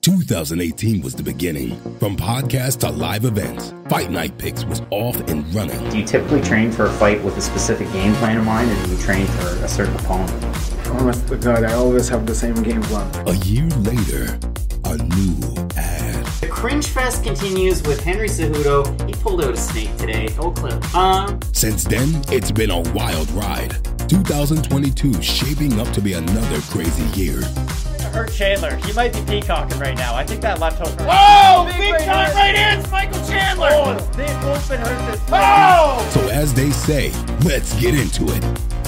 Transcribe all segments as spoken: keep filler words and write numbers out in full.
two thousand eighteen was the beginning. From podcast to live events, Fight Night Picks was off and running. Do you typically train for a fight with a specific game plan in mind, or do you train for a certain opponent? Honest to God, I always have the same game plan. A year later, a new ad. The Cringe Fest continues with Henry Cejudo. He pulled out a snake today. No clue. Um. Since then, it's been a wild ride. two thousand twenty-two shaping up to be another crazy year. Hurt Chandler. He might be peacocking right now. I think that left hook. Whoa! Big, big time right hands, Michael Chandler! Oh, they've both been hurt this Oh! So as they say, let's get into it.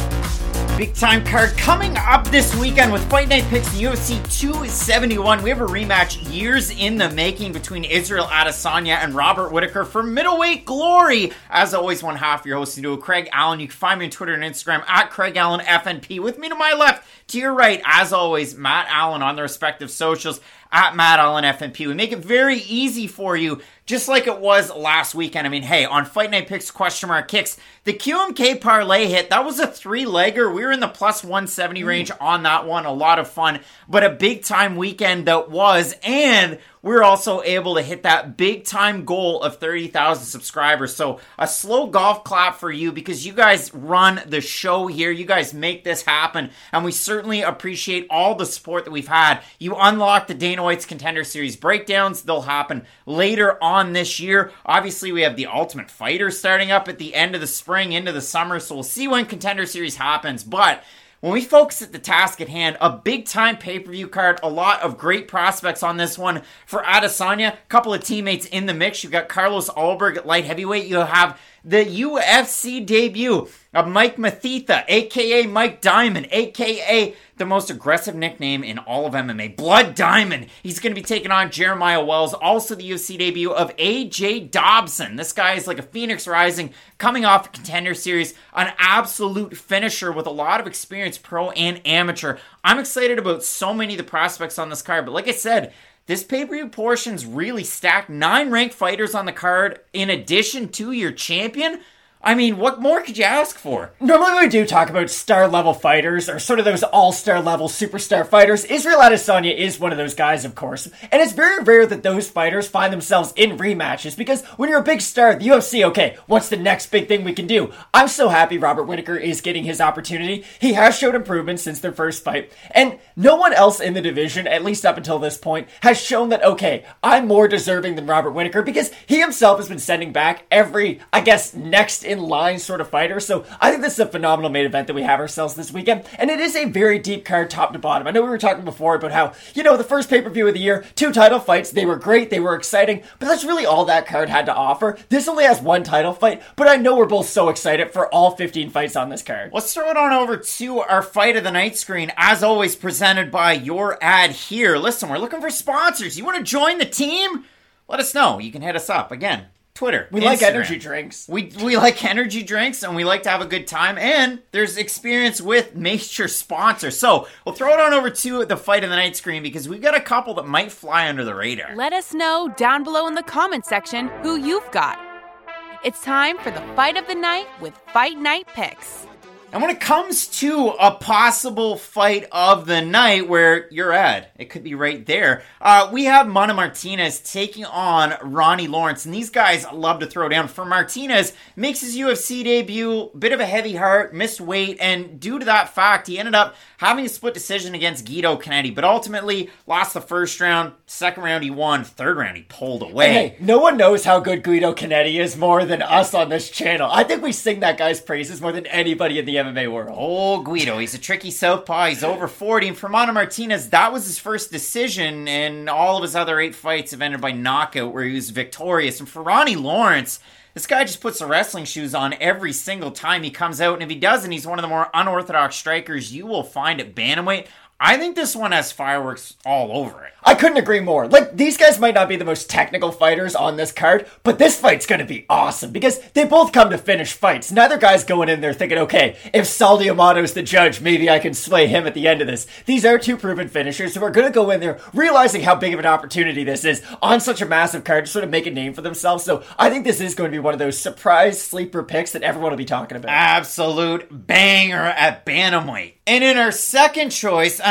Big time card coming up this weekend with Fight Night Picks in U F C two seventy-one. We have a rematch years in the making between Israel Adesanya and Robert Whittaker for middleweight glory. As always, one half of your host and duo, Craig Allen. You can find me on Twitter and Instagram at Craig Allen F N P. With me to my left, to your right, as always, Matt Allen on the respective socials at Matt Allen F N P. We make it very easy for you, just like it was last weekend. I mean, hey, on Fight Night Picks question mark kicks, the Q M K parlay hit. That was a three-legger. We were in the plus one seventy range on that one. A lot of fun, but a big-time weekend that was, and we're also able to hit that big-time goal of thirty thousand subscribers. So a slow golf clap for you, because you guys run the show here. You guys make this happen, and we certainly appreciate all the support that we've had. You unlock the Dana White's Contender Series breakdowns. They'll happen later on this year. Obviously, we have the Ultimate Fighter starting up at the end of the spring into the summer, so we'll see when Contender Series happens. But when we focus at the task at hand, a big-time pay-per-view card, a lot of great prospects on this one for Adesanya. A couple of teammates in the mix. You've got Carlos Ulberg at light heavyweight. You have the U F C debut of Mike Mathetha, a k a. Mike Diamond, a k a the most aggressive nickname in all of M M A, Blood Diamond. He's going to be taking on Jeremiah Wells. Also the U F C debut of A J Dobson. This guy is like a phoenix rising, coming off a Contender Series, an absolute finisher with a lot of experience, pro and amateur. I'm excited about so many of the prospects on this card, but like I said, this pay-per-view portion's really stacked. Nine ranked fighters on the card in addition to your champion. I mean, what more could you ask for? Normally we do talk about star-level fighters, or sort of those all-star level superstar fighters. Israel Adesanya is one of those guys, of course. And it's very rare that those fighters find themselves in rematches, because when you're a big star, the U F C, okay, what's the next big thing we can do? I'm so happy Robert Whittaker is getting his opportunity. He has showed improvement since their first fight. And no one else in the division, at least up until this point, has shown that, okay, I'm more deserving than Robert Whittaker, because he himself has been sending back every, I guess, next in line sort of fighter. So I think this is a phenomenal main event that we have ourselves this weekend, and it is a very deep card top to bottom. I know we were talking before about how, you know, the first pay-per-view of the year, two title fights, they were great, they were exciting, but that's really all that card had to offer. This only has one title fight, but I know we're both so excited for all fifteen fights on this card. Let's throw it on over to our Fight of the Night screen, as always presented by your ad here. Listen, we're looking for sponsors. You want to join the team? Let us know. You can hit us up. Again, Twitter, We Instagram. like energy drinks. We we like energy drinks, and we like to have a good time, and there's experience with major sponsors. So we'll throw it on over to the Fight of the Night screen, because we've got a couple that might fly under the radar. Let us know down below in the comment section who you've got. It's time for the Fight of the Night with Fight Night Picks. And when it comes to a possible fight of the night where you're at, it could be right there, uh, we have Mana Martinez taking on Ronnie Lawrence. And these guys love to throw down. For Martinez, makes his U F C debut, bit of a heavy heart, missed weight, and due to that fact, he ended up having a split decision against Guido Canetti, but ultimately lost the first round. Second round he won. Third round he pulled away. Hey, no one knows how good Guido Canetti is more than us on this channel. I think we sing that guy's praises more than anybody in the M M A world. Oh, Guido, he's a tricky southpaw. He's over forty. And for Mana Martinez, that was his first decision, and all of his other eight fights have ended by knockout, where he was victorious. And for Ronnie Lawrence, this guy just puts the wrestling shoes on every single time he comes out, and if he doesn't, he's one of the more unorthodox strikers you will find at bantamweight. I think this one has fireworks all over it. I couldn't agree more. Like, these guys might not be the most technical fighters on this card, but this fight's gonna be awesome because they both come to finish fights. Neither guy's going in there thinking, okay, if Sal Diamato's the judge, maybe I can slay him at the end of this. These are two proven finishers who are gonna go in there realizing how big of an opportunity this is on such a massive card to sort of make a name for themselves. So I think this is going to be one of those surprise sleeper picks that everyone will be talking about. Absolute banger at bantamweight. And in our second choice, another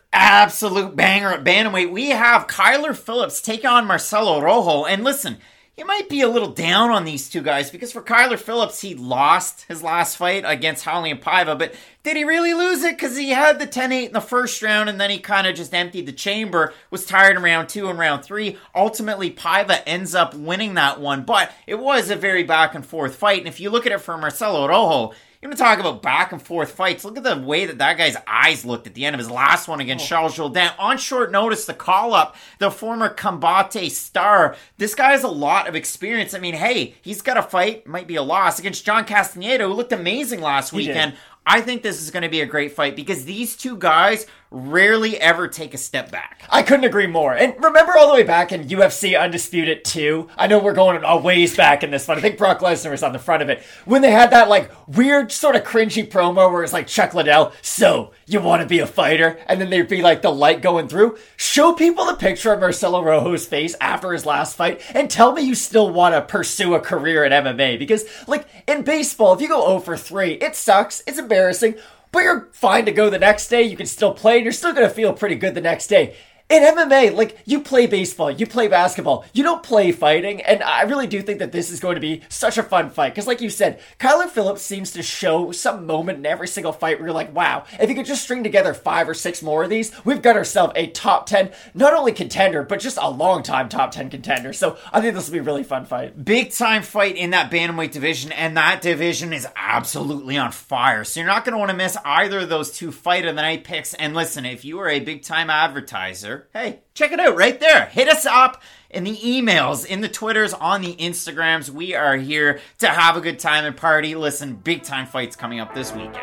absolute banger at bantamweight. We have Kyler Phillips take on Marcelo Rojo. And listen, you might be a little down on these two guys because for Kyler Phillips, he lost his last fight against Raulian Paiva, but did he really lose it? Because he had the ten eight in the first round and then he kind of just emptied the chamber, was tired in round two and round three. Ultimately, Paiva ends up winning that one, but it was a very back and forth fight. And if you look at it for Marcelo Rojo, you're going to talk about back and forth fights. Look at the way that that guy's eyes looked at the end of his last one against oh. Charles Jourdain. On short notice, the call-up, the former Combate star. This guy has a lot of experience. I mean, hey, he's got a fight, might be a loss, against John Castaneda, who looked amazing last he weekend. Did. I think this is going to be a great fight because these two guys rarely ever take a step back. I couldn't agree more. And remember all the way back in U F C Undisputed two? I know we're going a ways back in this one. I think Brock Lesnar was on the front of it. When they had that like weird sort of cringy promo where it's like Chuck Liddell, so you want to be a fighter? And then there'd be like the light going through. Show people the picture of Marcelo Rojo's face after his last fight and tell me you still want to pursue a career in M M A. Because like in baseball, if you go oh for three, it sucks. It's embarrassing. But you're fine to go the next day. You can still play, and you're still going to feel pretty good the next day. In M M A, like, you play baseball, you play basketball, you don't play fighting, and I really do think that this is going to be such a fun fight, because like you said, Kyler Phillips seems to show some moment in every single fight where you're like, wow, if you could just string together five or six more of these, we've got ourselves a top ten, not only contender, but just a long-time top ten contender, so I think this will be a really fun fight. Big-time fight in that bantamweight division, and that division is absolutely on fire, so you're not going to want to miss either of those two fight of the night picks, and listen, if you are a big-time advertiser, hey, check it out right there. Hit us up in the emails, in the Twitters, on the Instagrams. We are here to have a good time and party. Listen, big time fights coming up this weekend.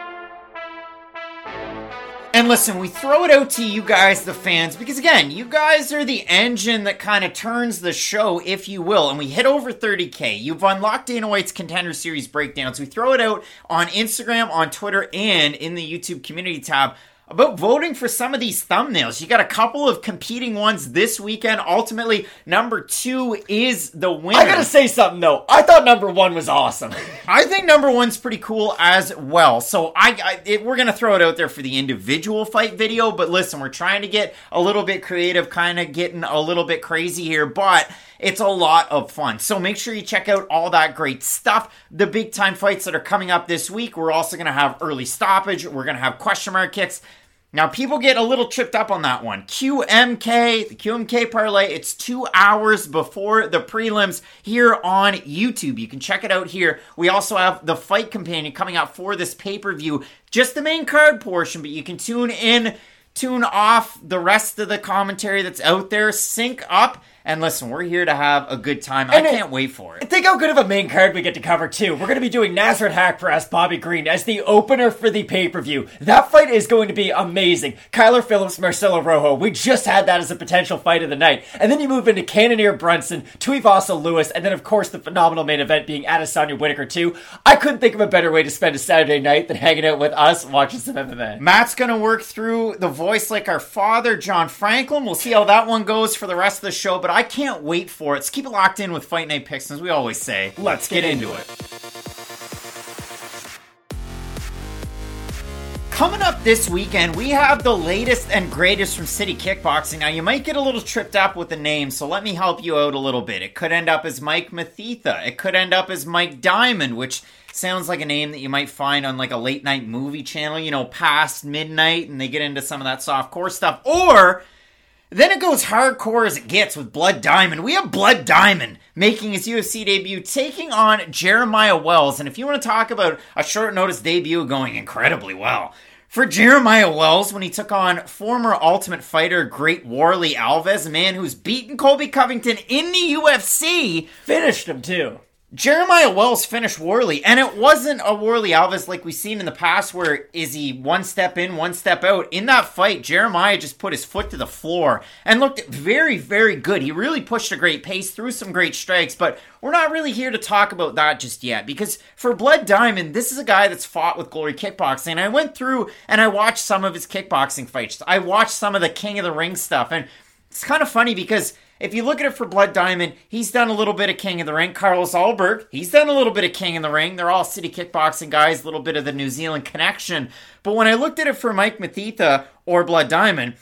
And listen, we throw it out to you guys, the fans, because again, you guys are the engine that kind of turns the show, if you will. And we hit over thirty K. You've unlocked Dana White's Contender Series breakdowns. We throw it out on Instagram, on Twitter, and in the YouTube community tab about voting for some of these thumbnails. You got a couple of competing ones this weekend. Ultimately, number two is the winner. I gotta say something, though. I thought number one was awesome. I think number one's pretty cool as well. So I, I it, we're gonna throw it out there for the individual fight video, but listen, we're trying to get a little bit creative, kind of getting a little bit crazy here, but it's a lot of fun. So make sure you check out all that great stuff. The big time fights that are coming up this week. We're also going to have early stoppage. We're going to have question mark kicks. Now, people get a little tripped up on that one. Q M K, the Q M K parlay, it's two hours before the prelims here on YouTube. You can check it out here. We also have the fight companion coming out for this pay-per-view. Just the main card portion, but you can tune in, tune off the rest of the commentary that's out there, sync up. And listen, we're here to have a good time. I can't wait for it. Think how good of a main card we get to cover, too. We're going to be doing Nasrat Haqparast, Bobby Green as the opener for the pay-per-view. That fight is going to be amazing. Kyler Phillips, Marcelo Rojo. We just had that as a potential fight of the night. And then you move into Cannonier Brunson, Tuivasa Lewis, and then, of course, the phenomenal main event being Adesanya Whitaker, too. I couldn't think of a better way to spend a Saturday night than hanging out with us watching some M M A. Matt's going to work through the voice like our father, John Franklin. We'll see how that one goes for the rest of the show, but I can't wait for it. So keep it locked in with Fight Night Picks, as we always say. Let's get into it. Coming up this weekend, we have the latest and greatest from City Kickboxing. Now, you might get a little tripped up with the name, so let me help you out a little bit. It could end up as Mike Mathitha. It could end up as Mike Diamond, which sounds like a name that you might find on like a late night movie channel, you know, past midnight, and they get into some of that softcore stuff. Or then it goes hardcore as it gets with Blood Diamond. We have Blood Diamond making his U F C debut, taking on Jeremiah Wells. And if you want to talk about a short notice debut going incredibly well, for Jeremiah Wells, when he took on former Ultimate Fighter Great Warley Alves, a man who's beaten Colby Covington in the U F C. Finished him too. Jeremiah Wells finished Warley, and it wasn't a Warley Alves like we've seen in the past where is he one step in, one step out. In that fight, Jeremiah just put his foot to the floor and looked very, very good. He really pushed a great pace, threw some great strikes, but we're not really here to talk about that just yet, because for Blood Diamond, this is a guy that's fought with Glory Kickboxing, and I went through and I watched some of his kickboxing fights. I watched some of the King of the Ring stuff, and it's kind of funny because if you look at it for Blood Diamond, he's done a little bit of King of the Ring. Carlos Alberg, he's done a little bit of King of the Ring. They're all city kickboxing guys, a little bit of the New Zealand connection. But when I looked at it for Mike Matita or Blood Diamond,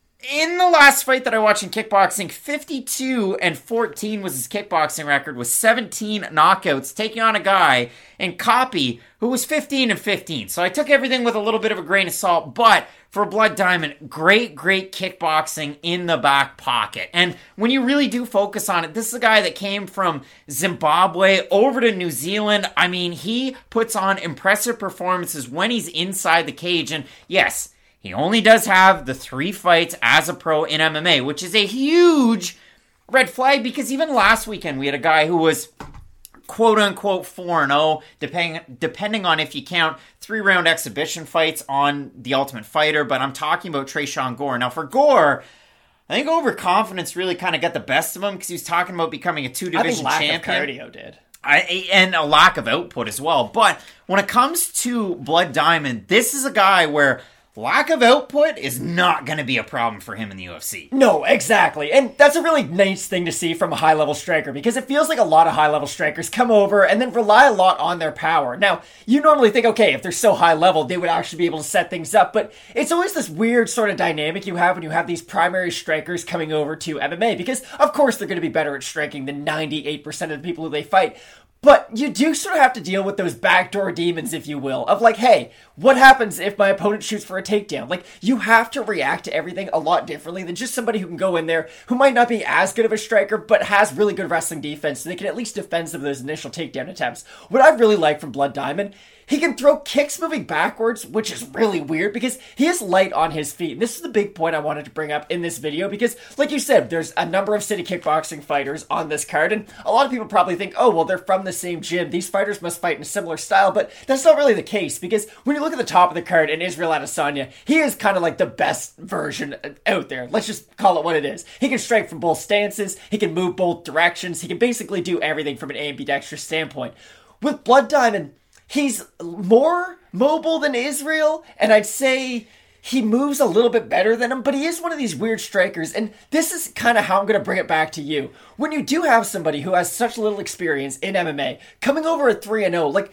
in the last fight that I watched in kickboxing, fifty-two and fourteen was his kickboxing record with seventeen knockouts, taking on a guy in Copy who was fifteen and fifteen. So I took everything with a little bit of a grain of salt, but for Blood Diamond, great, great kickboxing in the back pocket. And when you really do focus on it, this is a guy that came from Zimbabwe over to New Zealand. I mean, he puts on impressive performances when he's inside the cage. And yes, he only does have the three fights as a pro in M M A, which is a huge red flag because even last weekend we had a guy who was quote-unquote four and oh, depending, depending on if you count three-round exhibition fights on The Ultimate Fighter, but I'm talking about Tresean Gore. Now for Gore, I think overconfidence really kind of got the best of him because he was talking about becoming a two-division I think champion. lack of cardio did. I, and a lack of output as well. But when it comes to Blood Diamond, this is a guy where lack of output is not going to be a problem for him in the U F C. No, exactly. And that's a really nice thing to see from a high-level striker because it feels like a lot of high-level strikers come over and then rely a lot on their power. Now, you normally think, okay, if they're so high-level, they would actually be able to set things up, but it's always this weird sort of dynamic you have when you have these primary strikers coming over to M M A because, of course, they're going to be better at striking than ninety-eight percent of the people who they fight. But you do sort of have to deal with those backdoor demons, if you will, of like, hey, what happens if my opponent shoots for a takedown? Like, you have to react to everything a lot differently than just somebody who can go in there who might not be as good of a striker, but has really good wrestling defense, so they can at least defend some of those initial takedown attempts. What I really like from Blood Diamond, he can throw kicks moving backwards, which is really weird because he is light on his feet. And this is the big point I wanted to bring up in this video because, like you said, there's a number of city kickboxing fighters on this card, and a lot of people probably think, oh, well, they're from the same gym. These fighters must fight in a similar style, but that's not really the case because when you look at the top of the card in Israel Adesanya, he is kind of like the best version out there. Let's just call it what it is. He can strike from both stances. He can move both directions. He can basically do everything from an ambidextrous standpoint. With Blood Diamond, he's more mobile than Israel, and I'd say he moves a little bit better than him, but he is one of these weird strikers, and this is kind of how I'm going to bring it back to you. When you do have somebody who has such little experience in M M A, coming over at three and oh, like,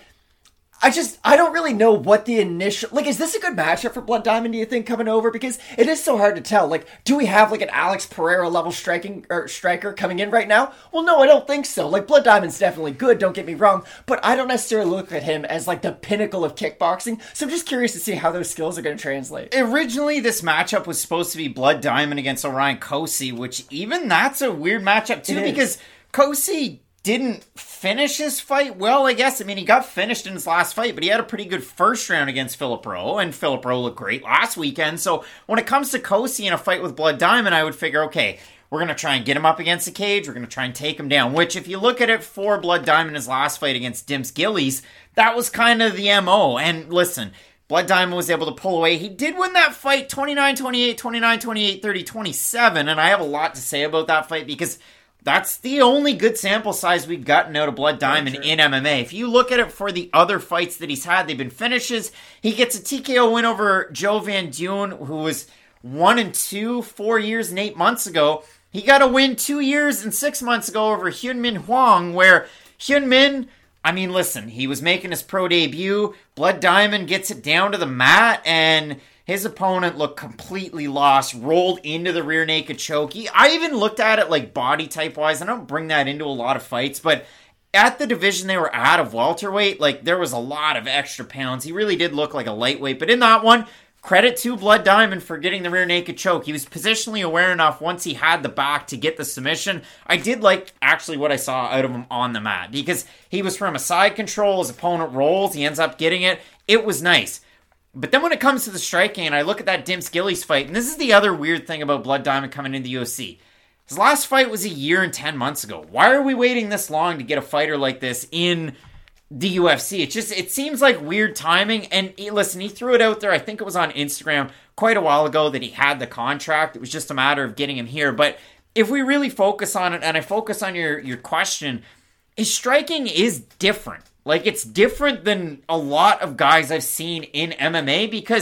I just, I don't really know what the initial, like, is this a good matchup for Blood Diamond, do you think, coming over? Because it is so hard to tell. Like, do we have, like, an Alex Pereira level striking, or striker coming in right now? Well, no, I don't think so. Like, Blood Diamond's definitely good, don't get me wrong, but I don't necessarily look at him as, like, the pinnacle of kickboxing, so I'm just curious to see how those skills are going to translate. Originally, this matchup was supposed to be Blood Diamond against Orion Cosce, which even that's a weird matchup, too, because Cosce didn't finish his fight well, I guess. I mean, he got finished in his last fight, but he had a pretty good first round against Philip Rowe, and Philip Rowe looked great last weekend. So when it comes to Cosce in a fight with Blood Diamond, I would figure, okay, we're going to try and get him up against the cage. We're going to try and take him down, which if you look at it for Blood Diamond, his last fight against Dimps Gillies, that was kind of the M O. And listen, Blood Diamond was able to pull away. He did win that fight twenty-nine twenty-eight, twenty-nine twenty-eight, thirty twenty-seven, and I have a lot to say about that fight because that's the only good sample size we've gotten out of Blood Diamond in M M A. If you look at it for the other fights that he's had, they've been finishes. He gets a T K O win over Joe Van Duyn, who was one and two four years and eight months ago. He got a win two years and six months ago over Hyun-Min Hwang, where Hyun-Min, I mean, listen, he was making his pro debut. Blood Diamond gets it down to the mat, and his opponent looked completely lost, rolled into the rear naked choke. I even looked at it like body type wise. I don't bring that into a lot of fights, but at the division they were at of welterweight, like there was a lot of extra pounds. He really did look like a lightweight, but in that one, credit to Blood Diamond for getting the rear naked choke. He was positionally aware enough once he had the back to get the submission. I did like actually what I saw out of him on the mat because he was from a side control. His opponent rolls. He ends up getting it. It was nice. But then when it comes to the striking, and I look at that Dimps Gillies fight, and this is the other weird thing about Blood Diamond coming into the U F C. His last fight was a year and ten months ago. Why are we waiting this long to get a fighter like this in the U F C? It just, it seems like weird timing. And he, listen, he threw it out there. I think it was on Instagram quite a while ago that he had the contract. It was just a matter of getting him here. But if we really focus on it, and I focus on your, your question, his striking is different. Like, it's different than a lot of guys I've seen in M M A because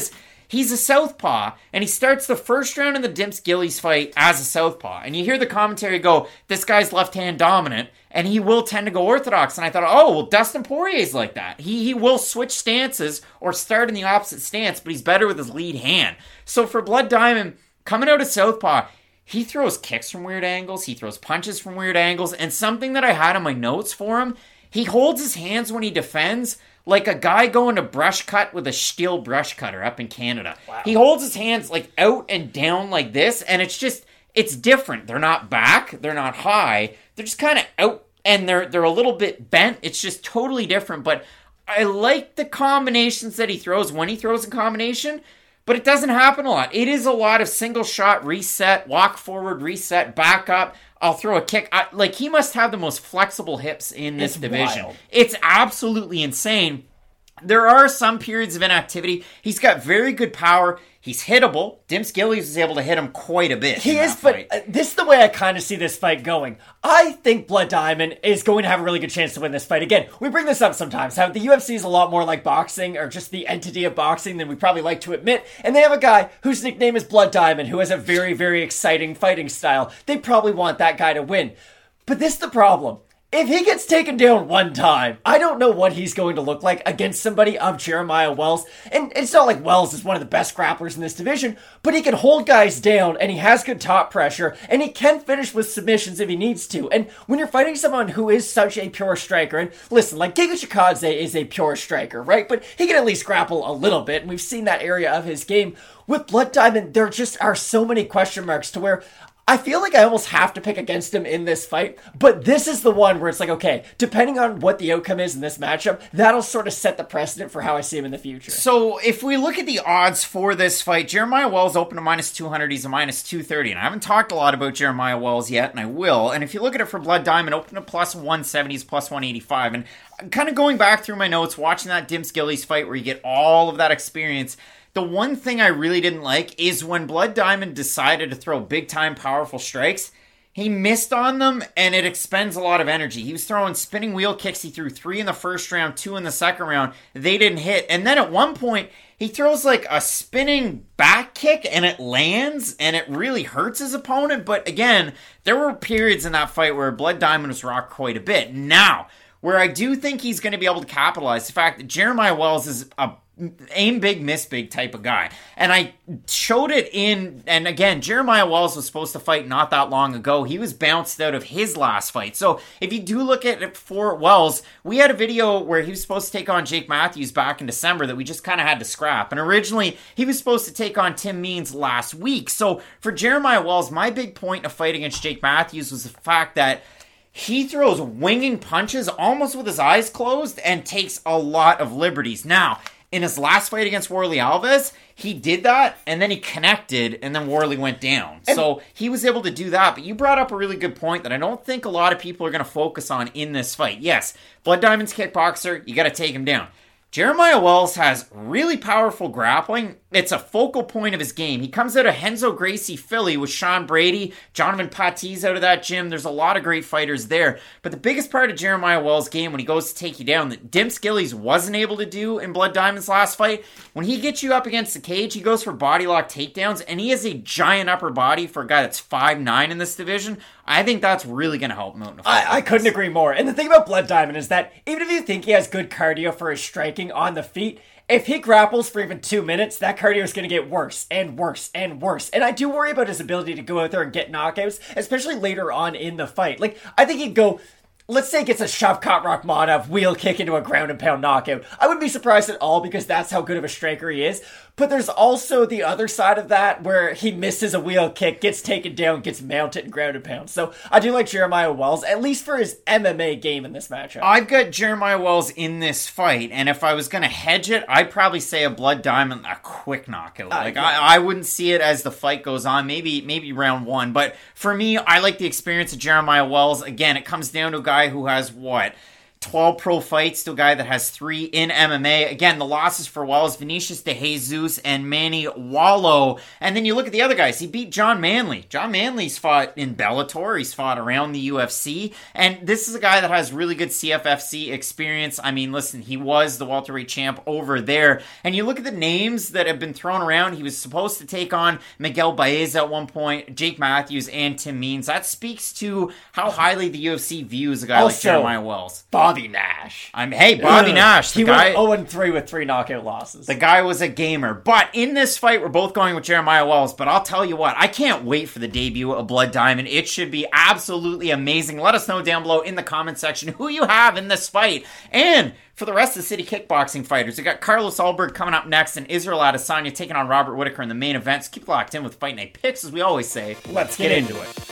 He's a southpaw, and he starts the first round in the Dimps Gillies fight as a southpaw. And you hear the commentary go, this guy's left-hand dominant, and he will tend to go orthodox. And I thought, oh, well, Dustin Poirier's like that. He he will switch stances or start in the opposite stance, but he's better with his lead hand. So for Blood Diamond, coming out of southpaw, he throws kicks from weird angles, he throws punches from weird angles, and something that I had on my notes for him, he holds his hands when he defends like a guy going to brush cut with a Stihl brush cutter up in Canada. Wow. He holds his hands like out and down like this, and it's just, it's different. They're not back, they're not high, they're just kind of out, and they're they're a little bit bent. It's just totally different, but I like the combinations that he throws when he throws a combination, but it doesn't happen a lot. It is a lot of single shot, reset, walk forward, reset, back up, I'll throw a kick. I, like, he must have the most flexible hips in this it's division. Wild. It's absolutely insane. There are some periods of inactivity. He's got very good power. He's hittable. Dimps Gillies is able to hit him quite a bit. He is, but uh, this is the way I kind of see this fight going. I think Blood Diamond is going to have a really good chance to win this fight. Again, we bring this up sometimes, how the U F C is a lot more like boxing, or just the entity of boxing, than we probably like to admit. And they have a guy whose nickname is Blood Diamond, who has a very, very exciting fighting style. They probably want that guy to win. But this is the problem. If he gets taken down one time, I don't know what he's going to look like against somebody of Jeremiah Wells. And it's not like Wells is one of the best grapplers in this division, but he can hold guys down, and he has good top pressure, and he can finish with submissions if he needs to. And when you're fighting someone who is such a pure striker, and listen, like Giga Chikadze is a pure striker, right? But he can at least grapple a little bit, and we've seen that area of his game. With Blood Diamond, there just are so many question marks to where I feel like I almost have to pick against him in this fight, but this is the one where it's like, okay, depending on what the outcome is in this matchup, that'll sort of set the precedent for how I see him in the future. So if we look at the odds for this fight, Jeremiah Wells opened to minus two hundred, he's a minus two thirty, and I haven't talked a lot about Jeremiah Wells yet, and I will, and if you look at it for Blood Diamond, open to plus one seventy, he's plus one eighty-five, and kind of going back through my notes, watching that Dimps Gillies fight where you get all of that experience, the one thing I really didn't like is when Blood Diamond decided to throw big-time powerful strikes, he missed on them, and it expends a lot of energy. He was throwing spinning wheel kicks. He threw three in the first round, two in the second round. They didn't hit. And then at one point, he throws like a spinning back kick, and it lands, and it really hurts his opponent. But again, there were periods in that fight where Blood Diamond was rocked quite a bit. Now, where I do think he's going to be able to capitalize, the fact that Jeremiah Wells is a aim big, miss big type of guy. And I showed it in, and again, Jeremiah Wells was supposed to fight not that long ago. He was bounced out of his last fight. So if you do look at it for Wells, we had a video where he was supposed to take on Jake Matthews back in December that we just kind of had to scrap. And originally, he was supposed to take on Tim Means last week. So for Jeremiah Wells, my big point of fight against Jake Matthews was the fact that he throws winging punches almost with his eyes closed and takes a lot of liberties. Now, in his last fight against Warlley Alves, he did that, and then he connected, and then Warlley went down. And so he was able to do that. But you brought up a really good point that I don't think a lot of people are going to focus on in this fight. Yes, Blood Diamond's kickboxer, you got to take him down. Jeremiah Wells has really powerful grappling. It's a focal point of his game. He comes out of Renzo Gracie Philly with Sean Brady, Jonathan Pattiz out of that gym. There's a lot of great fighters there. But the biggest part of Jeremiah Wells' game when he goes to take you down that Dimps Gillies wasn't able to do in Blood Diamond's last fight, when he gets you up against the cage, he goes for body lock takedowns, and he has a giant upper body for a guy that's five nine in this division. I think that's really going to help him out in a fight. I, I couldn't agree more. And the thing about Blood Diamond is that even if you think he has good cardio for his striking on the feet, if he grapples for even two minutes, that cardio is going to get worse and worse and worse. And I do worry about his ability to go out there and get knockouts, especially later on in the fight. Like, I think he'd go, let's say he gets a Shavkat Rakhmonov wheel kick into a ground and pound knockout. I wouldn't be surprised at all because that's how good of a striker he is. But there's also the other side of that where he misses a wheel kick, gets taken down, gets mounted and ground and pound. So I do like Jeremiah Wells, at least for his M M A game in this matchup. I've got Jeremiah Wells in this fight, and if I was going to hedge it, I'd probably say a Blood Diamond, a quick knockout. Like uh, yeah. I, I wouldn't see it as the fight goes on, maybe maybe round one. But for me, I like the experience of Jeremiah Wells. Again, it comes down to a guy who has, what, twelve pro fights to a guy that has three in M M A. Again, the losses for Wells, Vinicius de Jesus and Manny Wallo. And then you look at the other guys. He beat John Manley. John Manley's fought in Bellator. He's fought around the U F C. And this is a guy that has really good C F F C experience. I mean, listen, he was the welterweight champ over there. And you look at the names that have been thrown around. He was supposed to take on Miguel Baeza at one point, Jake Matthews, and Tim Means. That speaks to how highly the U F C views a guy also, like Jeremiah Wells. Bobby Nash. I'm hey, Bobby Ugh. Nash. The he guy, went oh and three with three knockout losses. The guy was a gamer. But in this fight, we're both going with Jeremiah Wells. But I'll tell you what, I can't wait for the debut of Blood Diamond. It should be absolutely amazing. Let us know down below in the comment section who you have in this fight. And for the rest of the City Kickboxing fighters, we got Carlos Alberg coming up next and Israel Adesanya taking on Robert Whittaker in the main event. So keep locked in with Fight Night Picks, as we always say. Let's get, get into it. it.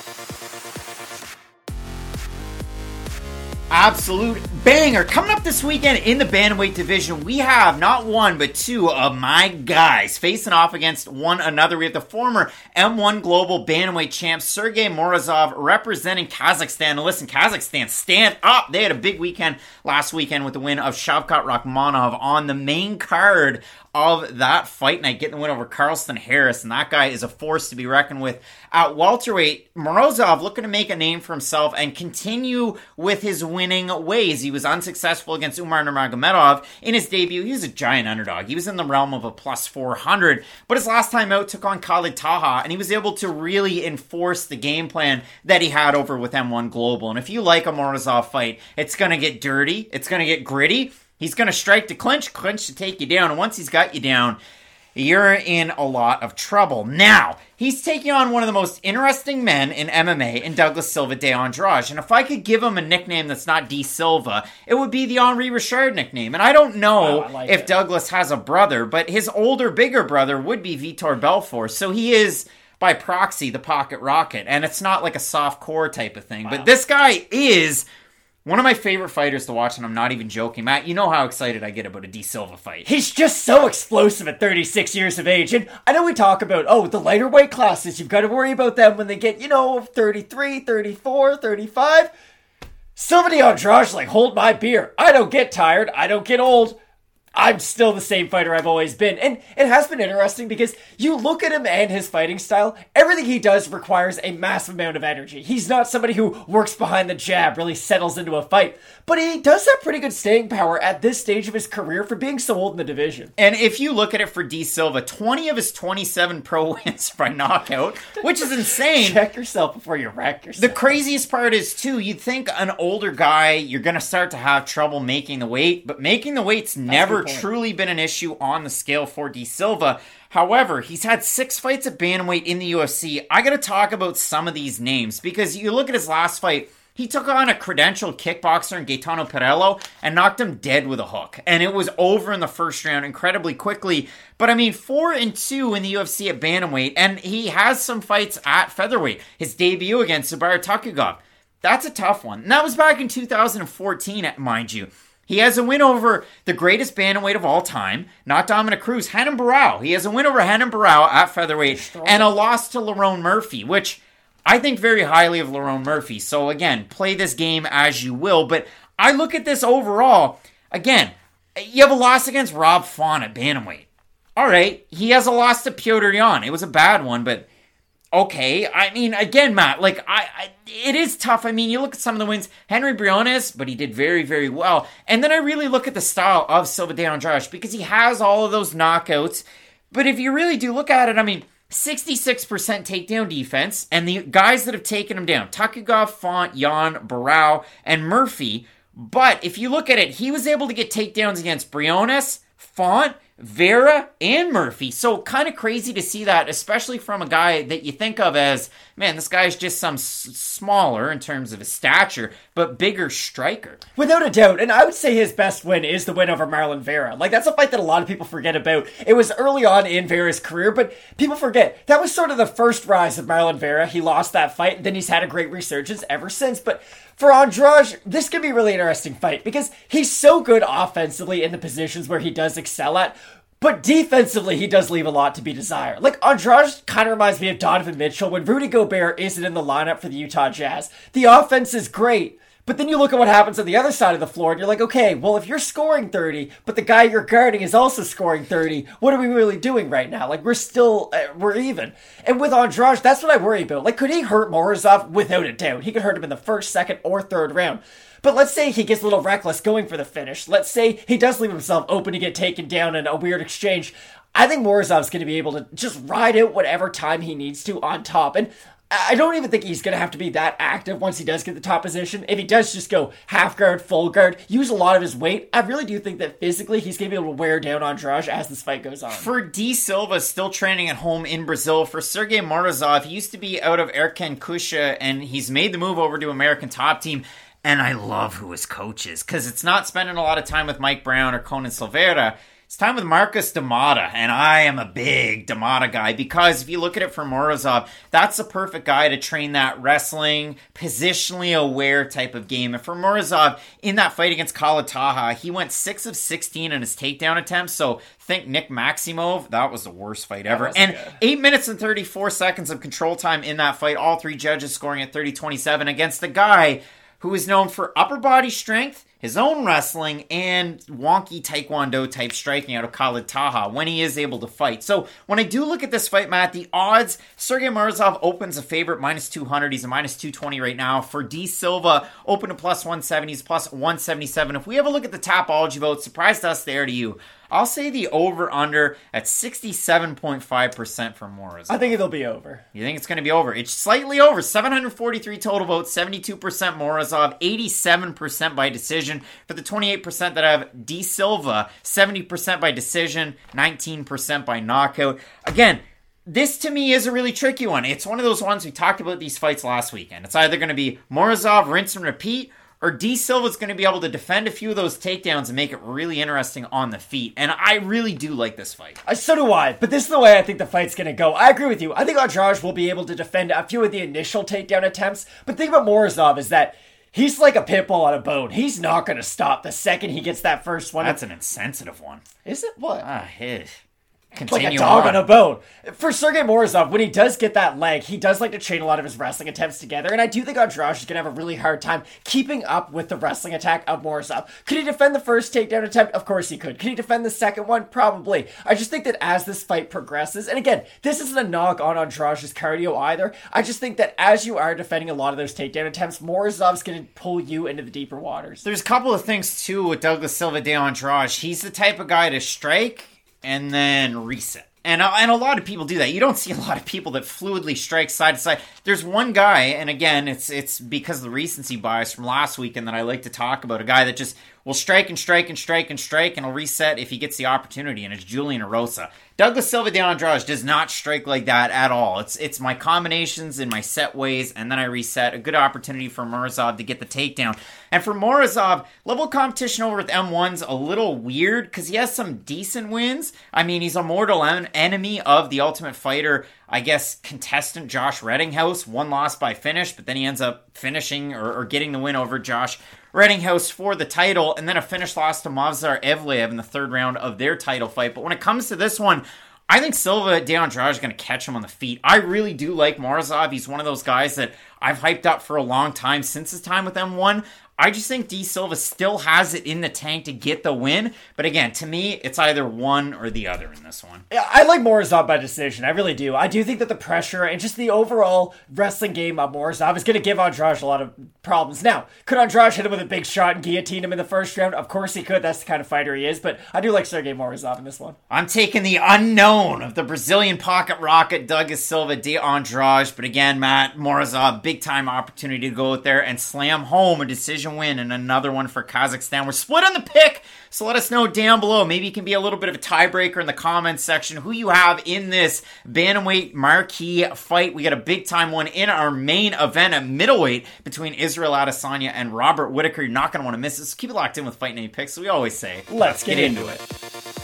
Absolute banger. Coming up this weekend in the bantamweight division, we have not one, but two of my guys facing off against one another. We have the former M one Global bantamweight champ, Sergey Morozov, representing Kazakhstan. And listen, Kazakhstan, stand up. They had a big weekend last weekend with the win of Shavkat Rakhmonov on the main card of that fight night, getting the win over Carlston Harris, and that guy is a force to be reckoned with. At welterweight, Morozov looking to make a name for himself and continue with his winning ways. He was unsuccessful against Umar Nurmagomedov in his debut. He was a giant underdog. He was in the realm of a plus four hundred, but his last time out took on Khalid Taha, and he was able to really enforce the game plan that he had over with M one Global. And if you like a Morozov fight, it's going to get dirty. It's going to get gritty. He's going to strike to clinch, clinch to take you down. And once he's got you down, you're in a lot of trouble. Now, he's taking on one of the most interesting men in M M A in Douglas Silva de Andrade. And if I could give him a nickname that's not D Silva, it would be the Henri Richard nickname. And I don't know wow, I like if it. Douglas has a brother, but his older, bigger brother would be Vitor Belfort. So he is, by proxy, the pocket rocket. And it's not like a soft core type of thing. Wow. But this guy is one of my favorite fighters to watch, and I'm not even joking. Matt, you know how excited I get about a D Silva fight. He's just so explosive at thirty-six years of age. And I know we talk about, oh, the lighter weight classes, you've got to worry about them when they get, you know, thirty-three, thirty-four, thirty-five. Silva de Andrade, like, hold my beer. I don't get tired. I don't get old. I'm still the same fighter I've always been. And it has been interesting because you look at him and his fighting style, everything he does requires a massive amount of energy. He's not somebody who works behind the jab, really settles into a fight. But he does have pretty good staying power at this stage of his career for being so old in the division. And if you look at it for D Silva, twenty of his twenty-seven pro wins by knockout, which is insane. Check yourself before you wreck yourself. The craziest part is, too, you'd think an older guy, you're going to start to have trouble making the weight, but making the weight's never truly been an issue on the scale for D Silva. However, he's had six fights at bantamweight in the U F C. I got to talk about some of these names because you look at his last fight, he took on a credentialed kickboxer in Gaetano Perello and knocked him dead with a hook. And it was over in the first round incredibly quickly. But I mean, four and two in the U F C at bantamweight, and he has some fights at featherweight. His debut against Zubair Tukhugov, that's a tough one. And that was back in two thousand fourteen, mind you. He has a win over the greatest bantamweight of all time, not Dominic Cruz, Renan Barão. He has a win over Renan Barão at featherweight and a loss to Lerone Murphy, which I think very highly of Lerone Murphy. So again, play this game as you will. But I look at this overall, again, you have a loss against Rob Font at bantamweight. All right, he has a loss to Petr Yan. It was a bad one, but okay. I mean, again, Matt, like, I, I, it is tough. I mean, you look at some of the wins. Henry Briones, but he did very, very well. And then I really look at the style of Silva de Andrade because he has all of those knockouts. But if you really do look at it, I mean, sixty-six percent takedown defense, and the guys that have taken him down, Tukhugov, Font, Yan, Barão, and Murphy. But if you look at it, he was able to get takedowns against Briones, Font, Vera, and Murphy. So kind of crazy to see that, especially from a guy that you think of as, man, this guy's just some s- smaller in terms of his stature, but bigger striker. Without a doubt, and I would say his best win is the win over Marlon Vera. Like, that's a fight that a lot of people forget about. It was early on in Vera's career, but people forget. That was sort of the first rise of Marlon Vera. He lost that fight, and then he's had a great resurgence ever since. But for Andrade, this could be a really interesting fight because he's so good offensively in the positions where he does excel at, but defensively, he does leave a lot to be desired. Like, Andrade kind of reminds me of Donovan Mitchell when Rudy Gobert isn't in the lineup for the Utah Jazz. The offense is great, But then you look at what happens on the other side of the floor, and you're like, okay, well, if you're scoring thirty, but the guy you're guarding is also scoring thirty, what are we really doing right now? Like, we're still, uh, we're even. And with Andrade, that's what I worry about. Like, could he hurt Morozov? Without a doubt. He could hurt him in the first, second, or third round. But let's say he gets a little reckless going for the finish. Let's say he does leave himself open to get taken down in a weird exchange. I think Morozov's going to be able to just ride out whatever time he needs to on top. And I don't even think he's going to have to be that active once he does get the top position. If he does just go half guard, full guard, use a lot of his weight, I really do think that physically he's going to be able to wear down Andrade as this fight goes on. For D. Silva, still training at home in Brazil. For Sergey Morozov, he used to be out of Erkan Kusha, and he's made the move over to American Top Team. And I love who his coach is, because it's not spending a lot of time with Mike Brown or Conan Silveira. It's time with Marcus D'Amata, and I am a big D'Amata guy, because if you look at it for Morozov, that's the perfect guy to train that wrestling, positionally aware type of game. And for Morozov, in that fight against Khalid Taha, he went six of sixteen in his takedown attempts, so think Nick Maximov, that was the worst fight ever. And good. eight minutes and thirty-four seconds of control time in that fight, all three judges scoring at thirty twenty-seven against the guy who is known for upper body strength, his own wrestling, and wonky taekwondo type striking out of Khalid Taha when he is able to fight. So when I do look at this fight, Matt, the odds, Sergey Morozov opens a favorite minus two hundred. He's a minus two twenty right now. For D. Silva, open to plus one seventy. He's plus one seventy-seven. If we have a look at the Tapology votes, surprised us there to you. I'll say the over-under at sixty-seven point five percent for Morozov. I think it'll be over. You think it's going to be over? It's slightly over. seven hundred forty-three total votes, seventy-two percent Morozov, eighty-seven percent by decision. For the twenty-eight percent that have D. Silva, seventy percent by decision, nineteen percent by knockout. Again, this to me is a really tricky one. It's one of those ones we talked about these fights last weekend. It's either going to be Morozov, rinse and repeat, or D. Silva's going to be able to defend a few of those takedowns and make it really interesting on the feet. And I really do like this fight. Uh, so do I, but this is the way I think the fight's going to go. I agree with you. I think Andrade will be able to defend a few of the initial takedown attempts, but the thing about Morozov is that he's like a pit bull on a bone. He's not going to stop the second he gets that first one. That's an insensitive one. Is it? What? Ah, hit. Continue like a dog on. on a bone. For Sergey Morozov, when he does get that leg, he does like to chain a lot of his wrestling attempts together, and I do think Andrade is going to have a really hard time keeping up with the wrestling attack of Morozov. Could he defend the first takedown attempt? Of course he could. Could he defend the second one? Probably. I just think that as this fight progresses, and again, this isn't a knock on Andrade's cardio either, I just think that as you are defending a lot of those takedown attempts, Morozov's going to pull you into the deeper waters. There's a couple of things, too, with Douglas Silva de Andrade. He's the type of guy to strike and then reset. And, uh, and a lot of people do that. You don't see a lot of people that fluidly strike side to side. There's one guy, and again, it's it's because of the recency bias from last weekend that I like to talk about, a guy that just will strike and strike and strike and strike and will reset if he gets the opportunity, and it's Julian Erosa. Douglas Silva de Andrade does not strike like that at all. It's it's my combinations and my set ways, and then I reset. A good opportunity for Morozov to get the takedown. And for Morozov, level of competition over with M one's a little weird because he has some decent wins. I mean, he's a mortal en- enemy of the Ultimate Fighter, I guess, contestant Josh Reddinghouse. One loss by finish, but then he ends up finishing or, or getting the win over Josh Reddinghouse for the title, and then a finish loss to Movsar Evleev in the third round of their title fight. But when it comes to this one, I think Silva de Andrade is going to catch him on the feet. I really do like Morozov. He's one of those guys that I've hyped up for a long time since his time with M one. I just think D. Silva still has it in the tank to get the win. But again, to me, it's either one or the other in this one. Yeah, I like Morozov by decision. I really do. I do think that the pressure and just the overall wrestling game of Morozov is going to give Andrade a lot of problems. Now, could Andrade hit him with a big shot and guillotine him in the first round? Of course he could. That's the kind of fighter he is. But I do like Sergey Morozov in this one. I'm taking the unknown of the Brazilian pocket rocket, Douglas Silva de Andrade. But again, Matt, Morozov, big time opportunity to go out there and slam home a decision win, and another one for Kazakhstan. We're split on the pick, so let us know down below. Maybe it can be a little bit of a tiebreaker in the comments section who you have in this bantamweight marquee fight. We got a big time one in our main event at middleweight between Israel Adesanya and Robert Whittaker. You're not going to want to miss this. So keep it locked in with Fight Night Picks. So we always say, let's, let's get, get into it. it.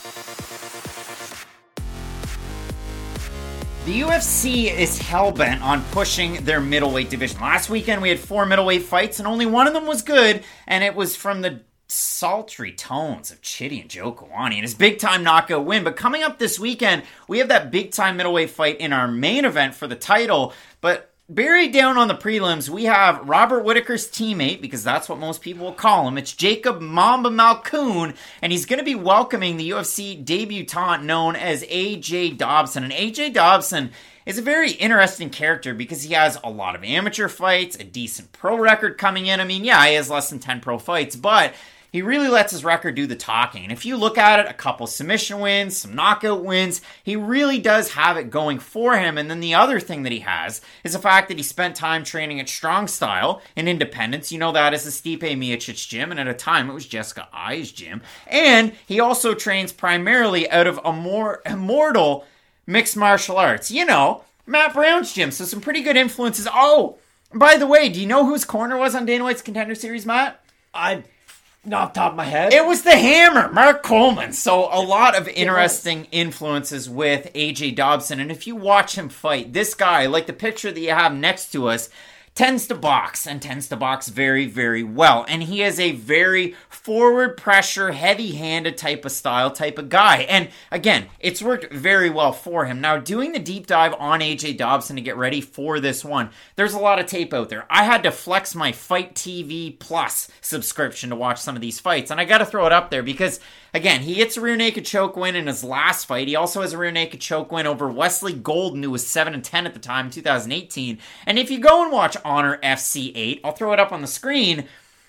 The U F C is hell-bent on pushing their middleweight division. Last weekend, we had four middleweight fights, and only one of them was good, and it was from the sultry tones of Chidi and Joe Kawani and his big-time knockout win. But coming up this weekend, we have that big-time middleweight fight in our main event for the title, but buried down on the prelims, we have Robert Whittaker's teammate, because that's what most people will call him. It's Jacob Mamba Malkoun, and he's going to be welcoming the U F C debutant known as A J Dobson. And A J Dobson is a very interesting character because he has a lot of amateur fights, a decent pro record coming in. I mean, yeah, he has less than ten pro fights, but he really lets his record do the talking. And if you look at it, a couple submission wins, some knockout wins, he really does have it going for him. And then the other thing that he has is the fact that he spent time training at Strong Style in Independence. You know that as the Stipe Miocic gym, and at a time it was Jessica Ai's gym. And he also trains primarily out of a more immortal mixed martial arts. You know, Matt Brown's gym. So some pretty good influences. Oh, by the way, do you know whose corner was on Dana White's Contender Series, Matt? I... Not off the top of my head. It was the Hammer, Mark Coleman. So a lot of interesting influences with A J Dobson. And if you watch him fight, this guy, like the picture that you have next to us, tends to box and tends to box very, very well. And he is a very forward pressure, heavy-handed type of style, type of guy. And again, it's worked very well for him. Now, doing the deep dive on A J Dobson to get ready for this one, there's a lot of tape out there. I had to flex my Fight T V Plus subscription to watch some of these fights. And I got to throw it up there because, again, he hits a rear naked choke win in his last fight. He also has a rear naked choke win over Wesley Golden, who was seven and ten at the time in two thousand eighteen. And if you go and watch Honor F C eight, I'll throw it up on the screen.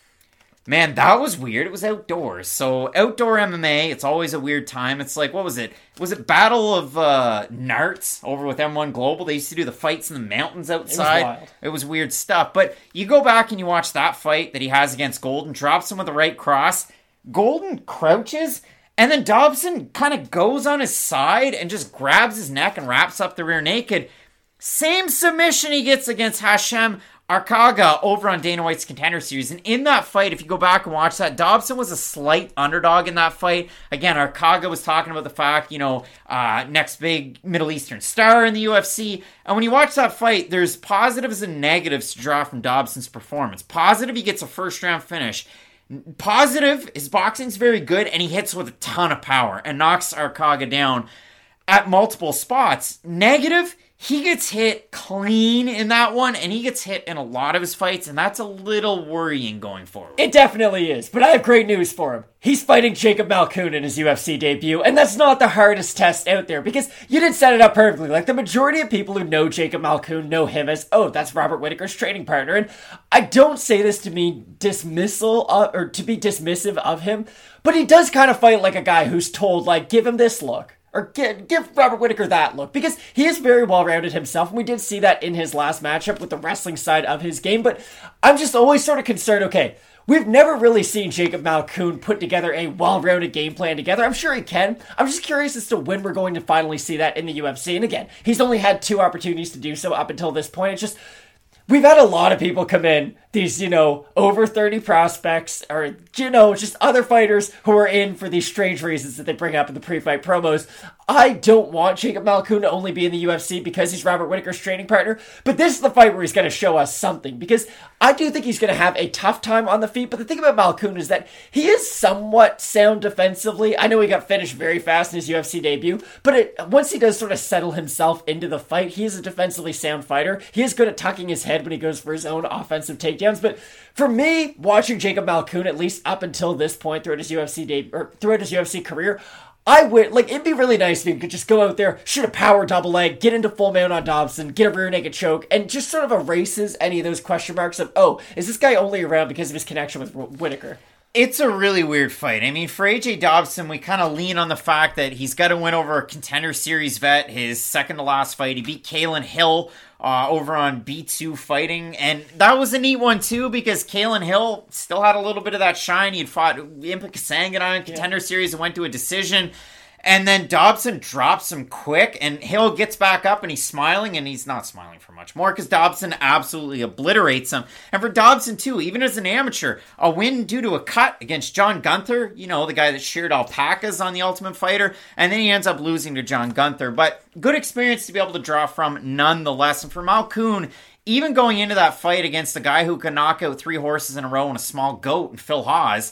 Man, that was weird. It was outdoors. So outdoor M M A, it's always a weird time. It's like, what was it? Was it Battle of uh, Narts over with M one Global? They used to do the fights in the mountains outside. It was wild. It was weird stuff. But you go back and you watch that fight that he has against Golden, drops him with the right cross. Golden crouches, and then Dobson kind of goes on his side and just grabs his neck and wraps up the rear naked. Same submission he gets against Hashem Arkaga over on Dana White's Contender Series. And in that fight, if you go back and watch that, Dobson was a slight underdog in that fight. Again, Arkaga was talking about the fact, you know, uh, next big Middle Eastern star in the U F C. And when you watch that fight, there's positives and negatives to draw from Dobson's performance. Positive, he gets a first round finish. Positive, his boxing's very good, and he hits with a ton of power and knocks Arkaga down at multiple spots. Negative, he gets hit clean in that one, and he gets hit in a lot of his fights, and that's a little worrying going forward. It definitely is, but I have great news for him. He's fighting Jacob Malkoun in his U F C debut, and that's not the hardest test out there, because you did set it up perfectly. Like, the majority of people who know Jacob Malkoun know him as, oh, that's Robert Whittaker's training partner, and I don't say this to be dismissal, of, or to be dismissive of him, but he does kind of fight like a guy who's told, like, give him this look. Or give, give Robert Whittaker that look, because he is very well-rounded himself, and we did see that in his last matchup with the wrestling side of his game, but I'm just always sort of concerned, okay, we've never really seen Jacob Malkoun put together a well-rounded game plan together. I'm sure he can. I'm just curious as to when we're going to finally see that in the U F C, and again, he's only had two opportunities to do so up until this point. It's just, we've had a lot of people come in, these, you know, over thirty prospects, or, you know, just other fighters who are in for these strange reasons that they bring up in the pre-fight promos. I don't want Jacob Malkoun to only be in the U F C because he's Robert Whittaker's training partner, but this is the fight where he's going to show us something, because I do think he's going to have a tough time on the feet, but the thing about Malkoun is that he is somewhat sound defensively. I know he got finished very fast in his U F C debut, but it, once he does sort of settle himself into the fight, he is a defensively sound fighter. He is good at tucking his head when he goes for his own offensive takedowns. But for me, watching Jacob Malkoun, at least up until this point throughout his U F C day, or throughout his U F C career, I would, like, it'd be really nice if he could just go out there, shoot a power double leg, get into full mount on Dobson, get a rear naked choke, and just sort of erases any of those question marks of, oh, is this guy only around because of his connection with Whittaker? It's a really weird fight. I mean, for A J Dobson, we kind of lean on the fact that he's got to win over a Contender Series vet, his second to last fight. He beat Kalen Hill uh, over on B two Fighting, and that was a neat one too, because Kalen Hill still had a little bit of that shine. He had fought Impa Kasanganay in Contender yeah. Series and went to a decision. And then Dobson drops him quick, and Hill gets back up, and he's smiling, and he's not smiling for much more, because Dobson absolutely obliterates him. And for Dobson, too, even as an amateur, a win due to a cut against John Gunther, you know, the guy that sheared alpacas on The Ultimate Fighter, and then he ends up losing to John Gunther. But good experience to be able to draw from, nonetheless. And for Malkoun, even going into that fight against the guy who can knock out three horses in a row and a small goat, and Phil Hawes,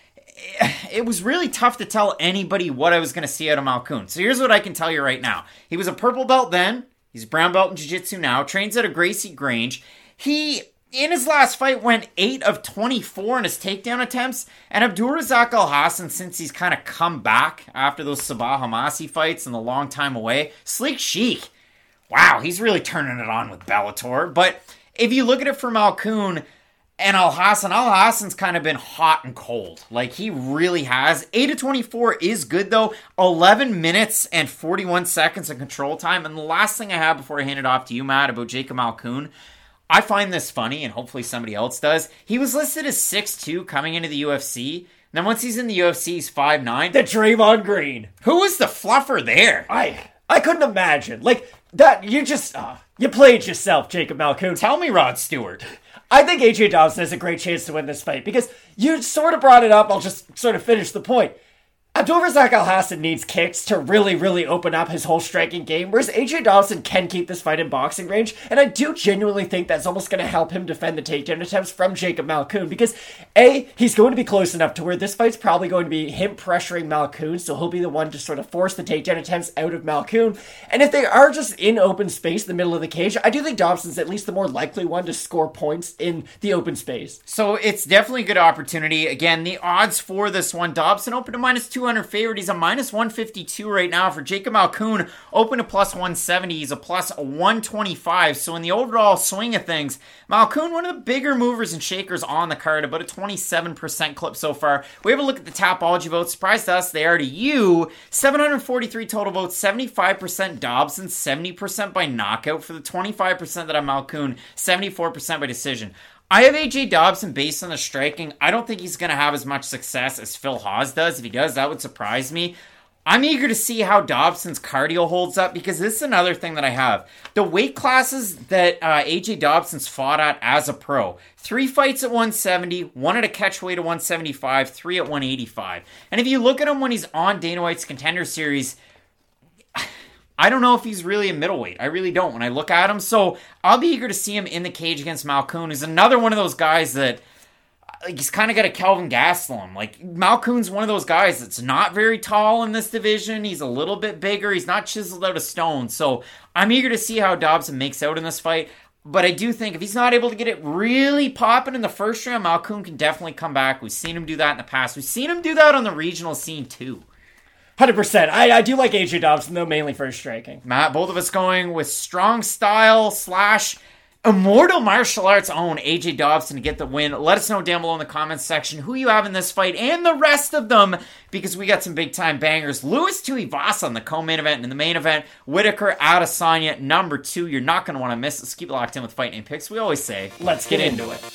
it was really tough to tell anybody what I was going to see out of Malkoun. So here's what I can tell you right now. He was a purple belt then. He's a brown belt in jiu-jitsu now, trains at a Gracie Grange. He, in his last fight, went eight of twenty-four in his takedown attempts. And Abdulrazak Alhassan, since he's kind of come back after those Sabah Hamasi fights and the long time away, Sleek Sheik, wow, he's really turning it on with Bellator. But if you look at it for Malkoun and Alhassan, Alhassan's kind of been hot and cold. Like, he really has. eight of twenty-four is good, though. eleven minutes and forty-one seconds of control time. And the last thing I have before I hand it off to you, Matt, about Jacob Malkoun, I find this funny, and hopefully somebody else does. He was listed as six two coming into the U F C. And then once he's in the U F C, he's five nine. The Draymond Green. Who was the fluffer there? I I couldn't imagine. Like, that, you just, uh, you played yourself, Jacob Malkoun. Tell me, Rod Stewart. I think A J Dobson has a great chance to win this fight because you sort of brought it up. I'll just sort of finish the point. Abdulrazak Alhassan needs kicks to really, really open up his whole striking game, whereas A J Dobson can keep this fight in boxing range, and I do genuinely think that's almost going to help him defend the takedown attempts from Jacob Malkoun, because A, he's going to be close enough to where this fight's probably going to be him pressuring Malkoun, so he'll be the one to sort of force the takedown attempts out of Malkoun, and if they are just in open space in the middle of the cage, I do think Dobson's at least the more likely one to score points in the open space. So it's definitely a good opportunity. Again, the odds for this one, Dobson open to minus two hundred favorite. He's a minus one fifty-two right now. For Jacob Malkoun, open to plus one seventy. He's a plus one twenty-five. So in the overall swing of things, Malkoun, one of the bigger movers and shakers on the card, about a twenty-seven percent clip so far. We have a look at the Tapology votes. Surprise to us, they are to you. seven hundred forty-three total votes, seventy-five percent Dobson, seventy percent by knockout. For the twenty-five percent that I'm Malkoun, seventy-four percent by decision. I have A J Dobson based on the striking. I don't think he's going to have as much success as Phil Hawes does. If he does, that would surprise me. I'm eager to see how Dobson's cardio holds up, because this is another thing that I have. The weight classes that uh, A J Dobson's fought at as a pro. Three fights at one seventy, one at a catchweight at one seventy-five, three at one eighty-five. And if you look at him when he's on Dana White's Contender Series, I don't know if he's really a middleweight. I really don't when I look at him. So I'll be eager to see him in the cage against Malkoun, who's another one of those guys that, like, he's kind of got a Kelvin Gastelum. Like, Malkoun's one of those guys that's not very tall in this division. He's a little bit bigger. He's not chiseled out of stone. So I'm eager to see how Dobson makes out in this fight. But I do think if he's not able to get it really popping in the first round, Malkoun can definitely come back. We've seen him do that in the past. We've seen him do that on the regional scene too. one hundred percent. I, I do like A J Dobson, though, mainly for his striking. Matt, both of us going with strong style slash immortal martial arts own A J Dobson to get the win. Let us know down below in the comments section who you have in this fight and the rest of them, because we got some big-time bangers. Lewis Tuivasa in the co-main event, and in the main event, Whitaker Adesanya, number two. You're not going to want to miss. Let's keep it locked in with Fight Night Picks. We always say, let's get into it.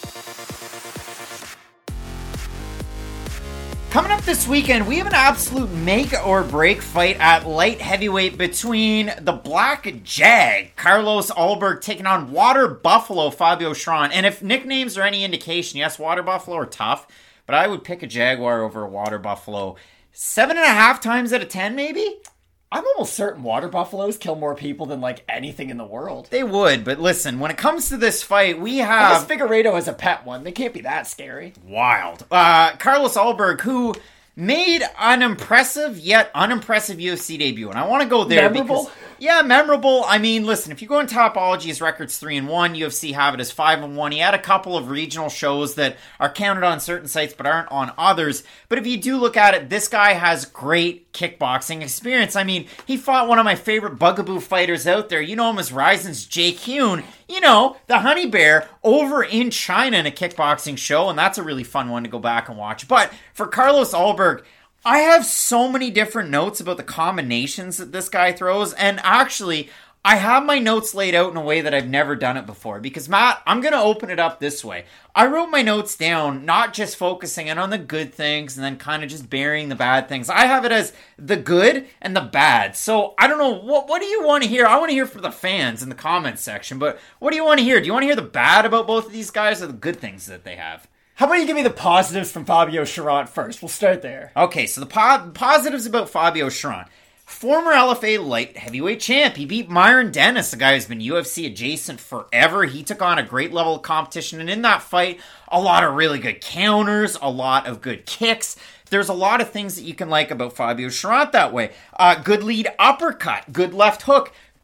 Coming up this weekend, we have an absolute make or break fight at light heavyweight between the Black Jag, Carlos Ulberg, taking on Water Buffalo, Fabio Schran. And if nicknames are any indication, yes, Water Buffalo are tough, but I would pick a Jaguar over a Water Buffalo. Seven and a half times out of ten, maybe? I'm almost certain water buffaloes kill more people than, like, anything in the world. They would, but listen, when it comes to this fight, we I have... guess Figueiredo has a pet one. They can't be that scary. Wild. Uh, Carlos Ulberg, who made an impressive yet unimpressive U F C debut, and I want to go there Memorable? because... Yeah, memorable. I mean, listen, if you go in Topology, his record's three and one. U F C have it as five and one. He had a couple of regional shows that are counted on certain sites but aren't on others. But if you do look at it, this guy has great kickboxing experience. I mean, he fought one of my favorite bugaboo fighters out there. You know him as Ryzen's Jake Hune. You know, the Honey Bear over in China in a kickboxing show, and that's a really fun one to go back and watch. But for Carlos Ulberg, I have so many different notes about the combinations that this guy throws, and actually, I have my notes laid out in a way that I've never done it before, because Matt, I'm going to open it up this way. I wrote my notes down, not just focusing in on the good things and then kind of just burying the bad things. I have it as the good and the bad. So I don't know, what what do you want to hear? I want to hear from the fans in the comments section, but what do you want to hear? Do you want to hear the bad about both of these guys or the good things that they have? How about you give me the positives from Fabio Schran first? We'll start there. Okay, so the po- positives about Fabio Schran. Former L F A light heavyweight champ. He beat Myron Dennis, a guy who's been U F C adjacent forever. He took on a great level of competition, and in that fight, a lot of really good counters, a lot of good kicks. There's a lot of things that you can like about Fabio Schran that way. Uh, good lead uppercut, good left hook,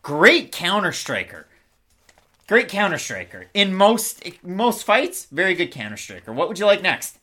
great counter striker. Great counter striker. In most most fights, very good counter striker. What would you like next?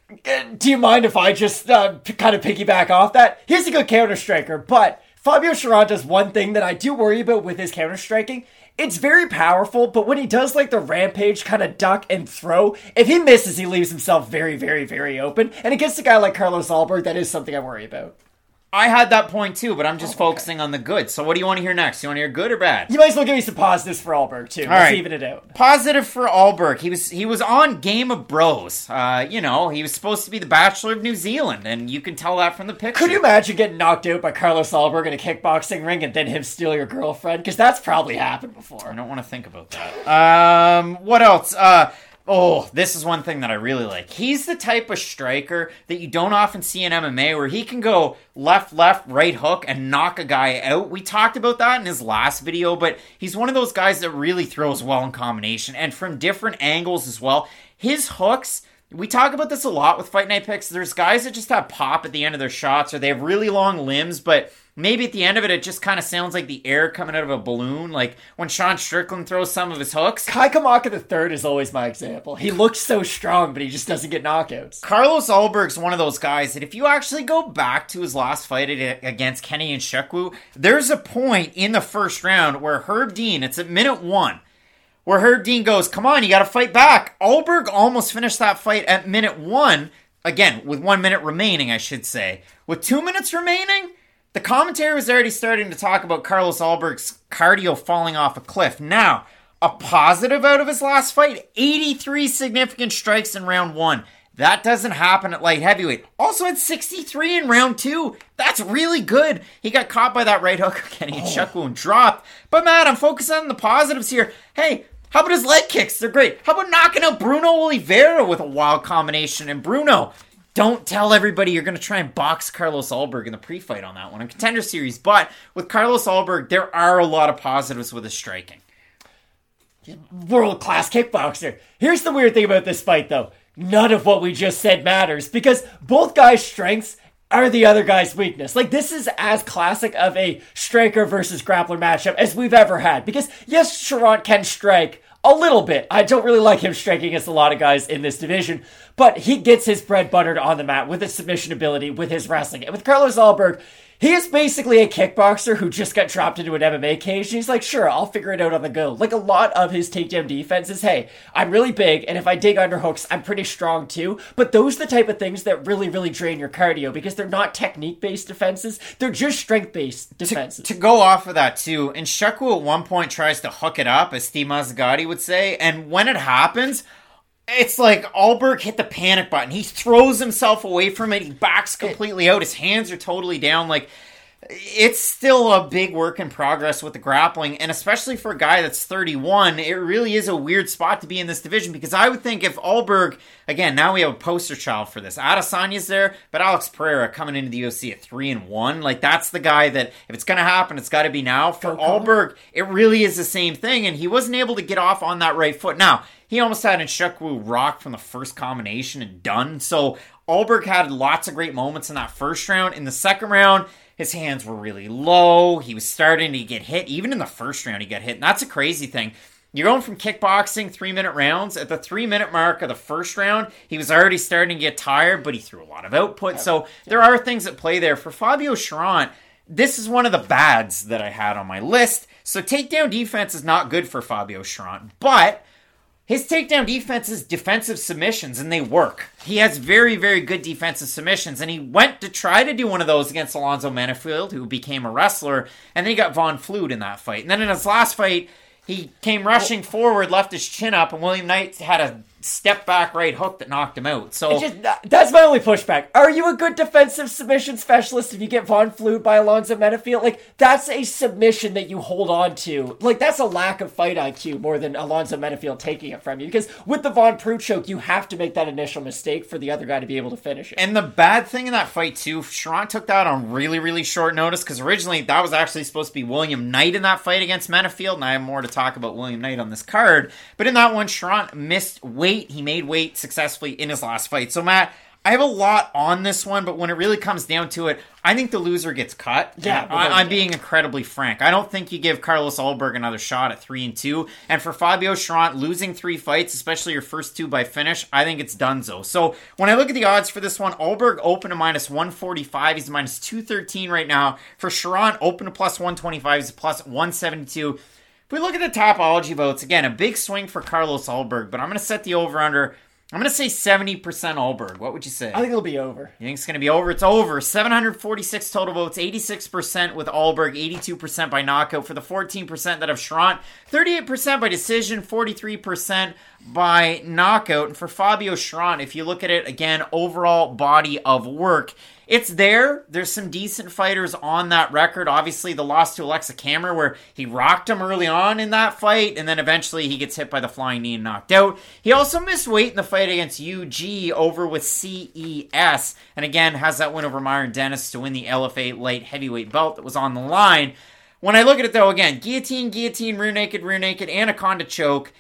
Do you mind if I just uh, p- kind of piggyback off that? He's a good counter striker, but Fabio Cherant does one thing that I do worry about with his counter striking. It's very powerful, but when he does like the rampage kind of duck and throw, if he misses, he leaves himself very, very, very open. And against a guy like Carlos Alberg, that is something I worry about. I had that point too, but I'm just oh, okay. focusing on the good. So what do you want to hear next? You want to hear good or bad? You might as well give me some positives for Alberg too. All Let's right. even it out. Positive for Alberg. He was he was on Game of Bros. Uh, you know, he was supposed to be the Bachelor of New Zealand, and you can tell that from the picture. Could you imagine getting knocked out by Carlos Alberg in a kickboxing ring and then him steal your girlfriend? Because that's probably happened before. I don't want to think about that. Um, what else? Uh, oh, this is one thing that I really like. He's the type of striker that you don't often see in M M A where he can go left, left, right hook and knock a guy out. We talked about that in his last video, but he's one of those guys that really throws well in combination and from different angles as well. His hooks, we talk about this a lot with Fight Night Picks. There's guys that just have pop at the end of their shots or they have really long limbs, but maybe at the end of it, it just kind of sounds like the air coming out of a balloon, like when Sean Strickland throws some of his hooks. Kai Kamaka the third is always my example. He looks so strong, but he just doesn't get knockouts. Carlos Alberg's one of those guys that if you actually go back to his last fight against Kenny Nzechukwu, there's a point in the first round where Herb Dean, it's at minute one, where Herb Dean goes, come on, you got to fight back. Alberg almost finished that fight at minute one, again, with one minute remaining, I should say. With two minutes remaining, the commentary was already starting to talk about Carlos Alberg's cardio falling off a cliff. Now, a positive out of his last fight, eighty-three significant strikes in round one. That doesn't happen at light heavyweight. Also had sixty-three in round two. That's really good. He got caught by that right hook. Kenny Nzechukwu and dropped. But Matt, I'm focusing on the positives here. Hey, how about his leg kicks? They're great. How about knocking out Bruno Oliveira with a wild combination? And Bruno, don't tell everybody you're going to try and box Carlos Alberg in the pre-fight on that one in Contender Series. But with Carlos Alberg, there are a lot of positives with his striking. World-class kickboxer. Here's the weird thing about this fight, though. None of what we just said matters, because both guys' strengths are the other guy's weakness. Like, this is as classic of a striker versus grappler matchup as we've ever had. Because, yes, Cherant can strike a little bit. I don't really like him striking against a lot of guys in this division, but he gets his bread buttered on the mat with his submission ability, with his wrestling. And with Carlos Alberg, he is basically a kickboxer who just got dropped into an M M A cage, and he's like, sure, I'll figure it out on the go. Like, a lot of his takedown defense is, hey, I'm really big, and if I dig underhooks, I'm pretty strong too. But those are the type of things that really, really drain your cardio, because they're not technique-based defenses. They're just strength-based defenses. To, to go off of that too, and Nzechukwu at one point tries to hook it up, as Steve Mazzagatti would say, and when it happens, it's like Alberg hit the panic button. He throws himself away from it. He backs completely out. His hands are totally down. Like, it's still a big work in progress with the grappling, and especially for a guy that's thirty-one, it really is a weird spot to be in this division, because I would think if Alberg, again, now we have a poster child for this. Adesanya's there, but Alex Pereira coming into the U F C at three and one, like, that's the guy that, if it's going to happen, it's got to be now. For Alberg, it really is the same thing, and he wasn't able to get off on that right foot. Now, he almost had Nzechukwu rock from the first combination and done, so Alberg had lots of great moments in that first round. In the second round, his hands were really low. He was starting to get hit. Even in the first round, he got hit. And that's a crazy thing. You're going from kickboxing, three-minute rounds. At the three-minute mark of the first round, he was already starting to get tired, but he threw a lot of output. So there are things at play there. For Fabio Cherant, this is one of the bads that I had on my list. So takedown defense is not good for Fabio Cherant. But his takedown defense is defensive submissions, and they work. He has very, very good defensive submissions, and he went to try to do one of those against Alonzo Menifield, who became a wrestler, and then he got Von Flute in that fight. And then in his last fight, he came rushing forward, left his chin up, and William Knight had a step back right hook that knocked him out. So just, that's my only pushback. Are you a good defensive submission specialist if you get Von Flute by Alonzo Menifield? Like, that's a submission that you hold on to. Like, that's a lack of fight I Q more than Alonzo Menifield taking it from you. Because with the Von Flute choke, you have to make that initial mistake for the other guy to be able to finish it. And the bad thing in that fight, too, Cherant took that on really, really short notice, because originally that was actually supposed to be William Knight in that fight against Menifield, and I have more to talk about William Knight on this card. But in that one, Cherant missed weight. He made weight successfully in his last fight. So, Matt, I have a lot on this one, but when it really comes down to it, I think the loser gets cut. Yeah, I, I'm being incredibly frank. I don't think you give Carlos Ulberg another shot at three and two. And for Fabio Cherant, losing three fights, especially your first two by finish, I think it's donezo. So when I look at the odds for this one, Ulberg open to minus one forty-five. He's minus two thirteen right now. For Cherant, open to plus one twenty-five. He's plus one seventy-two. If we look at the Topology votes, again, a big swing for Carlos Ulberg, but I'm going to set the over-under. I'm going to say seventy percent Ulberg. What would you say? I think it'll be over. You think it's going to be over? It's over. seven hundred forty-six total votes, eighty-six percent with Ulberg, eighty-two percent by knockout. For the fourteen percent that have Cherant, thirty-eight percent by decision, forty-three percent by knockout. And for Fabio Cherant, if you look at it, again, overall body of work, it's there. There's some decent fighters on that record. Obviously, the loss to Alexa Kammer, where he rocked him early on in that fight, and then eventually he gets hit by the flying knee and knocked out. He also missed weight in the fight against U G over with C E S, and again, has that win over Myron Dennis to win the L F A light heavyweight belt that was on the line. When I look at it, though, again, guillotine, guillotine, rear naked, rear naked, anaconda choke.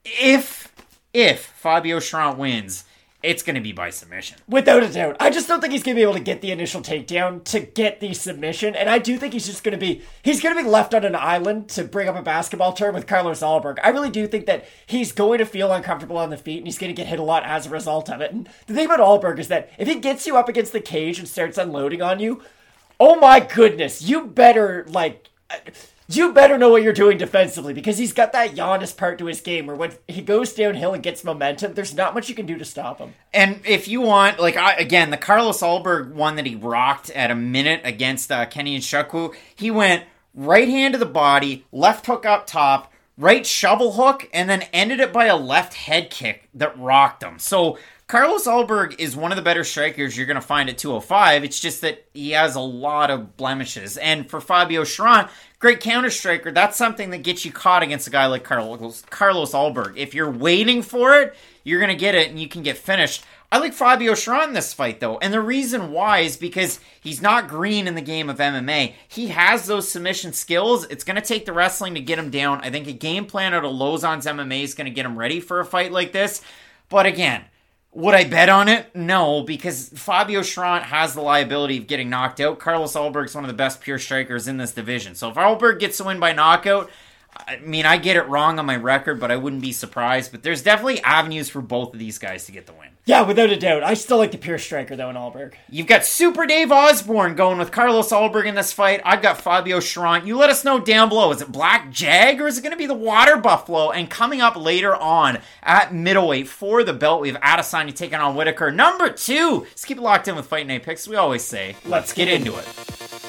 If, if Fabio Cherant wins, it's going to be by submission. Without a doubt. I just don't think he's going to be able to get the initial takedown to get the submission. And I do think he's just going to be, he's going to be left on an island, to bring up a basketball term, with Carlos Ulberg. I really do think that he's going to feel uncomfortable on the feet, and he's going to get hit a lot as a result of it. And the thing about Ulberg is that if he gets you up against the cage and starts unloading on you, oh my goodness, you better, like... You better know what you're doing defensively, because he's got that Giannis part to his game where when he goes downhill and gets momentum, there's not much you can do to stop him. And if you want, like, I, again, the Carlos Ulberg one that he rocked at a minute against uh, Kenny Nshukwu, he went right hand to the body, left hook up top, right shovel hook, and then ended it by a left head kick that rocked him. So Carlos Ulberg is one of the better strikers you're going to find at two oh five. It's just that he has a lot of blemishes. And for Fabio Cherant, great counter striker. That's something that gets you caught against a guy like Carlos, Carlos Ulberg. If you're waiting for it, you're going to get it and you can get finished. I like Fabio Cherant in this fight, though. And the reason why is because he's not green in the game of M M A. He has those submission skills. It's going to take the wrestling to get him down. I think a game plan out of Lauzon's M M A is going to get him ready for a fight like this. But again, would I bet on it? No, because Fabio Cherant has the liability of getting knocked out. Carlos Ulberg's one of the best pure strikers in this division. So if Ulberg gets a win by knockout, I mean, I get it wrong on my record, but I wouldn't be surprised. But there's definitely avenues for both of these guys to get the win. Yeah, without a doubt. I still like the pure striker, though, in Ulberg. You've got Super Dave Osborne going with Carlos Ulberg in this fight. I've got Fabio Cherant. You let us know down below. Is it Black Jag or is it going to be the Water Buffalo? And coming up later on at middleweight for the belt, we have Adesanya taking on Whitaker. Number two. Let's keep it locked in with Fight Night Picks. We always say, let's get into it.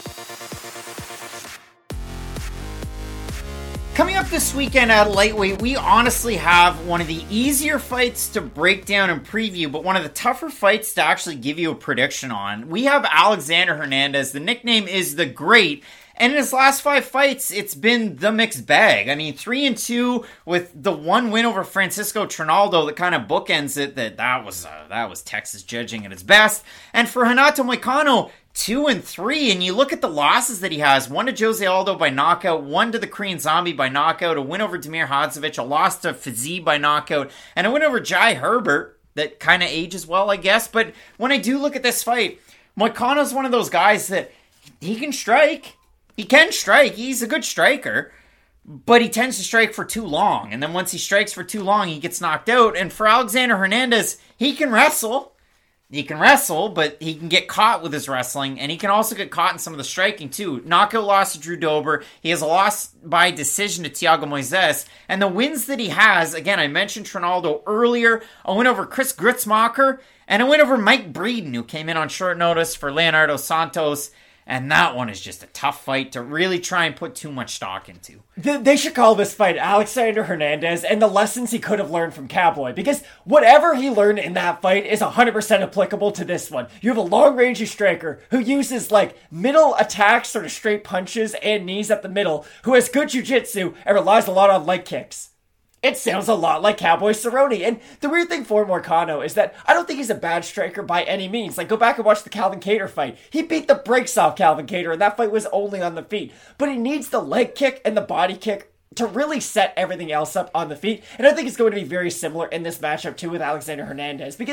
Coming up this weekend at lightweight, we honestly have one of the easier fights to break down and preview, but one of the tougher fights to actually give you a prediction on. We have Alexander Hernandez. The nickname is The Great. And in his last five fights, it's been the mixed bag. I mean, three and two with the one win over Francisco Trinaldo that kind of bookends it. That that was uh, that was Texas judging at its best. And for Renato Moicano, two and three. And you look at the losses that he has: one to Jose Aldo by knockout, one to the Korean Zombie by knockout, a win over Damir Hadzovic, a loss to Fiziev by knockout, and a win over Jai Herbert that kind of ages well, I guess. But when I do look at this fight, Moicano's one of those guys that he can strike. He can strike. He's a good striker, but he tends to strike for too long. And then once he strikes for too long, he gets knocked out. And for Alexander Hernandez, he can wrestle. He can wrestle, but he can get caught with his wrestling, and he can also get caught in some of the striking, too. Knockout loss to Drew Dober. He has a loss by decision to Thiago Moises. And the wins that he has, again, I mentioned Trinaldo earlier, a win over Chris Grutzmacher, and a win over Mike Breeden, who came in on short notice for Leonardo Santos. And that one is just a tough fight to really try and put too much stock into. They should call this fight Alexander Hernandez and the lessons he could have learned from Cowboy. Because whatever he learned in that fight is one hundred percent applicable to this one. You have a long-range striker who uses, like, middle attacks, sort of straight punches and knees up the middle, who has good jiu-jitsu and relies a lot on leg kicks. It sounds a lot like Cowboy Cerrone. And the weird thing for Moicano is that I don't think he's a bad striker by any means. Like, go back and watch the Calvin Kattar fight. He beat the brakes off Calvin Kattar, and that fight was only on the feet. But he needs the leg kick and the body kick to really set everything else up on the feet. And I think it's going to be very similar in this matchup, too, with Alexander Hernandez. Because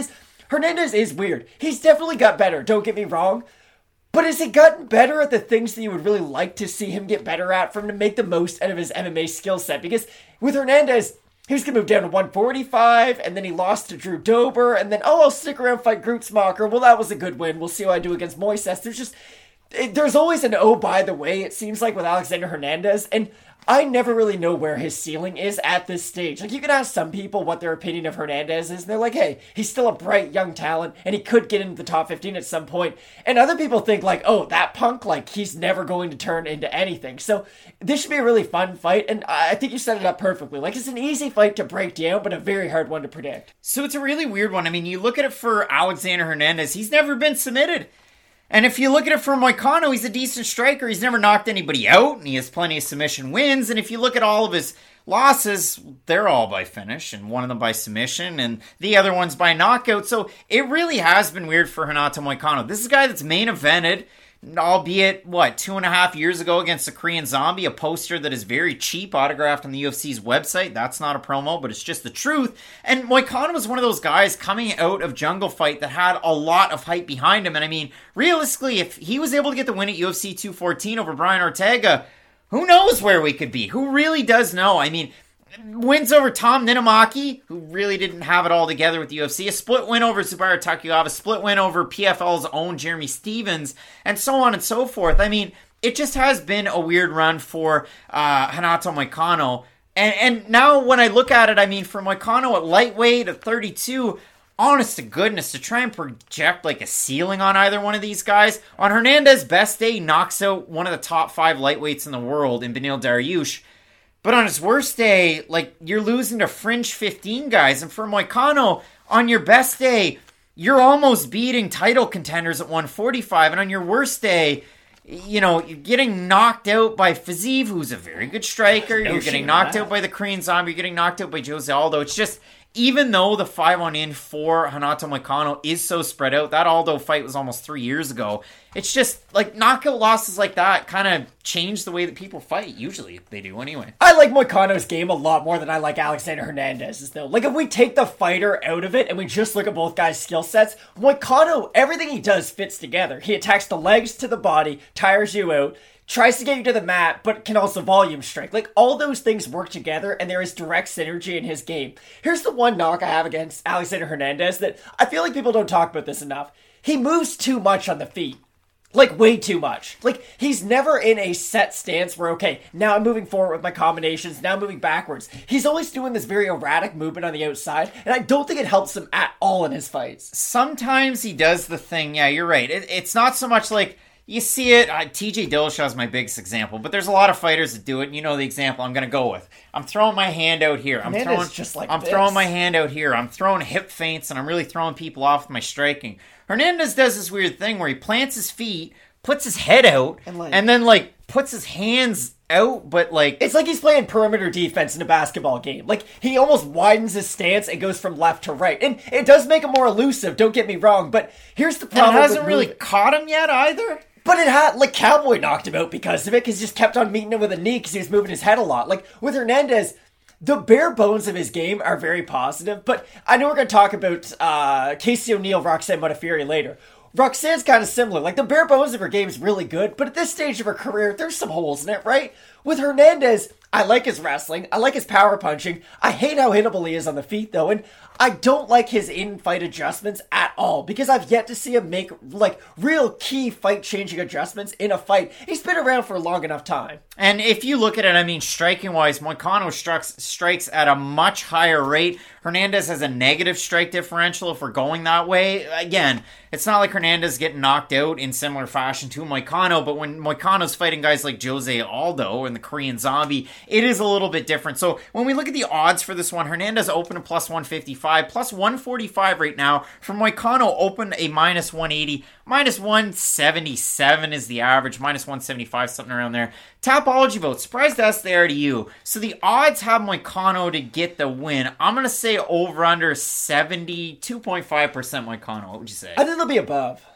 Hernandez is weird. He's definitely got better, don't get me wrong. But has he gotten better at the things that you would really like to see him get better at for him to make the most out of his M M A skill set? Because with Hernandez, he was going to move down to one forty-five, and then he lost to Drew Dober, and then, oh, I'll stick around fight Grutzmacher. Well, that was a good win. We'll see how I do against Moises. There's just, it, there's always an oh, by the way, it seems like with Alexander Hernandez, and I never really know where his ceiling is at this stage. Like, you can ask some people what their opinion of Hernandez is, and they're like, hey, he's still a bright young talent, and he could get into the top fifteen at some point. And other people think, like, oh, that punk, like, he's never going to turn into anything. So this should be a really fun fight, and I think you set it up perfectly. Like, it's an easy fight to break down, but a very hard one to predict. So it's a really weird one. I mean, you look at it for Alexander Hernandez, he's never been submitted. And if you look at it for Moicano, he's a decent striker. He's never knocked anybody out, and he has plenty of submission wins. And if you look at all of his losses, they're all by finish, and one of them by submission, and the other one's by knockout. So it really has been weird for Renato Moicano. This is a guy that's main evented, albeit, what, two and a half years ago against the Korean Zombie, a poster that is very cheap, autographed on the U F C's website. That's not a promo, but it's just the truth. And Moicano was one of those guys coming out of Jungle Fight that had a lot of hype behind him. And I mean, realistically, if he was able to get the win at U F C two fourteen over Brian Ortega, who knows where we could be? Who really does know? I mean, wins over Tom Ninamaki, who really didn't have it all together with the U F C. A split win over Zubair Takuyawa. A split win over P F L's own Jeremy Stevens. And so on and so forth. I mean, it just has been a weird run for uh, Renato Moicano. And, and now when I look at it, I mean, for Moicano at lightweight at thirty-two, honest to goodness, to try and project like a ceiling on either one of these guys. On Hernandez's best day, he knocks out one of the top five lightweights in the world in Beneil Dariush. But on his worst day, like, you're losing to fringe fifteen guys. And for Moicano, on your best day, you're almost beating title contenders at one forty-five. And on your worst day, you know, you're getting knocked out by Fiziev, who's a very good striker. No, you're getting knocked out by the Korean Zombie. You're getting knocked out by Jose Aldo. It's just, even though the five on in for Renato Moicano is so spread out, that Aldo fight was almost three years ago. It's just, like, knockout losses like that kind of change the way that people fight. Usually they do anyway. I like Moicano's game a lot more than I like Alexander Hernandez's, though. Like, if we take the fighter out of it and we just look at both guys' skill sets, Moicano, everything he does fits together. He attacks the legs to the body, tires you out, tries to get you to the mat, but can also volume strike. Like, all those things work together, and there is direct synergy in his game. Here's the one knock I have against Alexander Hernandez that I feel like people don't talk about this enough. He moves too much on the feet. Like, way too much. Like, he's never in a set stance where, okay, now I'm moving forward with my combinations, now I'm moving backwards. He's always doing this very erratic movement on the outside, and I don't think it helps him at all in his fights. Sometimes he does the thing, yeah, you're right. It, it's not so much like, you see it, uh, T J Dillashaw is my biggest example, but there's a lot of fighters that do it, and you know the example I'm going to go with. I'm throwing my hand out here. I'm Hernandez throwing just like I'm this. throwing my hand out here. I'm throwing hip feints, and I'm really throwing people off with my striking. Hernandez does this weird thing where he plants his feet, puts his head out, and, like, and then, like, puts his hands out, but, like... It's like he's playing perimeter defense in a basketball game. Like, he almost widens his stance and goes from left to right. And it does make him more elusive, don't get me wrong, but here's the problem. And it hasn't with really moving. caught him yet, either. But it had, like, Cowboy knocked him out because of it, because he just kept on meeting him with a knee because he was moving his head a lot. Like, with Hernandez, the bare bones of his game are very positive, but I know we're going to talk about uh, Casey O'Neill, Roxanne Modafferi later. Roxanne's kind of similar. Like, the bare bones of her game is really good, but at this stage of her career, there's some holes in it, right? With Hernandez, I like his wrestling. I like his power punching. I hate how hittable he is on the feet, though, and I don't like his in-fight adjustments at all, because I've yet to see him make, like, real key fight-changing adjustments in a fight. He's been around for a long enough time. And if you look at it, I mean, striking-wise, Moicano strikes, strikes at a much higher rate. Hernandez has a negative strike differential if we're going that way. Again, it's not like Hernandez getting knocked out in similar fashion to Moicano, but when Moicano's fighting guys like Jose Aldo and the Korean Zombie, it is a little bit different. So when we look at the odds for this one, Hernandez open at plus one fifty-five, plus one forty-five right now. For Moicano, open a minus one eighty, minus one seventy-seven is the average, minus one seventy-five, something around there. Tapology vote, surprised that's there to you. So the odds have Moicano to get the win. I'm going to say over under seventy-two point five percent Moicano. What would you say? I think they'll be above.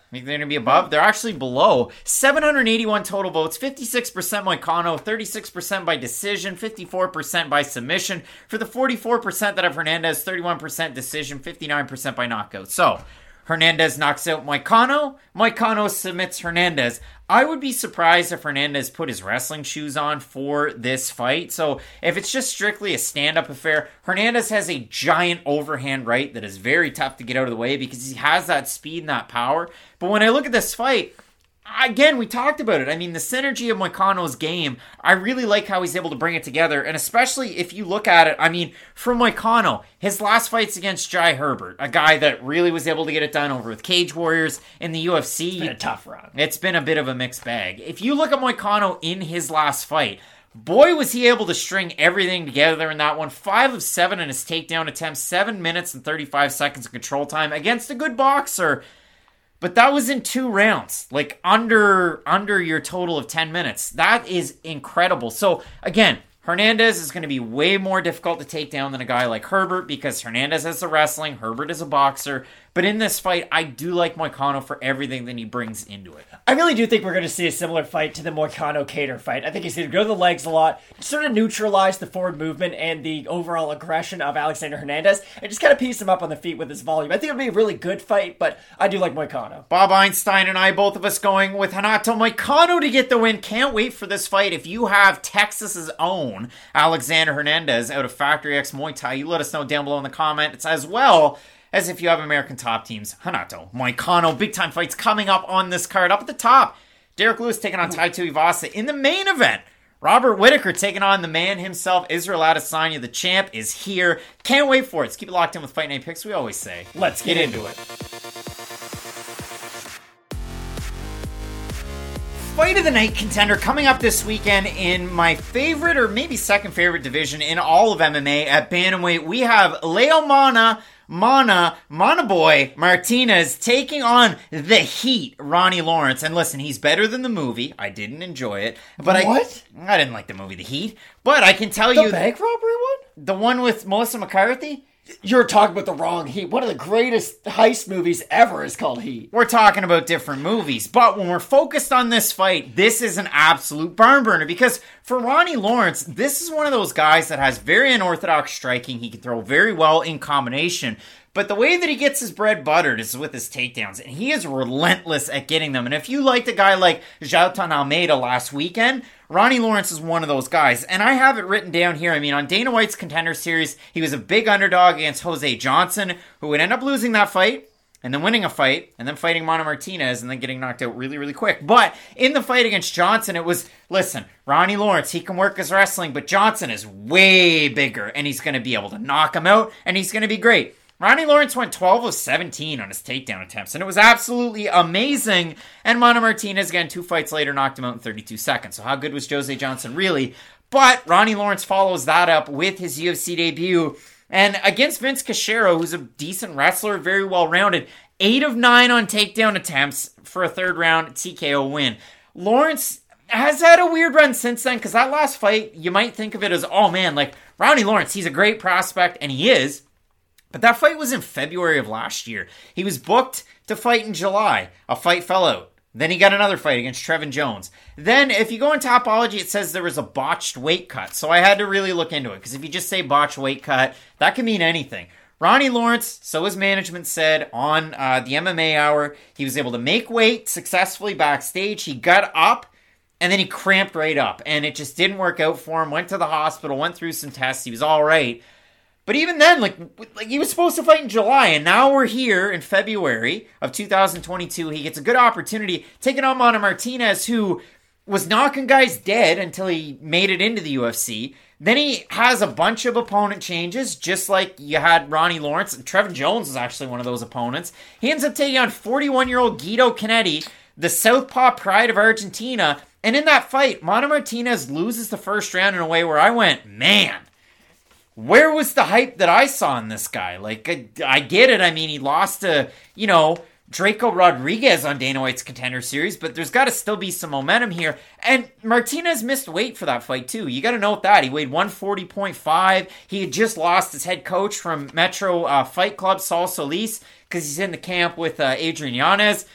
Think they're going to be above? They're actually below. seven hundred eighty-one total votes, fifty-six percent Moicano, thirty-six percent by decision, fifty-four percent by submission. For the forty-four percent that have Hernandez, thirty-one percent decision, fifty-nine percent by knockout. So, Hernandez knocks out Moicano. Moicano submits Hernandez. I would be surprised if Hernandez put his wrestling shoes on for this fight. So if it's just strictly a stand-up affair, Hernandez has a giant overhand right that is very tough to get out of the way because he has that speed and that power. But when I look at this fight, again, we talked about it. I mean, the synergy of Moicano's game, I really like how he's able to bring it together. And especially if you look at it, I mean, for Moicano, his last fights against Jai Herbert, a guy that really was able to get it done over with Cage Warriors in the U F C. It's been a tough run. It's been a bit of a mixed bag. If you look at Moicano in his last fight, boy, was he able to string everything together in that one. Five of seven in his takedown attempts, seven minutes and thirty-five seconds of control time against a good boxer. But that was in two rounds, like under under your total of ten minutes. That is incredible. So, again, Hernandez is going to be way more difficult to take down than a guy like Herbert because Hernandez has the wrestling, Herbert is a boxer. But in this fight, I do like Moicano for everything that he brings into it. I really do think we're going to see a similar fight to the Moicano-Kattar fight. I think he's going to go to the legs a lot, sort of neutralize the forward movement and the overall aggression of Alexander Hernandez, and just kind of piece him up on the feet with his volume. I think it'll be a really good fight, but I do like Moicano. Bob Einstein and I, both of us going with Renato Moicano to get the win. Can't wait for this fight. If you have Texas's own Alexander Hernandez out of Factory X Muay Thai, you let us know down below in the comments, as well as if you have American top teams. Renato Moicano, big time fights coming up on this card. Up at the top, Derek Lewis taking on Tai Tuivasa. In the main event, Robert Whittaker taking on the man himself, Israel Adesanya. The champ is here. Can't wait for it. Let's keep it locked in with Fight Night Picks. We always say, let's get, get into it. Fight of the night contender coming up this weekend in my favorite or maybe second favorite division in all of M M A at bantamweight. We have Leo Mana Mana, Mana Boy Martinez taking on the Heat, Ronnie Lawrence. And listen, he's better than the movie. I didn't enjoy it. But what? I, I didn't like the movie The Heat. But I can tell the you... The bank robbery one? The one with Melissa McCarthy? You're talking about the wrong Heat. One of the greatest heist movies ever is called Heat. We're talking about different movies. But when we're focused on this fight, this is an absolute barn burner. Because for Ronnie Lawrence, this is one of those guys that has very unorthodox striking. He can throw very well in combination. But the way that he gets his bread buttered is with his takedowns. And he is relentless at getting them. And if you liked a guy like Jailton Almeida last weekend, Ronnie Lawrence is one of those guys. And I have it written down here. I mean, on Dana White's Contender Series, he was a big underdog against Jose Johnson, who would end up losing that fight, and then winning a fight, and then fighting Mana Martinez, and then getting knocked out really, really quick. But in the fight against Johnson, it was, listen, Ronnie Lawrence, he can work his wrestling, but Johnson is way bigger, and he's going to be able to knock him out, and he's going to be great. Ronnie Lawrence went twelve of seventeen on his takedown attempts, and it was absolutely amazing. And Mana Martinez, again, two fights later, knocked him out in thirty-two seconds. So how good was Jose Johnson, really? But Ronnie Lawrence follows that up with his U F C debut. And against Vince Cachero, who's a decent wrestler, very well-rounded, eight of nine on takedown attempts for a third-round T K O win. Lawrence has had a weird run since then, because that last fight, you might think of it as, oh man, like, Ronnie Lawrence, he's a great prospect, and he is. But that fight was in February of last year. He was booked to fight in July. A fight fell out. Then he got another fight against Trevin Jones. Then, if you go in Topology, it says there was a botched weight cut. So I had to really look into it, because if you just say botched weight cut, that can mean anything. Ronnie Lawrence, so his management said on uh, the M M A Hour, he was able to make weight successfully backstage. He got up, and then he cramped right up. And it just didn't work out for him. Went to the hospital, went through some tests. He was all right. But even then, like, like he was supposed to fight in July, and now we're here in February of two thousand twenty-two. He gets a good opportunity taking on Mana Martinez, who was knocking guys dead until he made it into the U F C. Then he has a bunch of opponent changes, just like you had Ronnie Lawrence. Trevin Jones is actually one of those opponents. He ends up taking on forty-one-year-old Guido Canetti, the Southpaw pride of Argentina. And in that fight, Mana Martinez loses the first round in a way where I went, man, where was the hype that I saw in this guy? Like, I, I get it. I mean, he lost to, you know, Draco Rodriguez on Dana White's Contender Series, but there's got to still be some momentum here. And Martinez missed weight for that fight, too. You got to note that. He weighed one forty point five. He had just lost his head coach from Metro uh, Fight Club, Saul Solis, because he's in the camp with uh, Adrian Yanez.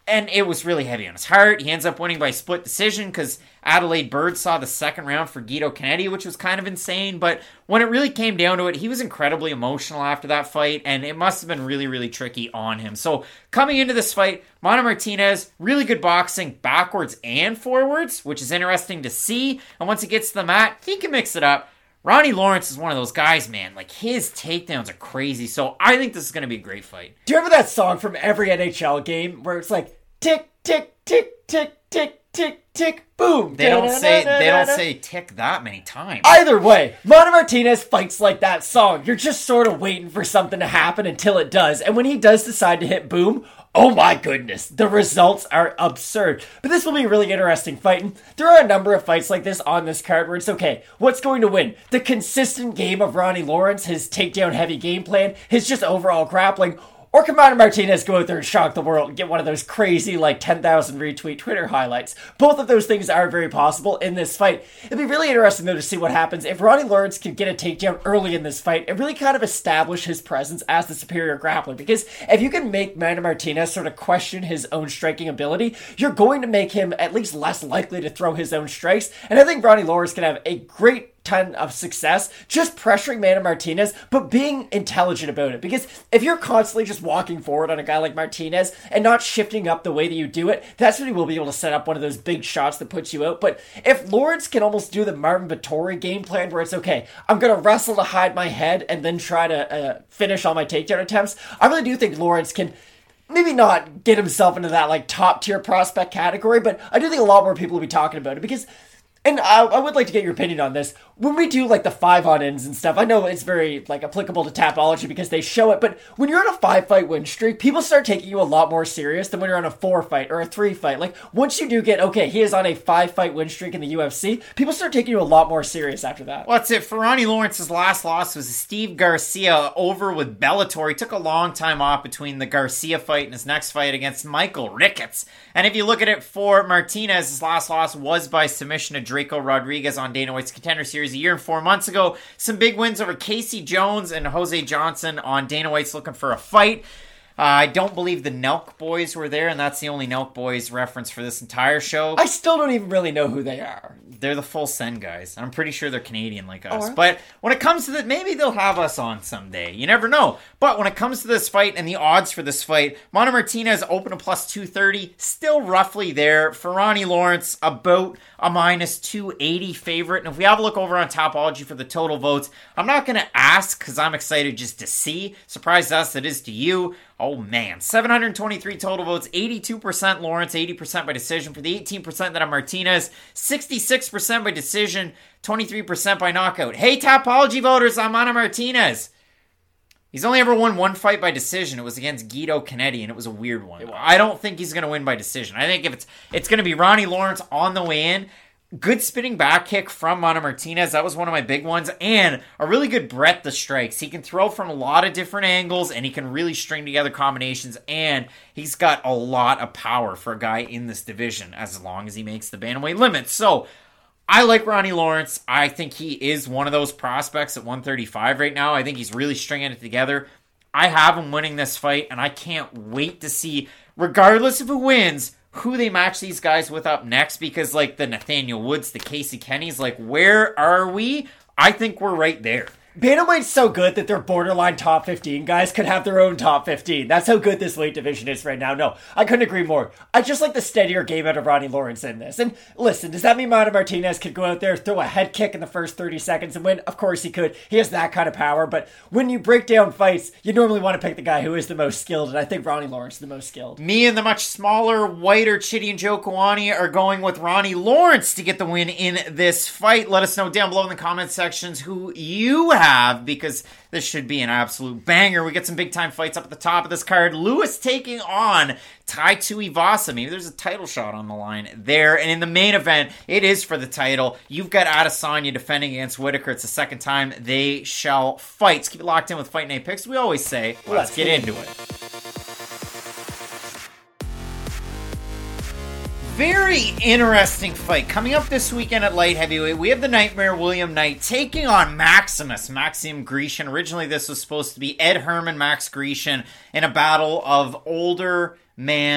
And it was really heavy on his heart. He ends up winning by split decision because Adelaide Bird saw the second round for Guido Canetti, which was kind of insane. But when it really came down to it, he was incredibly emotional after that fight, and it must have been really, really tricky on him. So coming into this fight, Mana Martinez, really good boxing backwards and forwards, which is interesting to see. And once he gets to the mat, he can mix it up. Ronnie Lawrence is one of those guys, man. Like, his takedowns are crazy. So I think this is going to be a great fight. Do you remember that song from every N H L game where it's like, tick, tick, tick, tick, tick, tick, tick, boom? They don't say they don't say tick that many times. Either way, Mana Martinez fights like that song. You're just sort of waiting for something to happen until it does. And when he does decide to hit boom, oh my goodness, the results are absurd. But this will be a really interesting fight. And there are a number of fights like this on this card where it's okay, what's going to win? The consistent game of Ronnie Lawrence, his takedown heavy game plan, his just overall grappling, or can Mana Martinez go out there and shock the world and get one of those crazy, like, ten thousand retweet Twitter highlights? Both of those things are very possible in this fight. It'd be really interesting, though, to see what happens if Ronnie Lawrence can get a takedown early in this fight and really kind of establish his presence as the superior grappler. Because if you can make Mana Martinez sort of question his own striking ability, you're going to make him at least less likely to throw his own strikes. And I think Ronnie Lawrence can have a great ton of success just pressuring Mana Martinez, but being intelligent about it. Because if you're constantly just walking forward on a guy like Martinez and not shifting up the way that you do it, that's when he will be able to set up one of those big shots that puts you out. But if Lawrence can almost do the Marvin Vettori game plan where it's okay, I'm going to wrestle to hide my head and then try to uh, finish all my takedown attempts, I really do think Lawrence can maybe not get himself into that like top tier prospect category, but I do think a lot more people will be talking about it because, and I, I would like to get your opinion on this. When we do like the five on ends and stuff, I know it's very like applicable to Tapology because they show it, but when you're on a five fight win streak, people start taking you a lot more serious than when you're on a four fight or a three fight. Like once you do get, okay, he is on a five fight win streak in the U F C, people start taking you a lot more serious after that. Well, that's it. For Ronnie Lawrence's last loss was Steve Garcia over with Bellator. He took a long time off between the Garcia fight and his next fight against Michael Ricketts. And if you look at it for Martinez, his last loss was by submission to Draco Rodriguez on Dana White's Contender Series a year and four months ago. Some big wins over Casey Jones and Jose Johnson on Dana White's looking for a fight. Uh, I don't believe the Nelk Boys were there, and that's the only Nelk Boys reference for this entire show. I still don't even really know who they are. They're the Full Send guys. I'm pretty sure they're Canadian like us. Oh, really? But when it comes to that, maybe they'll have us on someday. You never know. But when it comes to this fight and the odds for this fight, Mana Martinez open a plus two thirty, still roughly there. For Ronnie Lawrence, about a minus two eighty favorite. And if we have a look over on Tapology for the total votes, I'm not going to ask because I'm excited just to see. Surprised us, it is to you. Oh man, seven hundred twenty-three total votes, eighty-two percent Lawrence, eighty percent by decision. For the eighteen percent that are Martinez, sixty-six percent by decision, twenty-three percent by knockout. Hey, Tapology voters, I'm Mana Martinez. He's only ever won one fight by decision. It was against Guido Canetti, and it was a weird one. I don't think he's going to win by decision. I think if it's it's going to be Ronnie Lawrence on the way in. Good spinning back kick from Mana Martinez. That was one of my big ones. And a really good breadth of strikes. He can throw from a lot of different angles, and he can really string together combinations. And he's got a lot of power for a guy in this division, as long as he makes the bantamweight limit. So, I like Ronnie Lawrence. I think he is one of those prospects at one thirty-five right now. I think he's really stringing it together. I have him winning this fight, and I can't wait to see, regardless of who wins, who they match these guys with up next, because like the Nathaniel Woods, the Casey Kennys, like where are we? I think we're right there. Bantamweight's so good that their borderline top fifteen guys could have their own top fifteen. That's how good this weight division is right now. No, I couldn't agree more. I just like the steadier game out of Ronnie Lawrence in this. And listen, does that mean Mana Martinez could go out there, throw a head kick in the first thirty seconds and win? Of course he could. He has that kind of power. But when you break down fights, you normally want to pick the guy who is the most skilled. And I think Ronnie Lawrence is the most skilled. Me and the much smaller, whiter Chidi and Joe Kawani are going with Ronnie Lawrence to get the win in this fight. Let us know down below in the comment sections who you have, because this should be an absolute banger. We get some big time fights up at the top of this card. Lewis taking on Tai Tuivasa. Maybe there's a title shot on the line there. And in the main event, it is for the title. You've got Adesanya defending against Whitaker. It's the second time they shall fight. Let's keep it locked in with Fight Night Picks. We always say, let's, let's get into it. Very interesting fight coming up this weekend at light heavyweight. We have the Nightmare William Knight taking on Maximus, Maxim Grishin. Originally, this was supposed to be Ed Herman, Max Grishin in a battle of older man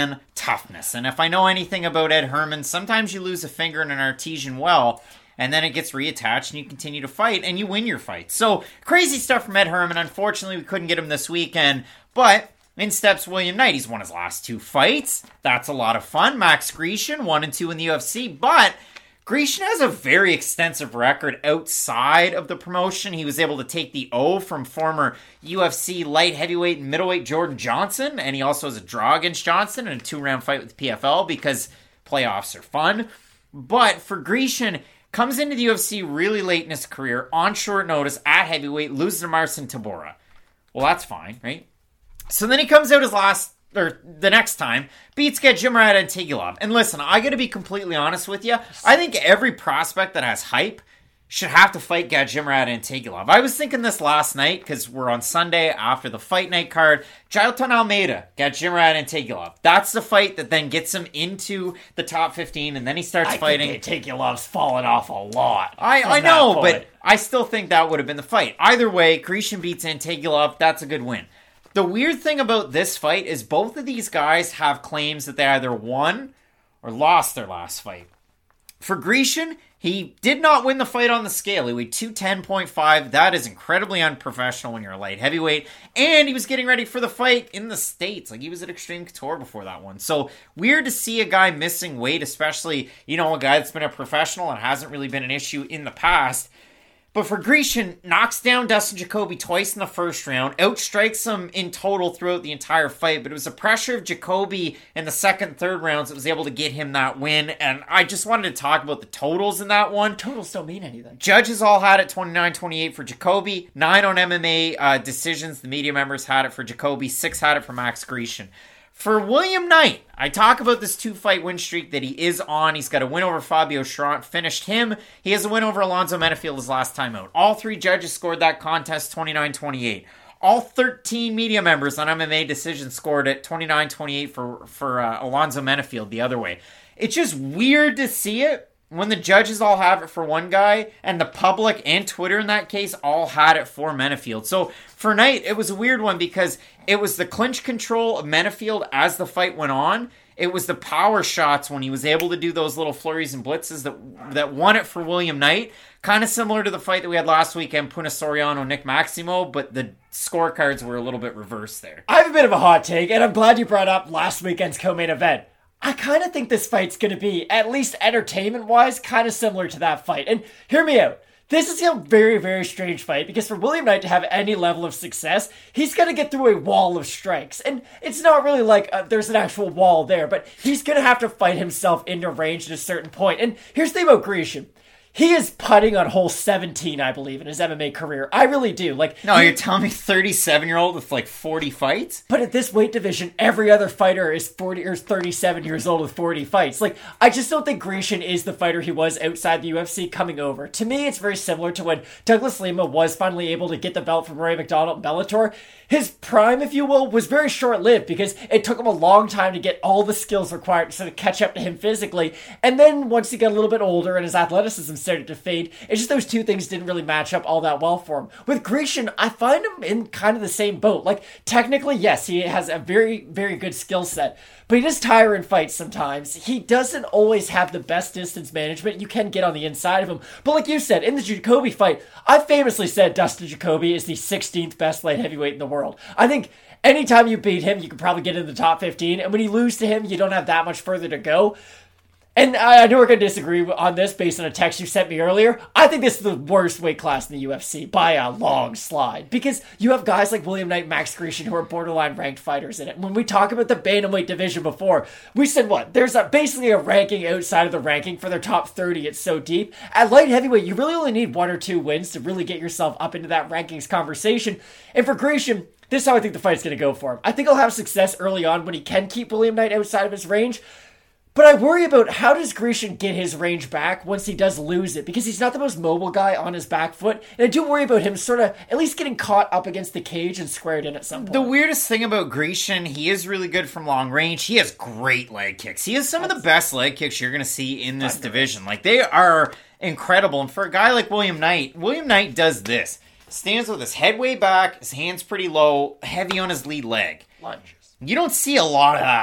toughness. And if I know anything about Ed Herman, sometimes you lose a finger in an artesian well, and then it gets reattached, and you continue to fight, and you win your fight. So, crazy stuff from Ed Herman. Unfortunately, we couldn't get him this weekend, but in steps William Knight. He's won his last two fights. That's a lot of fun. Max Grecian, one and two in the U F C, but Grecian has a very extensive record outside of the promotion. He was able to take the O from former U F C light heavyweight and middleweight Jordan Johnson, and he also has a draw against Johnson in a two-round fight with the P F L because playoffs are fun. But for Grecian, comes into the U F C really late in his career, on short notice, at heavyweight, loses to Marcin Tybura. Well, that's fine, right? So then he comes out his last, or the next time, beats Gadjimurad Antigulov. And listen, I gotta be completely honest with you. I think every prospect that has hype should have to fight Gadjimurad Antigulov. I was thinking this last night, because we're on Sunday after the fight night card. Jailton Almeida, Gadjimurad Antigulov. That's the fight that then gets him into the top fifteen, and then he starts I fighting. think Antigolov's fallen off a lot. I, I know, but I still think that would have been the fight. Either way, Grecian beats Antigulov. That's a good win. The weird thing about this fight is both of these guys have claims that they either won or lost their last fight. For Grecian, he did not win the fight on the scale. He weighed two ten point five. That is incredibly unprofessional when you're a light heavyweight. And he was getting ready for the fight in the States. Like, he was at Extreme Couture before that one. So, weird to see a guy missing weight, especially, you know, a guy that's been a professional and hasn't really been an issue in the past. But for Grecian, knocks down Dustin Jacoby twice in the first round, outstrikes him in total throughout the entire fight, but it was the pressure of Jacoby in the second and third rounds that was able to get him that win, and I just wanted to talk about the totals in that one. Totals don't mean anything. Judges all had it twenty-nine twenty-eight for Jacoby, nine on M M A uh, decisions, the media members had it for Jacoby, six had it for Max Grecian. For William Knight, I talk about this two-fight win streak that he is on. He's got a win over Fabio Cherant, finished him. He has a win over Alonzo Menefield his last time out. All three judges scored that contest twenty-nine twenty-eight. All thirteen media members on M M A Decision scored it twenty-nine twenty-eight for, for uh, Alonzo Menefield the other way. It's just weird to see it when the judges all have it for one guy, and the public and Twitter in that case all had it for Menefield. So for Knight, it was a weird one because it was the clinch control of Menefield as the fight went on. It was the power shots when he was able to do those little flurries and blitzes that that won it for William Knight. Kind of similar to the fight that we had last weekend, Puna Soriano, Nick Maximo, but the scorecards were a little bit reversed there. I have a bit of a hot take, and I'm glad you brought up last weekend's co-main event. I kind of think this fight's going to be, at least entertainment-wise, kind of similar to that fight. And hear me out. This is a very, very strange fight because for William Knight to have any level of success, he's going to get through a wall of strikes. And it's not really like uh, there's an actual wall there, but he's going to have to fight himself into range at a certain point. And here's the thing about Grecian. He is putting on hole seventeen, I believe, in his M M A career. I really do. Like, no, he, you're telling me thirty-seven-year-old with like forty fights? But at this weight division, every other fighter is forty or thirty-seven years old with forty fights. Like, I just don't think Grecian is the fighter he was outside the U F C coming over. To me, it's very similar to when Douglas Lima was finally able to get the belt from Rory McDonald in Bellator. His prime, if you will, was very short-lived because it took him a long time to get all the skills required to sort of catch up to him physically. And then once he got a little bit older and his athleticism started to fade, it's just those two things didn't really match up all that well for him. With Grecian, I find him in kind of the same boat. Like, technically, yes, he has a very, very good skill set, but he does tire in fights sometimes. He doesn't always have the best distance management. You can get on the inside of him. But like you said, in the Jacoby fight, I famously said Dustin Jacoby is the sixteenth best light heavyweight in the world. I think anytime you beat him, you can probably get in the top fifteen. And when you lose to him, you don't have that much further to go. And I know we're going to disagree on this based on a text you sent me earlier. I think this is the worst weight class in the U F C by a long slide. Because you have guys like William Knight, Max Grecian, who are borderline ranked fighters in it. When we talk about the bantamweight division before, we said what? There's a, basically a ranking outside of the ranking for their top thirty. It's so deep. At light heavyweight, you really only need one or two wins to really get yourself up into that rankings conversation. And for Grecian, this is how I think the fight's going to go for him. I think he'll have success early on when he can keep William Knight outside of his range. But I worry about how does Grecian get his range back once he does lose it, because he's not the most mobile guy on his back foot. And I do worry about him sort of at least getting caught up against the cage and squared in at some point. The weirdest thing about Grecian, he is really good from long range. He has great leg kicks. He has some That's, of the best leg kicks you're going to see in this division. Like, they are incredible. And for a guy like William Knight, William Knight does this. Stands with his head way back, his hands pretty low, heavy on his lead leg. Lunges. You don't see a lot of that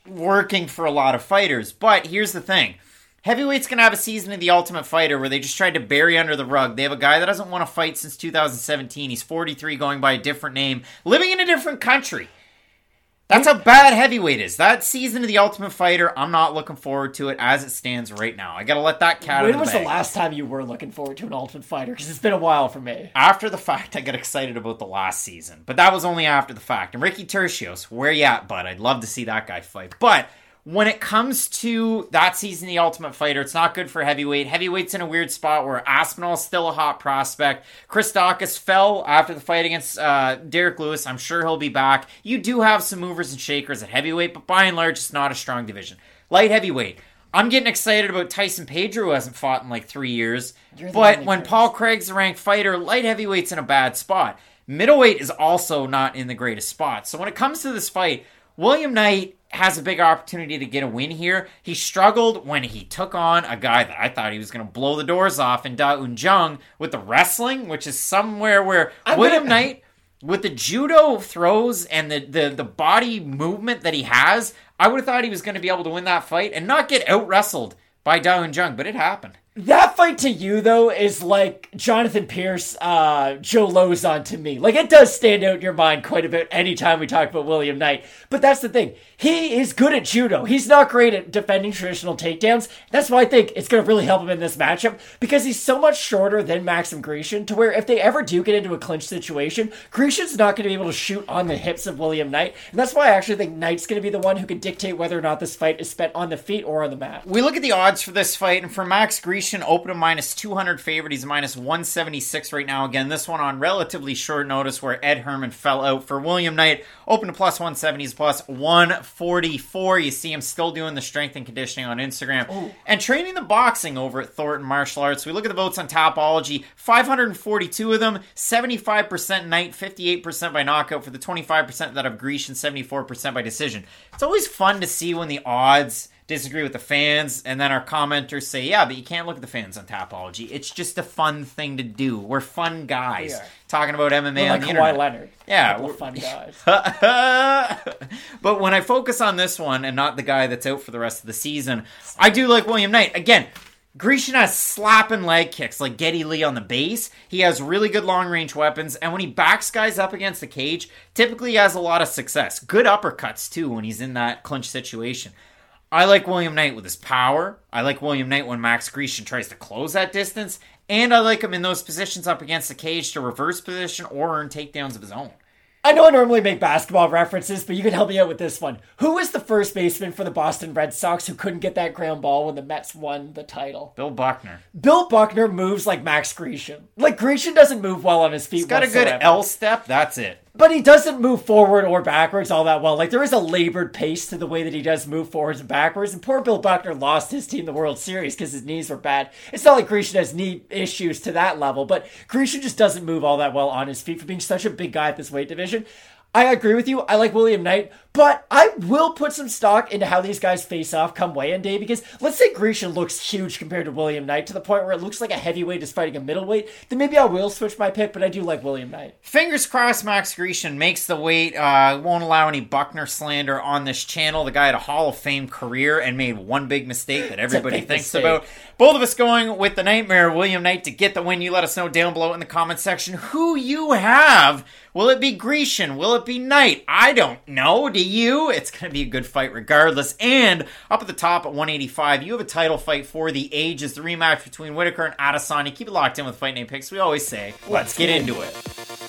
working for a lot of fighters. But here's the thing. Heavyweight's going to have a season of The Ultimate Fighter where they just tried to bury under the rug. They have a guy that hasn't won a fight since two thousand seventeen. He's forty-three, going by a different name, living in a different country. That's how bad heavyweight is. That season of The Ultimate Fighter, I'm not looking forward to it as it stands right now. I got to let that cat out of the bag. When was the last time you were looking forward to an Ultimate Fighter? Because it's been a while for me. After the fact, I got excited about the last season. But that was only after the fact. And Ricky Tercios, where you at, bud? I'd love to see that guy fight. But when it comes to that season, The Ultimate Fighter, it's not good for heavyweight. Heavyweight's in a weird spot where Aspinall's still a hot prospect. Chris Daukaus fell after the fight against uh, Derek Lewis. I'm sure he'll be back. You do have some movers and shakers at heavyweight, but by and large, it's not a strong division. Light heavyweight. I'm getting excited about Tyson Pedro, who hasn't fought in like three years. But when Paul Craig's a ranked fighter, light heavyweight's in a bad spot. Middleweight is also not in the greatest spot. So when it comes to this fight, William Knight has a big opportunity to get a win here. He struggled when he took on a guy that I thought he was going to blow the doors off in Da Un Jung with the wrestling, which is somewhere where I'm William gonna... Knight, with the judo throws and the, the, the body movement that he has, I would have thought he was going to be able to win that fight and not get out-wrestled by Da Un Jung, but it happened. That fight to you, though, is like Jonathan Pierce, uh, Joe Lozon to me. Like, it does stand out in your mind quite a bit anytime we talk about William Knight. But that's the thing. He is good at judo. He's not great at defending traditional takedowns. That's why I think it's going to really help him in this matchup, because he's so much shorter than Maxim Grishin, to where if they ever do get into a clinch situation, Grishin's not going to be able to shoot on the hips of William Knight. And that's why I actually think Knight's going to be the one who can dictate whether or not this fight is spent on the feet or on the mat. We look at the odds for this fight, and for Max Grishin, open to minus two hundred favorite. He's minus one seventy-six right now. Again, this one on relatively short notice where Ed Herman fell out. For William Knight, open to plus one seventy, is plus one forty-four. You see him still doing the strength and conditioning on Instagram. Ooh. And training the boxing over at Thornton Martial Arts. We look at the votes on Tapology. five hundred forty-two of them, seventy-five percent Knight, fifty-eight percent by knockout for the twenty-five percent that have Grishin, seventy-four percent by decision. It's always fun to see when the odds disagree with the fans, and then our commenters say, yeah, but you can't look at the fans on Tapology. It's just a fun thing to do. We're fun guys talking about M M A we're on like the Kawhi internet. Leonard. Yeah, we're fun guys. But when I focus on this one and not the guy that's out for the rest of the season, I do like William Knight. Again, Grishin has slapping leg kicks like Geddy Lee on the base. He has really good long-range weapons, and when he backs guys up against the cage, typically he has a lot of success. Good uppercuts, too, when he's in that clinch situation. I like William Knight with his power. I like William Knight when Max Grishin tries to close that distance. And I like him in those positions up against the cage to reverse position or earn takedowns of his own. I know I normally make basketball references, but you can help me out with this one. Who was the first baseman for the Boston Red Sox who couldn't get that ground ball when the Mets won the title? Bill Buckner. Bill Buckner moves like Max Grishin. Like, Grishin doesn't move well on his feet. He's got whatsoever. a good L step, that's it. But he doesn't move forward or backwards all that well. Like, there is a labored pace to the way that he does move forwards and backwards. And poor Bill Buckner lost his team the World Series because his knees were bad. It's not like Grishin has knee issues to that level, but Grishin just doesn't move all that well on his feet for being such a big guy at this weight division. I agree with you. I like William Knight, but I will put some stock into how these guys face off come weigh-in day, because let's say Grishin looks huge compared to William Knight to the point where it looks like a heavyweight is fighting a middleweight, then maybe I will switch my pick, but I do like William Knight. Fingers crossed Max Grishin makes the weight. Uh, won't allow any Buckner slander on this channel. The guy had a Hall of Fame career and made one big mistake that everybody thinks mistake. about. Both of us going with the Nightmare, William Knight, to get the win. You let us know down below in the comment section who you have. Will it be Grishin? Will it be Knight? I don't know. Do you? It's going to be a good fight regardless. And up at the top at one eighty-five, you have a title fight for the ages. The rematch between Whitaker and Adesanya. Keep it locked in with Fight Night Picks. We always say, let's get into it.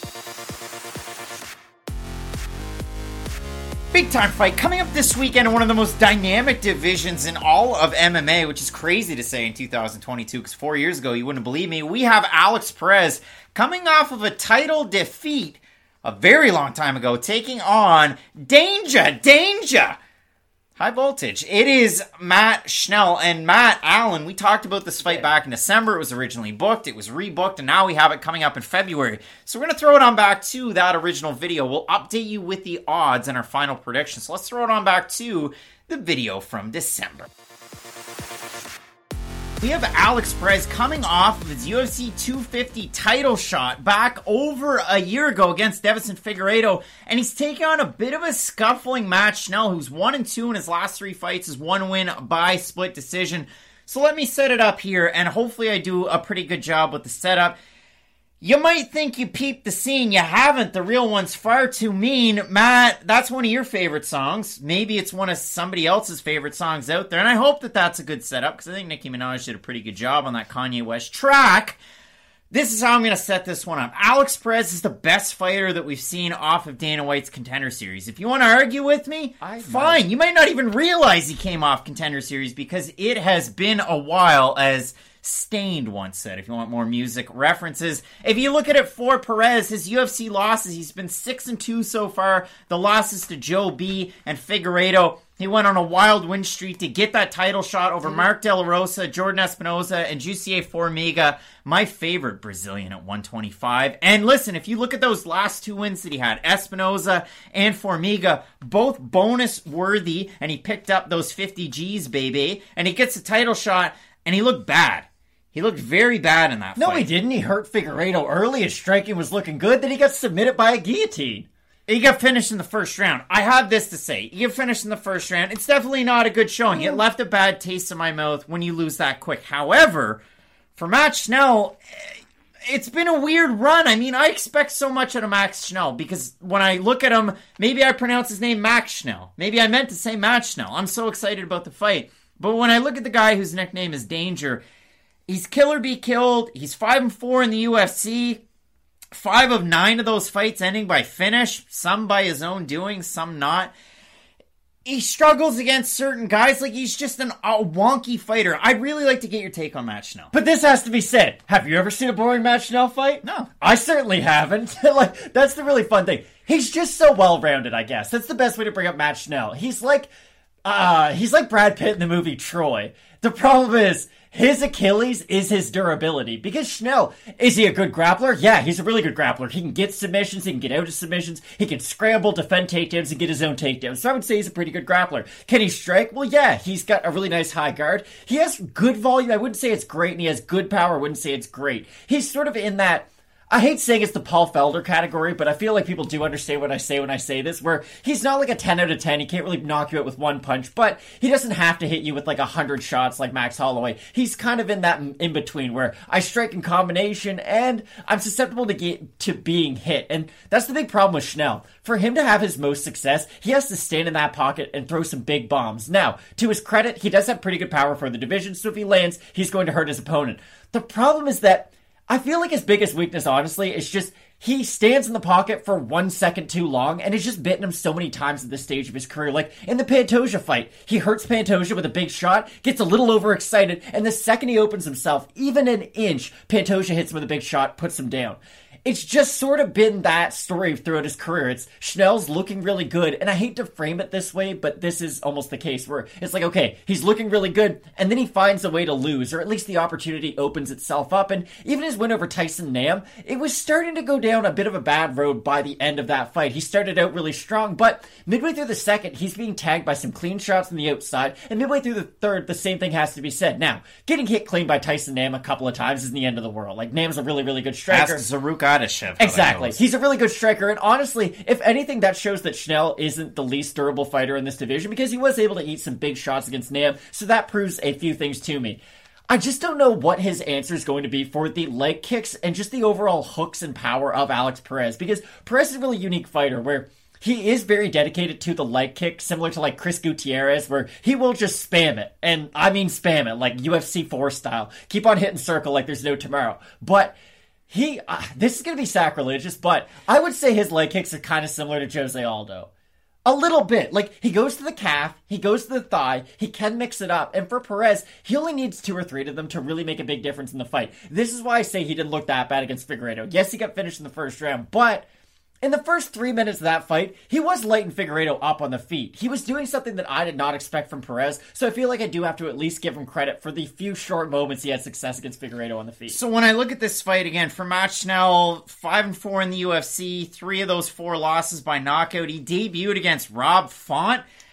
Big time fight coming up this weekend in one of the most dynamic divisions in all of M M A, which is crazy to say in two thousand twenty-two, because four years ago, you wouldn't believe me. We have Alex Perez coming off of a title defeat a very long time ago, taking on Danger, Danger. High voltage. It is Matt Schnell and Matt Allen. We talked about this fight back in December. It was originally booked. It was rebooked, and now we have it coming up in February. So we're going to throw it on back to that original video. We'll update you with the odds and our final predictions. So let's throw it on back to the video from December. We have Alex Perez coming off of his U F C two fifty title shot back over a year ago against Deiveson Figueiredo, and he's taking on a bit of a scuffling Matt Schnell, who's one and two in his last three fights, is one win by split decision. So let me set it up here, and hopefully I do a pretty good job with the setup. You might think you peeped the scene. You haven't. The real one's far too mean. Matt, that's one of your favorite songs. Maybe it's one of somebody else's favorite songs out there. And I hope that that's a good setup, because I think Nicki Minaj did a pretty good job on that Kanye West track. This is how I'm going to set this one up. Alex Perez is the best fighter that we've seen off of Dana White's Contender Series. If you want to argue with me, I fine. Might. You might not even realize he came off Contender Series, because it has been a while, as Stained once said, if you want more music references. If you look at it for Perez, his U F C losses, he's been six and two so far. The losses to Joe B and Figueiredo. He went on a wild win streak to get that title shot over Mark De La Rosa, Jordan Espinoza, and Jussier Formiga, my favorite Brazilian at one twenty-five. And listen, if you look at those last two wins that he had, Espinoza and Formiga, both bonus worthy, and he picked up those fifty G's, baby, and he gets a title shot, and he looked bad. He looked very bad in that fight. No, he didn't. He hurt Figueiredo early. His striking was looking good. Then he got submitted by a guillotine. He got finished in the first round. I have this to say. You get finished in the first round. It's definitely not a good showing. It left a bad taste in my mouth when you lose that quick. However, for Matt Schnell, it's been a weird run. I mean, I expect so much out of Max Schnell, because when I look at him, maybe I pronounce his name Max Schnell. Maybe I meant to say Matt Schnell. I'm so excited about the fight. But when I look at the guy whose nickname is Danger, he's kill or be killed. He's five and four in the U F C. Five of nine of those fights ending by finish. Some by his own doing, some not. He struggles against certain guys. Like, he's just an, a wonky fighter. I'd really like to get your take on Matt Schnell. But this has to be said. Have you ever seen a boring Matt Schnell fight? No. I certainly haven't. Like, that's the really fun thing. He's just so well-rounded, I guess. That's the best way to bring up Matt Schnell. He's like, uh, he's like Brad Pitt in the movie Troy. The problem is, his Achilles is his durability. Because Schnell, is he a good grappler? Yeah, he's a really good grappler. He can get submissions, he can get out of submissions, he can scramble, defend takedowns, and get his own takedowns. So I would say he's a pretty good grappler. Can he strike? Well, yeah, he's got a really nice high guard. He has good volume. I wouldn't say it's great, and he has good power. I wouldn't say it's great. He's sort of in that, I hate saying it's the Paul Felder category, but I feel like people do understand what I say when I say this, where he's not like a ten out of ten. He can't really knock you out with one punch, but he doesn't have to hit you with like one hundred shots like Max Holloway. He's kind of in that in-between where I strike in combination and I'm susceptible to get to being hit. And that's the big problem with Schnell. For him to have his most success, he has to stand in that pocket and throw some big bombs. Now, to his credit, he does have pretty good power for the division, so if he lands, he's going to hurt his opponent. The problem is that I feel like his biggest weakness, honestly, is just he stands in the pocket for one second too long, and it's just bitten him so many times at this stage of his career. Like in the Pantoja fight, he hurts Pantoja with a big shot, gets a little overexcited, and the second he opens himself, even an inch, Pantoja hits him with a big shot, puts him down. It's just sort of been that story throughout his career. It's Schnell's looking really good, and I hate to frame it this way, but this is almost the case where it's like, okay, he's looking really good, and then he finds a way to lose, or at least the opportunity opens itself up, and even his win over Tyson Nam, it was starting to go down a bit of a bad road by the end of that fight. He started out really strong, but midway through the second, he's being tagged by some clean shots on the outside, and midway through the third, the same thing has to be said. Now, getting hit clean by Tyson Nam a couple of times isn't the end of the world. Like, Nam's a really, really good striker. Ask Zaruk Adeshev. Exactly. He's a really good striker, and honestly, if anything, that shows that Schnell isn't the least durable fighter in this division, because he was able to eat some big shots against Nam, so that proves a few things to me. I just don't know what his answer is going to be for the leg kicks and just the overall hooks and power of Alex Perez, because Perez is a really unique fighter where he is very dedicated to the leg kick, similar to like Chris Gutierrez, where he will just spam it. And I mean spam it, like U F C four style. Keep on hitting circle like there's no tomorrow. But He, uh, this is going to be sacrilegious, but I would say his leg kicks are kind of similar to Jose Aldo. A little bit. Like, he goes to the calf, he goes to the thigh, he can mix it up, and for Perez, he only needs two or three of them to really make a big difference in the fight. This is why I say he didn't look that bad against Figueiredo. Yes, he got finished in the first round, but in the first three minutes of that fight, he was lighting Figueiredo up on the feet. He was doing something that I did not expect from Perez, so I feel like I do have to at least give him credit for the few short moments he had success against Figueiredo on the feet. So when I look at this fight again, for Matt Schnell, five and four in the U F C, three of those four losses by knockout. He debuted against Rob Font,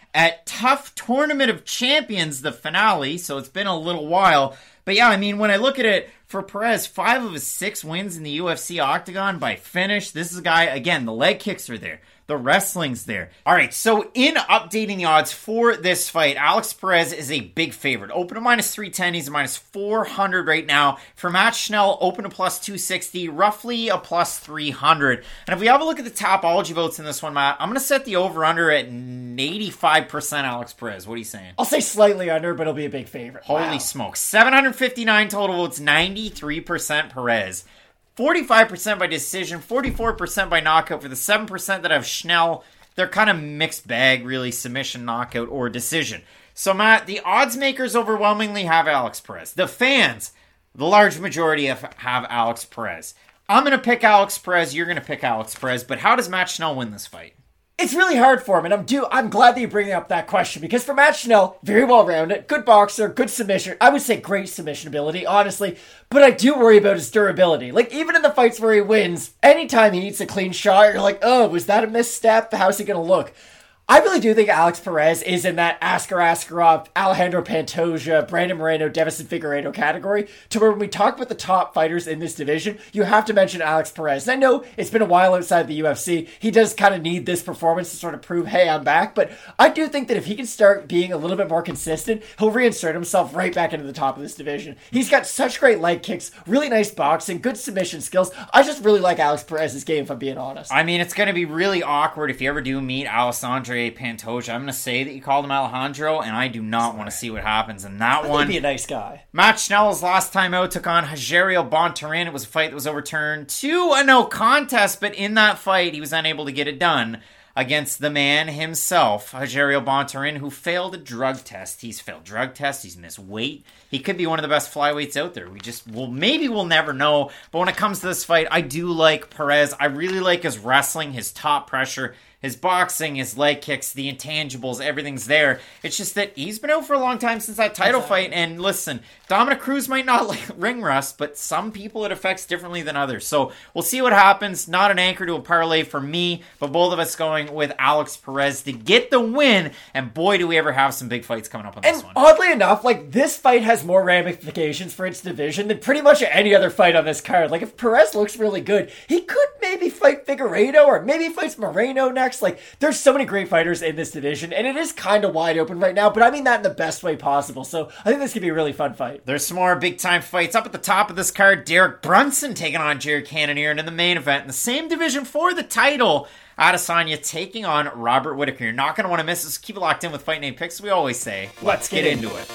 at Tough Tournament of Champions, the finale, so it's been a little while. But yeah, I mean, when I look at it, for Perez, five of his six wins in the U F C Octagon by finish. This is a guy, again, the leg kicks are there. The wrestling's there. All right, so in updating the odds for this fight, Alex Perez is a big favorite. Open to minus three ten, he's a minus four hundred right now. For Matt Schnell, open to plus two sixty, roughly a plus three hundred. And if we have a look at the Tapology votes in this one, Matt, I'm going to set the over-under at eighty-five percent Alex Perez. What are you saying? I'll say slightly under, but it'll be a big favorite. Holy wow. smokes. seven hundred fifty-nine total votes, ninety-three percent Perez. forty-five percent by decision, forty-four percent by knockout. For the seven percent that have Schnell, they're kind of mixed bag, really, submission, knockout, or decision. So, Matt, the odds makers overwhelmingly have Alex Perez. The fans, the large majority have, have Alex Perez. I'm going to pick Alex Perez, you're going to pick Alex Perez, but how does Matt Schnell win this fight? It's really hard for him, and I'm due, I'm glad that you bring up that question, because for Matt Schnell, very well-rounded, good boxer, good submission, I would say great submission ability, honestly, but I do worry about his durability. Like, even in the fights where he wins, anytime he eats a clean shot, you're like, oh, was that a misstep? How's he gonna look? I really do think Alex Perez is in that Askar Askarov, Alejandro Pantoja, Brandon Moreno, Devison Figueiredo category, to where when we talk about the top fighters in this division, you have to mention Alex Perez. And I know it's been a while outside the U F C. He does kind of need this performance to sort of prove, hey, I'm back. But I do think that if he can start being a little bit more consistent, he'll reinsert himself right back into the top of this division. He's got such great leg kicks, really nice boxing, good submission skills. I just really like Alex Perez's game, if I'm being honest. I mean, it's going to be really awkward if you ever do meet Alessandro Pantoja. I'm going to say that you called him Alejandro, and I do not want to see what happens in that I one. He'd be a nice guy. Matt Schnell's last time out took on Rogerio Bontorin. It was a fight that was overturned to a no contest, but in that fight, he was unable to get it done against the man himself, Rogerio Bontorin, who failed a drug test. He's failed drug tests. He's missed weight. He could be one of the best flyweights out there. We just, well, maybe we'll never know. But when it comes to this fight, I do like Perez. I really like his wrestling, his top pressure, his boxing, his leg kicks, the intangibles, everything's there. It's just that he's been out for a long time since that title exactly. fight. And listen, Dominic Cruz might not like ring rust, but some people it affects differently than others. So we'll see what happens. Not an anchor to a parlay for me, but both of us going with Alex Perez to get the win. And boy, do we ever have some big fights coming up on this and one. Oddly enough, like, this fight has more ramifications for its division than pretty much any other fight on this card. Like, if Perez looks really good, he could maybe fight Figueiredo, or maybe he fights Moreno next. Like, there's so many great fighters in this division, and it is kind of wide open right now, but I mean that in the best way possible. So I think this could be a really fun fight. There's some more big-time fights. Up at the top of this card, Derek Brunson taking on Jared Cannonier, and in the main event, in the same division for the title, Adesanya taking on Robert Whittaker. You're not going to want to miss this. Keep it locked in with Fight Night Picks. We always say, let's, let's get, get into it.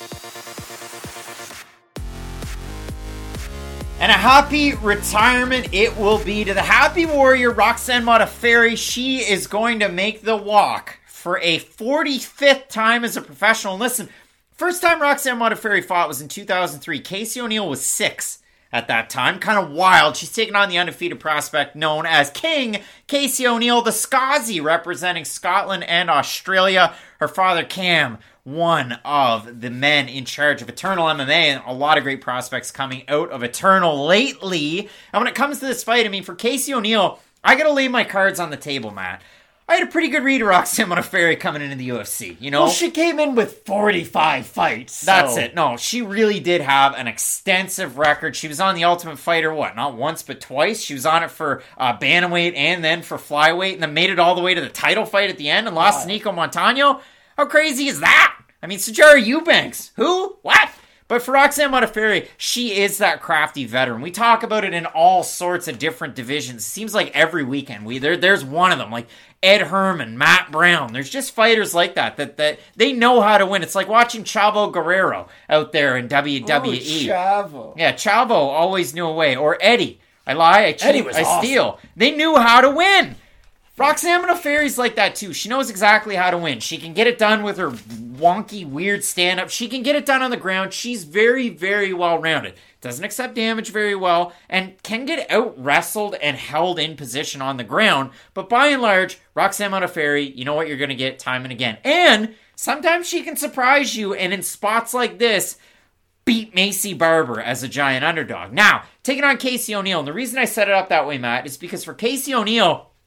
And a happy retirement it will be to the happy warrior, Roxanne Modafferi. She is going to make the walk for a forty-fifth time as a professional. Listen, first time Roxanne Modafferi fought was in two thousand three. Casey O'Neill was six at that time. Kind of wild. She's taking on the undefeated prospect known as King Casey O'Neill, the Scozzy, representing Scotland and Australia. Her father, Cam, one of the men in charge of Eternal M M A, and a lot of great prospects coming out of Eternal lately. And when it comes to this fight, I mean, for Casey O'Neill, I gotta lay my cards on the table, Matt. I had a pretty good read of Roxanne Modafferi coming into the U F C, you know? Well, she came in with forty-five fights. So. That's it. No, she really did have an extensive record. She was on the Ultimate Fighter, what, not once but twice? She was on it for uh, bantamweight and then for flyweight, and then made it all the way to the title fight at the end and lost wow. to Nico Montano. How crazy is that? I mean, Sajara Eubanks. Who? What? But for Roxanne Modafferi, she is that crafty veteran. We talk about it in all sorts of different divisions. It seems like every weekend we there there's one of them, like Ed Herman, Matt Brown. There's just fighters like that, that that they know how to win. It's like watching Chavo Guerrero out there in W W E. Oh, Chavo. Yeah, Chavo always knew a way. Or Eddie. I lie, I cheat, Eddie was I awesome. steal. They knew how to win. Roxanne Modafferi's like that too. She knows exactly how to win. She can get it done with her wonky, weird stand-up. She can get it done on the ground. She's very, very well-rounded. Doesn't accept damage very well, and can get out-wrestled and held in position on the ground. But by and large, Roxanne Modafferi, you know what you're going to get time and again. And sometimes she can surprise you, and in spots like this, beat Macy Barber as a giant underdog. Now, taking on Casey O'Neill, and the reason I set it up that way, Matt, is because for Casey O'Neill,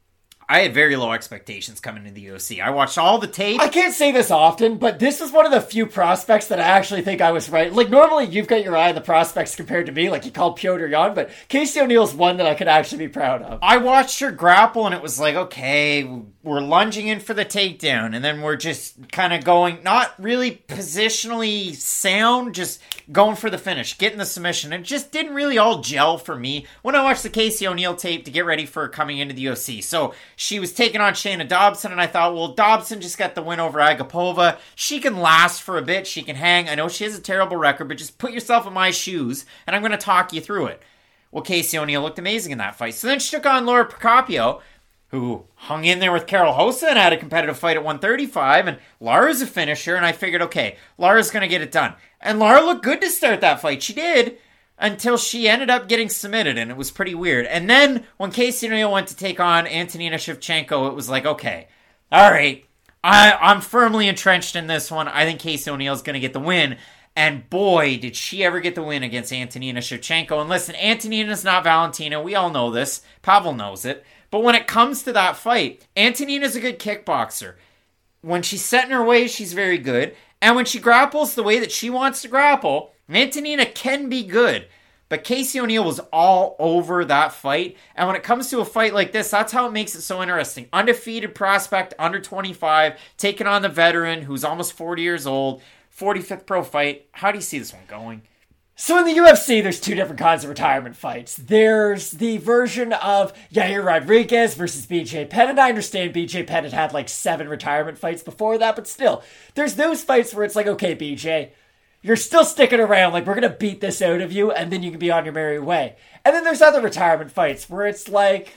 I had very low expectations coming into the U F C. I watched all the tape. I can't say this often, but this is one of the few prospects that I actually think I was right. Like, normally you've got your eye on the prospects compared to me, like you called Piotr Jan, but Casey O'Neill's one that I could actually be proud of. I watched her grapple, and it was like, okay, we're lunging in for the takedown, and then we're just kind of going, not really positionally sound, just going for the finish, getting the submission. It just didn't really all gel for me when I watched the Casey O'Neill tape to get ready for her coming into the U F C. So she was taking on Shayna Dobson, and I thought, well, Dobson just got the win over Agapova. She can last for a bit. She can hang. I know she has a terrible record, but just put yourself in my shoes, and I'm going to talk you through it. Well, Casey O'Neill looked amazing in that fight. So then she took on Laura Procopio, who hung in there with Carol Hossa and had a competitive fight at one thirty-five, and Lara's a finisher, and I figured, okay, Lara's going to get it done. And Lara looked good to start that fight. She did, until she ended up getting submitted, and it was pretty weird. And then, when Casey O'Neill went to take on Antonina Shevchenko, it was like, okay, all right, I, I'm firmly entrenched in this one. I think Casey O'Neill's going to get the win. And boy, did she ever get the win against Antonina Shevchenko. And listen, Antonina's not Valentina. We all know this. Pavel knows it. But when it comes to that fight, Antonina's a good kickboxer. When she's set in her way, she's very good. And when she grapples the way that she wants to grapple, Antonina can be good. But Casey O'Neill was all over that fight. And when it comes to a fight like this, that's how it makes it so interesting. Undefeated prospect, under twenty-five, taking on the veteran who's almost forty years old. forty-fifth pro fight. How do you see this one going? So in the U F C, there's two different kinds of retirement fights. There's the version of Yair Rodriguez versus B J Penn, and I understand B J Penn had had like seven retirement fights before that, but still, there's those fights where it's like, okay, B J, you're still sticking around, like we're going to beat this out of you, and then you can be on your merry way. And then there's other retirement fights where it's like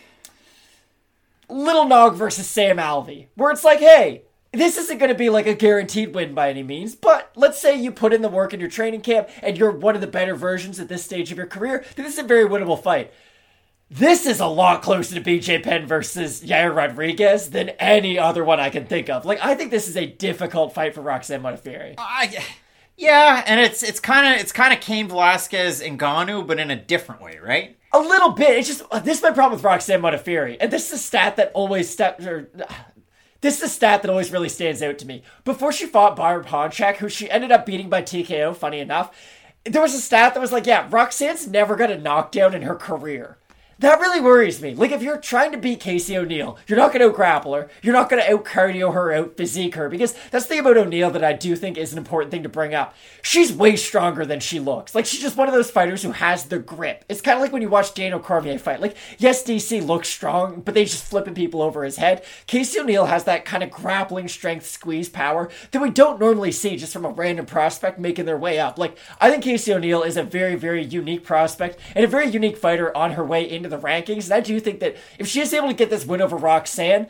Little Nog versus Sam Alvey, where it's like, hey, this isn't going to be like a guaranteed win by any means, but let's say you put in the work in your training camp and you're one of the better versions at this stage of your career, then this is a very winnable fight. This is a lot closer to B J Penn versus Yair Rodriguez than any other one I can think of. Like, I think this is a difficult fight for Roxanne Modafferi. I, yeah, and it's it's kind of it's kind of Cain Velasquez and Ngannou, but in a different way, right? A little bit. It's just, this is my problem with Roxanne Modafferi, and this is a stat that always steps... Or, This is a stat that always really stands out to me. Before she fought Barb Honchak, who she ended up beating by T K O, funny enough, there was a stat that was like, yeah, Roxanne's never got a knockdown in her career. That really worries me. Like, if you're trying to beat Casey O'Neill, you're not going to out-grapple her. You're not going to out-cardio her, out-physique her. Because that's the thing about O'Neill that I do think is an important thing to bring up. She's way stronger than she looks. Like, she's just one of those fighters who has the grip. It's kind of like when you watch Daniel Cormier fight. Like, yes, D C looks strong, but they just flipping people over his head. Casey O'Neill has that kind of grappling strength, squeeze power that we don't normally see just from a random prospect making their way up. Like, I think Casey O'Neill is a very, very unique prospect and a very unique fighter on her way into the rankings, and I do think that if she is able to get this win over Roxanne,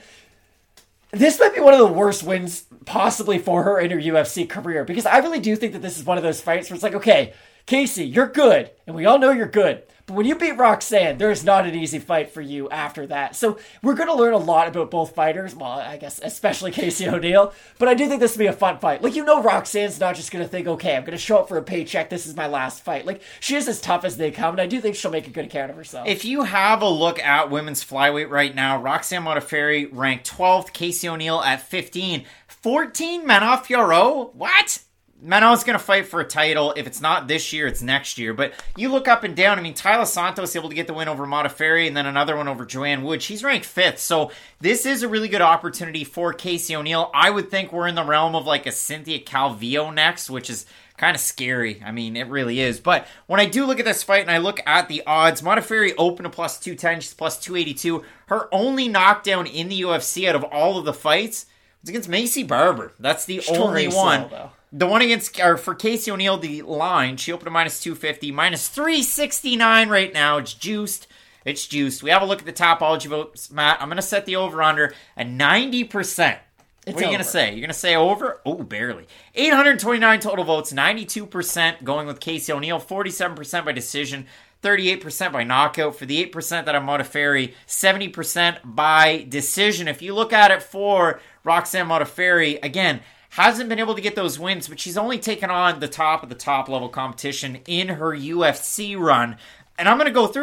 this might be one of the worst wins possibly for her in her U F C career, because I really do think that this is one of those fights where it's like, okay, Casey, you're good, and we all know you're good, but when you beat Roxanne, there is not an easy fight for you after that. So we're going to learn a lot about both fighters, well, I guess especially Casey O'Neill, but I do think this will be a fun fight. Like, you know, Roxanne's not just going to think, okay, I'm going to show up for a paycheck, this is my last fight. Like, she is as tough as they come, and I do think she'll make a good account of herself. If you have a look at women's flyweight right now, Roxanne Modafferi ranked twelfth, Casey O'Neill at fifteen, fourteen Manon Fiorot. What? Manon's going to fight for a title. If it's not this year, it's next year. But you look up and down. I mean, Tyler Santos able to get the win over Modafferi and then another one over Joanne Wood. She's ranked fifth. So this is a really good opportunity for Casey O'Neill. I would think we're in the realm of like a Cynthia Calvillo next, which is kind of scary. I mean, it really is. But when I do look at this fight and I look at the odds, Modafferi opened to plus two ten. She's plus two eighty-two. Her only knockdown in the U F C out of all of the fights was against Maycee Barber. That's the she's only one. Slow, the one against, or for Casey O'Neill, the line, she opened to minus two fifty, minus three sixty-nine right now. It's juiced. It's juiced. We have a look at the Tapology votes, Matt. I'm going to set the over-under at ninety percent. It's what are you going to say? You're going to say over? Oh, barely. eight hundred twenty-nine total votes, ninety-two percent going with Casey O'Neill, forty-seven percent by decision, thirty-eight percent by knockout. For the eight percent that I'm Modafferi, seventy percent by decision. If you look at it for Roxanne Modafferi, again, hasn't been able to get those wins, but she's only taken on the top of the top level competition in her U F C run. And I'm going to go through it.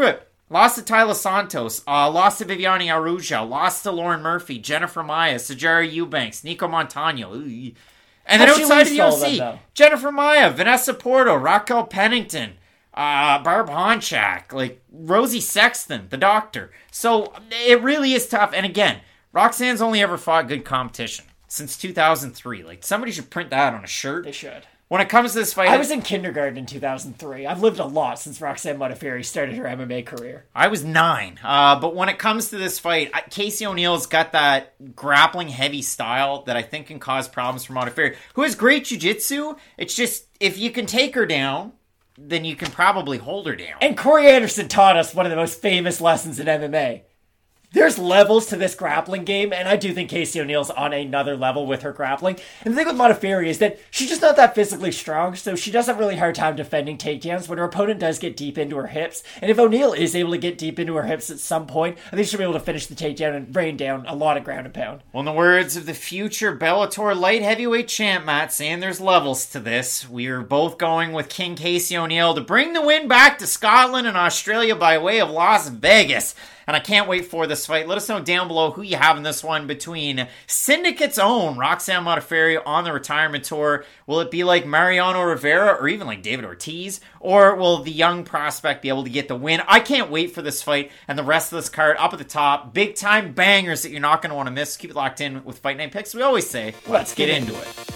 Lost to Tyler Santos, uh, lost to Viviane Araújo, lost to Lauren Murphy, Jennifer Maia, Sajara Eubanks, Nico Montano. Ooh. And then How'd she outside of lose the all U of them, F C, though? Jennifer Maia, Vanessa Porto, Raquel Pennington, uh, Barb Honchak, like Rosie Sexton, the doctor. So it really is tough. And again, Roxanne's only ever fought good competition since two thousand three. Like, somebody should print that on a shirt. They should. When it comes to this fight, I was in kindergarten in two thousand three. I've lived a lot since Roxanne Modafferi started her M M A career. I was nine. Uh, but when it comes to this fight, Casey O'Neill's got that grappling heavy style that I think can cause problems for Modafferi, who has great jiu-jitsu. It's just, if you can take her down, then you can probably hold her down. And Corey Anderson taught us one of the most famous lessons in M M A. There's levels to this grappling game, and I do think Casey O'Neill's on another level with her grappling. And the thing with Modafferi is that she's just not that physically strong, so she does have a really hard time defending takedowns when her opponent does get deep into her hips. And if O'Neill is able to get deep into her hips at some point, I think she'll be able to finish the takedown and rain down a lot of ground and pound. Well, in the words of the future Bellator light heavyweight champ, Matt, saying there's levels to this, we are both going with King Casey O'Neill to bring the win back to Scotland and Australia by way of Las Vegas. And I can't wait for this fight. Let us know down below who you have in this one between Syndicate's own Roxanne Modafferi on the retirement tour. Will it be like Mariano Rivera or even like David Ortiz? Or will the young prospect be able to get the win? I can't wait for this fight and the rest of this card up at the top. Big time bangers that you're not going to want to miss. Keep it locked in with Fight Night Picks. We always say, let's, let's get, get into it. it.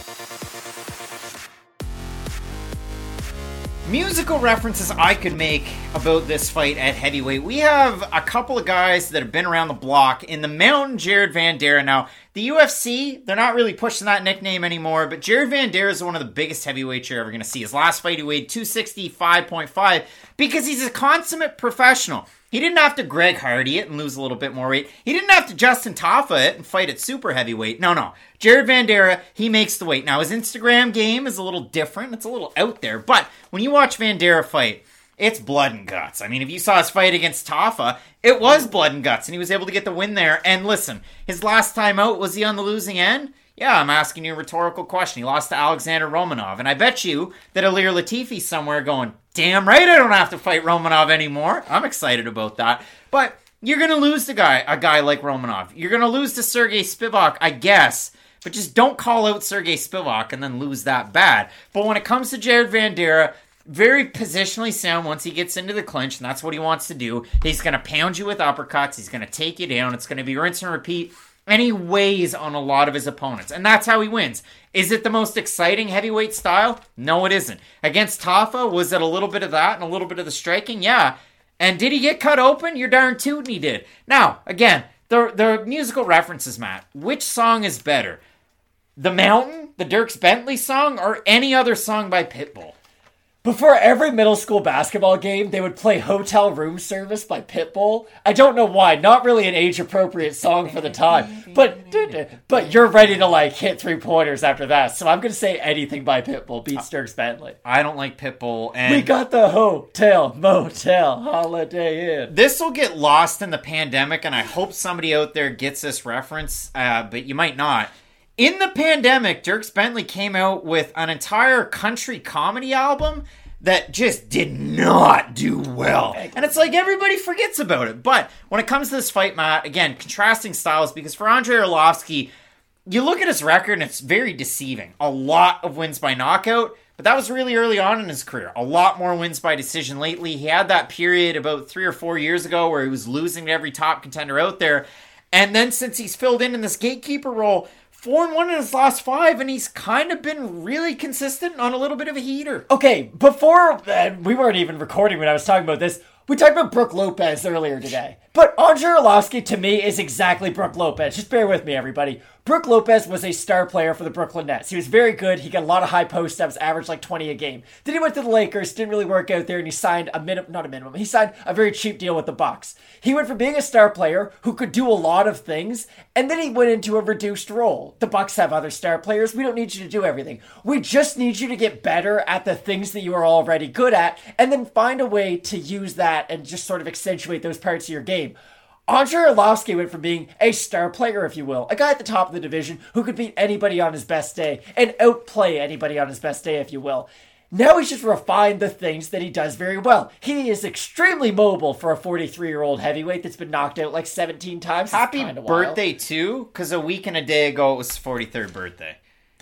Musical references I could make about this fight at heavyweight. We have a couple of guys that have been around the block. In the Mountain, Jared Vanderaa. Now, the U F C, they're not really pushing that nickname anymore, but Jared Vanderaa is one of the biggest heavyweights you're ever going to see. His last fight, he weighed two sixty-five point five because he's a consummate professional. He didn't have to Greg Hardy it and lose a little bit more weight. He didn't have to Justin Tafa it and fight at super heavyweight. No, no. Jared Vanderaa, he makes the weight. Now, his Instagram game is a little different. It's a little out there. But when you watch Vanderaa fight, it's blood and guts. I mean, if you saw his fight against Tafa, it was blood and guts, and he was able to get the win there. And listen, his last time out, was he on the losing end? Yeah, I'm asking you a rhetorical question. He lost to Alexander Romanov. And I bet you that Ilir Latifi's somewhere going, damn right I don't have to fight Romanov anymore. I'm excited about that. But you're going to lose to guy, a guy like Romanov. You're going to lose to Sergey Spivak, I guess. But just don't call out Sergey Spivak and then lose that bad. But when it comes to Jared Vanderaa, very positionally sound once he gets into the clinch, and that's what he wants to do. He's going to pound you with uppercuts. He's going to take you down. It's going to be rinse and repeat. And he weighs on a lot of his opponents. And that's how he wins. Is it the most exciting heavyweight style? No, it isn't. Against Tafa, was it a little bit of that and a little bit of the striking? Yeah. And did he get cut open? You're darn tootin' he did. Now, again, the, the musical references, Matt. Which song is better? The Mountain, the Dierks Bentley song, or any other song by Pitbull? Before every middle school basketball game, they would play Hotel Room Service by Pitbull. I don't know why. Not really an age-appropriate song for the time. But but you're ready to, like, hit three-pointers after that. So I'm going to say anything by Pitbull beats Dierks Bentley. I don't like Pitbull. And we got the Hotel Motel Holiday Inn. This will get lost in the pandemic, and I hope somebody out there gets this reference, uh, but you might not. In the pandemic, Dierks Bentley came out with an entire country comedy album that just did not do well. And it's like everybody forgets about it. But when it comes to this fight, Matt, again, contrasting styles, because for Andrei Arlovski, you look at his record and it's very deceiving. A lot of wins by knockout, but that was really early on in his career. A lot more wins by decision lately. He had that period about three or four years ago where he was losing to every top contender out there. And then since he's filled in in this gatekeeper role, Four and one in his last five, and he's kind of been really consistent on a little bit of a heater. Okay, before, uh, we weren't even recording when I was talking about this, we talked about Brook Lopez earlier today. But Andrei Arlovski, to me, is exactly Brook Lopez. Just bear with me, everybody. Brook Lopez was a star player for the Brooklyn Nets. He was very good. He got a lot of high post-ups, averaged like twenty a game. Then he went to the Lakers, didn't really work out there, and he signed a minimum, not a minimum, he signed a very cheap deal with the Bucks. He went from being a star player who could do a lot of things, and then he went into a reduced role. The Bucks have other star players. We don't need you to do everything. We just need you to get better at the things that you are already good at, and then find a way to use that and just sort of accentuate those parts of your game. Andrei Arlovski went from being a star player, if you will, a guy at the top of the division who could beat anybody on his best day and outplay anybody on his best day, if you will. Now he's just refined the things that he does very well. He is extremely mobile for a forty-three-year-old heavyweight that's been knocked out like seventeen times. Happy birthday, too, because a week and a day ago it was his forty-third birthday.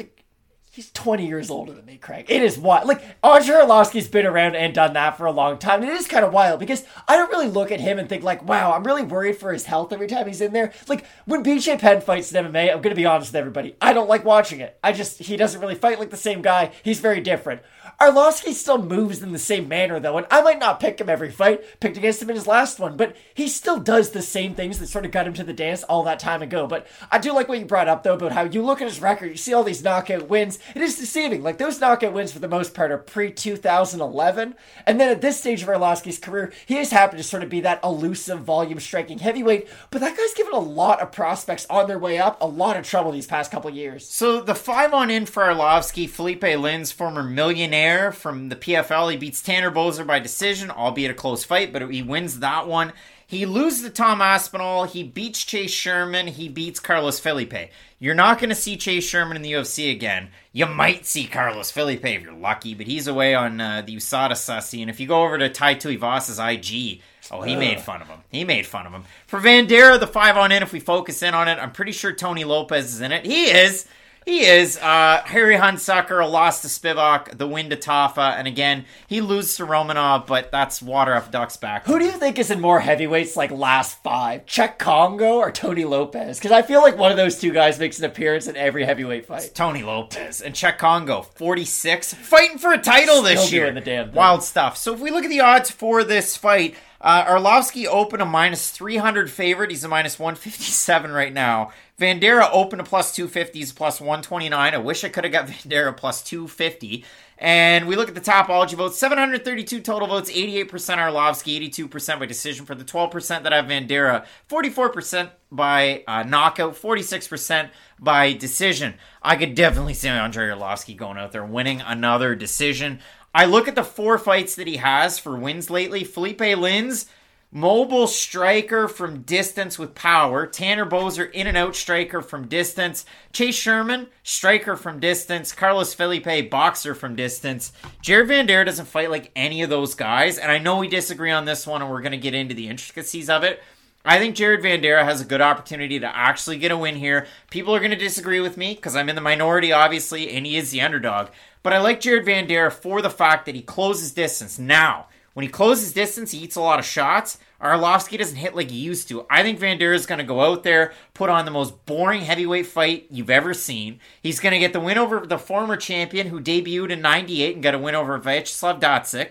He's twenty years older than me, Craig. It is wild. Like, Andrei Arlovski's been around and done that for a long time. And it is kind of wild because I don't really look at him and think like, wow, I'm really worried for his health every time he's in there. Like, when B J Penn fights in M M A, I'm going to be honest with everybody. I don't like watching it. I just, he doesn't really fight like the same guy. He's very different. Arlovski still moves in the same manner, though, and I might not pick him every fight, picked against him in his last one, but he still does the same things that sort of got him to the dance all that time ago. But I do like what you brought up, though, about how you look at his record, you see all these knockout wins. It is deceiving. Like, those knockout wins, for the most part, are pre two thousand eleven, and then at this stage of Arlovski's career, he has happened to sort of be that elusive, volume-striking heavyweight, but that guy's given a lot of prospects on their way up a lot of trouble these past couple of years. So the five on in for Arlovski, Felipe Lins, former millionaire from the P F L. He beats Tanner Boser by decision, albeit a close fight, but he wins that one. He loses to Tom Aspinall. He beats Chase Sherman. He beats Carlos Felipe. You're not going to see Chase Sherman in the U F C again. You might see Carlos Felipe if you're lucky, but he's away on uh, the U S A D A Sussy. And if you go over to Tai Tuivas's I G, oh, he Ugh. made fun of him. He made fun of him. For Vanderaa, the five on in, if we focus in on it, I'm pretty sure Tony Lopez is in it. He is. He is. Uh, Harry Hunsucker lost to Spivak, the win to Tafa, and again, he loses to Romanov, but that's water off duck's back. Who do you think is in more heavyweights like last five? Cheick Kongo or Tony Lopez? Because I feel like one of those two guys makes an appearance in every heavyweight fight. It's Tony Lopez. And Cheick Kongo, forty-six, fighting for a title this Still year. Doing the damn thing. Wild stuff. So if we look at the odds for this fight, Uh, Arlovski opened a minus three hundred favorite. He's a minus one fifty-seven right now. Vanderaa opened a plus two fifty. He's a plus one twenty-nine. I wish I could have got Vanderaa plus two fifty. And we look at the Topology votes. seven hundred thirty-two total votes. eighty-eight percent Arlovski. eighty-two percent by decision for the twelve percent that have Vanderaa. forty-four percent by uh, knockout. forty-six percent by decision. I could definitely see Andrei Arlovski going out there winning another decision. I look at the four fights that he has for wins lately. Felipe Lins, mobile striker from distance with power. Tanner Boser, in and out striker from distance. Chase Sherman, striker from distance. Carlos Felipe, boxer from distance. Jared Vanderaa doesn't fight like any of those guys, and I know we disagree on this one, and we're going to get into the intricacies of it. I think Jared Vanderaa has a good opportunity to actually get a win here. People are going to disagree with me because I'm in the minority, obviously, and he is the underdog. But I like Jared Vanderaa for the fact that he closes distance. Now, when he closes distance, he eats a lot of shots. Arlovski doesn't hit like he used to. I think Vanderaa is going to go out there, put on the most boring heavyweight fight you've ever seen. He's going to get the win over the former champion who debuted in ninety-eight and got a win over Vyacheslav Datsik.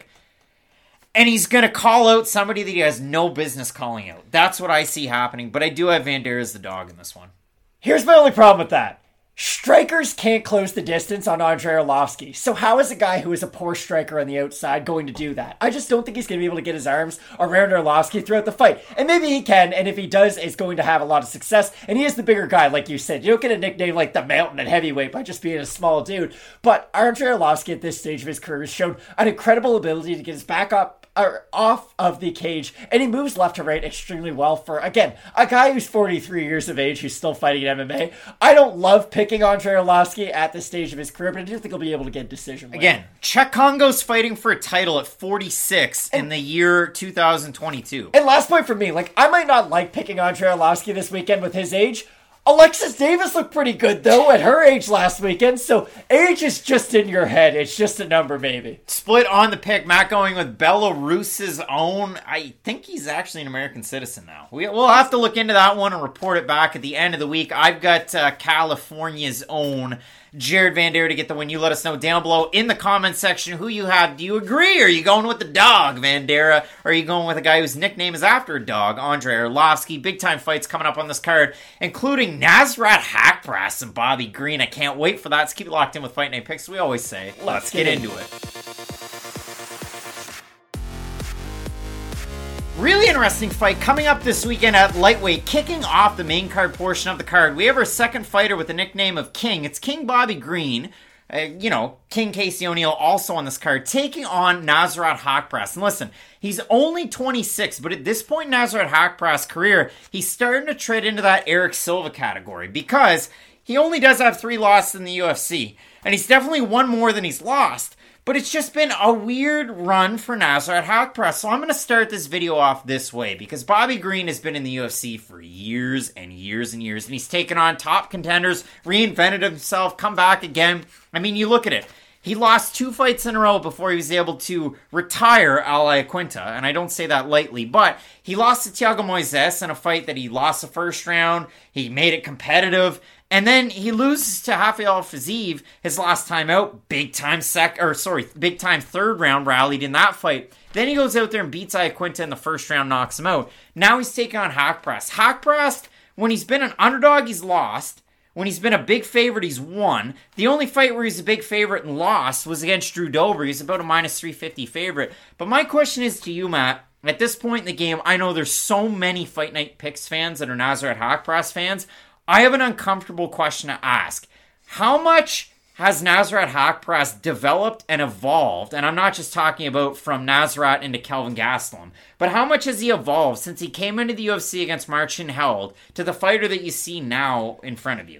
And he's going to call out somebody that he has no business calling out. That's what I see happening. But I do have Vanderaa as the dog in this one. Here's my only problem with that. Strikers can't close the distance on Andrei Arlovski. So how is a guy who is a poor striker on the outside going to do that? I just don't think he's going to be able to get his arms around Arlovski throughout the fight. And maybe he can, and if he does, he's going to have a lot of success. And he is the bigger guy, like you said. You don't get a nickname like the Mountain at heavyweight by just being a small dude. But Andrei Arlovski at this stage of his career has shown an incredible ability to get his back up or off of the cage, and he moves left to right extremely well for, again, a guy who's forty-three years of age who's still fighting in M M A. I don't love picking Andrei Arlovski at this stage of his career, but I do think he'll be able to get a decision win. Again, Cheick Kongo's fighting for a title at forty-six and, in the year two thousand twenty-two. And last point for me, like, I might not like picking Andrei Arlovski this weekend with his age. Alexis Davis looked pretty good, though, at her age last weekend, so age is just in your head. It's just a number, maybe. Split on the pick. Matt going with Belarus's own. I think he's actually an American citizen now. We, we'll have to look into that one and report it back at the end of the week. I've got uh, California's own Jared Vanderaa to get the win. You let us know down below in the comment section who you have. Do you agree? Are you going with the dog, Vanderaa? Or are you going with a guy whose nickname is after a dog, Andrei Arlovski? Big time fights coming up on this card, including Nasrat Haqparast and Bobby Green. I can't wait for that. So keep it locked in with Fight Night Picks. We always say, let's, let's get, get into it. Really interesting fight coming up this weekend at lightweight. Kicking off the main card portion of the card, we have our second fighter with the nickname of King. It's King Bobby Green. Uh, you know, King Casey O'Neill also on this card, taking on Nasrat Haqparast. And listen, he's only twenty-six, but at this point in Nasrat Haqparast's career, he's starting to tread into that Eric Silva category because he only does have three losses in the U F C. And he's definitely won more than he's lost. But it's just been a weird run for Nasrat Haqparast. So I'm going to start this video off this way, because Bobby Green has been in the U F C for years and years and years, and he's taken on top contenders, reinvented himself, come back again. I mean, you look at it. He lost two fights in a row before he was able to retire Al Iaquinta, and I don't say that lightly, but he lost to Thiago Moises in a fight that he lost the first round. He made it competitive, and then he loses to Rafael Fiziev his last time out, big time sec, or sorry, big time third round, rallied in that fight. Then he goes out there and beats Iaquinta in the first round, knocks him out. Now he's taking on Haqparast. Haqparast, when he's been an underdog, he's lost. When he's been a big favorite, he's won. The only fight where he's a big favorite and lost was against Drew Dober. He's about a minus three fifty favorite. But my question is to you, Matt. At this point in the game, I know there's so many Fight Night Picks fans that are Nasrat Haqparast fans. I have an uncomfortable question to ask. How much has Nasrat Haqparast developed and evolved? And I'm not just talking about from Nasrat into Kelvin Gastelum, but how much has he evolved since he came into the U F C against Marcin Held to the fighter that you see now in front of you?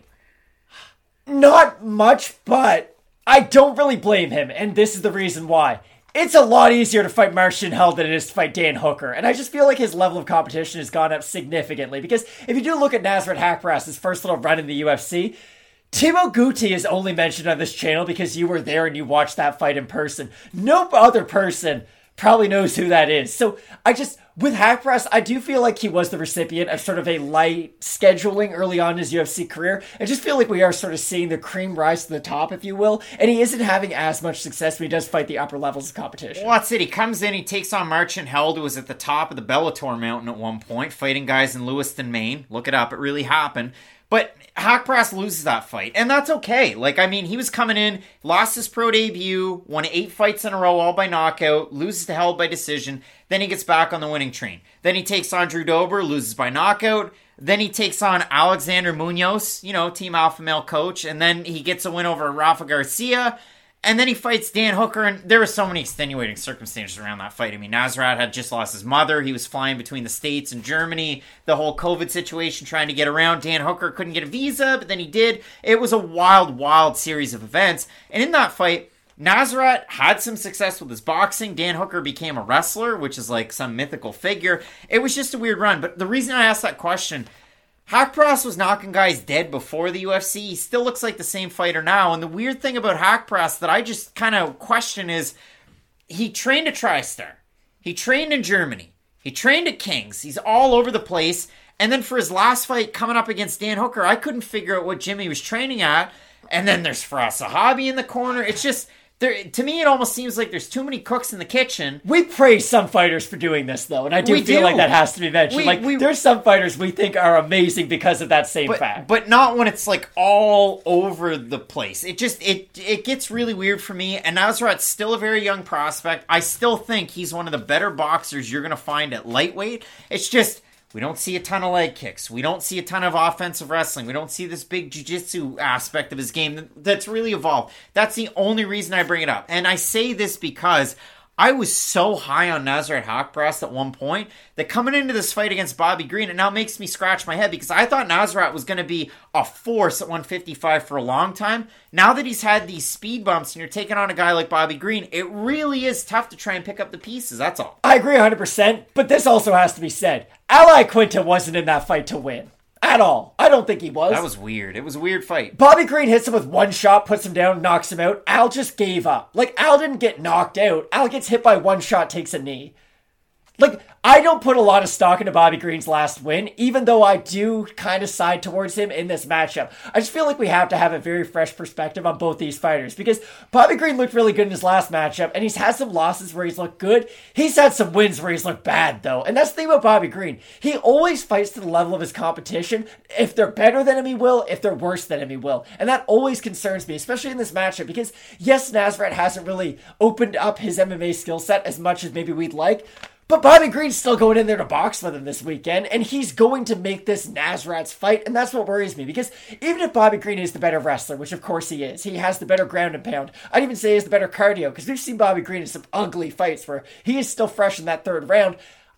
Not much, but I don't really blame him, and this is the reason why. It's a lot easier to fight Marcin Held than it is to fight Dan Hooker, and I just feel like his level of competition has gone up significantly, because if you do look at Nasrat Haqparast's first little run in the U F C, Timo Guti is only mentioned on this channel because you were there and you watched that fight in person. No other person probably knows who that is. So I just, with Haqparast, I do feel like he was the recipient of sort of a light scheduling early on in his U F C career. I just feel like we are sort of seeing the cream rise to the top, if you will, and he isn't having as much success when he does fight the upper levels of competition. Well, that's it. He comes in, he takes on Marcin Held, who was at the top of the Bellator mountain at one point, fighting guys in Lewiston, Maine. Look it up. It really happened. But Haqparast loses that fight, and that's okay. Like, I mean, he was coming in, lost his pro debut, won eight fights in a row, all by knockout, loses to Held by decision, then he gets back on the winning train. Then he takes on Drew Dober, loses by knockout, then he takes on Alexander Munoz, you know, Team Alpha Male coach, and then he gets a win over Rafa Garcia, and then he fights Dan Hooker, and there were so many extenuating circumstances around that fight. I mean, Nasrat had just lost his mother. He was flying between the States and Germany. The whole COVID situation, trying to get around. Dan Hooker couldn't get a visa, but then he did. It was a wild, wild series of events. And in that fight, Nasrat had some success with his boxing. Dan Hooker became a wrestler, which is like some mythical figure. It was just a weird run. But the reason I asked that question, Haqparast was knocking guys dead before the U F C. He still looks like the same fighter now. And the weird thing about Haqparast that I just kind of question is he trained at TriStar. He trained in Germany. He trained at Kings. He's all over the place. And then for his last fight coming up against Dan Hooker, I couldn't figure out what gym he was training at. And then there's Firas Zahabi in the corner. It's just, there, to me, it almost seems like there's too many cooks in the kitchen. We praise some fighters for doing this, though, and I do we feel do. like that has to be mentioned. We, like, we, there's some fighters we think are amazing because of that same but, fact. But not when it's, like, all over the place. It just, it it gets really weird for me, and Nasrat's still a very young prospect. I still think he's one of the better boxers you're going to find at lightweight. It's just, we don't see a ton of leg kicks. We don't see a ton of offensive wrestling. We don't see this big jiu-jitsu aspect of his game that's really evolved. That's the only reason I bring it up. And I say this because I was so high on Nasrat Haqparast at one point that coming into this fight against Bobby Green, it now makes me scratch my head because I thought Nasrat was going to be a force at one fifty-five for a long time. Now that he's had these speed bumps and you're taking on a guy like Bobby Green, it really is tough to try and pick up the pieces. That's all. I agree one hundred percent, but this also has to be said. Al Iaquinta wasn't in that fight to win. At all. I don't think he was. That was weird. It was a weird fight. Bobby Green hits him with one shot, puts him down, knocks him out. Al just gave up. Like, Al didn't get knocked out. Al gets hit by one shot, takes a knee. Like, I don't put a lot of stock into Bobby Green's last win, even though I do kind of side towards him in this matchup. I just feel like we have to have a very fresh perspective on both these fighters, because Bobby Green looked really good in his last matchup, and he's had some losses where he's looked good. He's had some wins where he's looked bad, though, and that's the thing about Bobby Green. He always fights to the level of his competition. If they're better than him, he will. If they're worse than him, he will. And that always concerns me, especially in this matchup, because yes, Nasrat hasn't really opened up his M M A skill set as much as maybe we'd like, but Bobby Green's still going in there to box with him this weekend, and he's going to make this Nasrat's fight, and that's what worries me, because even if Bobby Green is the better wrestler, which of course he is, he has the better ground and pound, I'd even say he has the better cardio, because we've seen Bobby Green in some ugly fights where he is still fresh in that third round.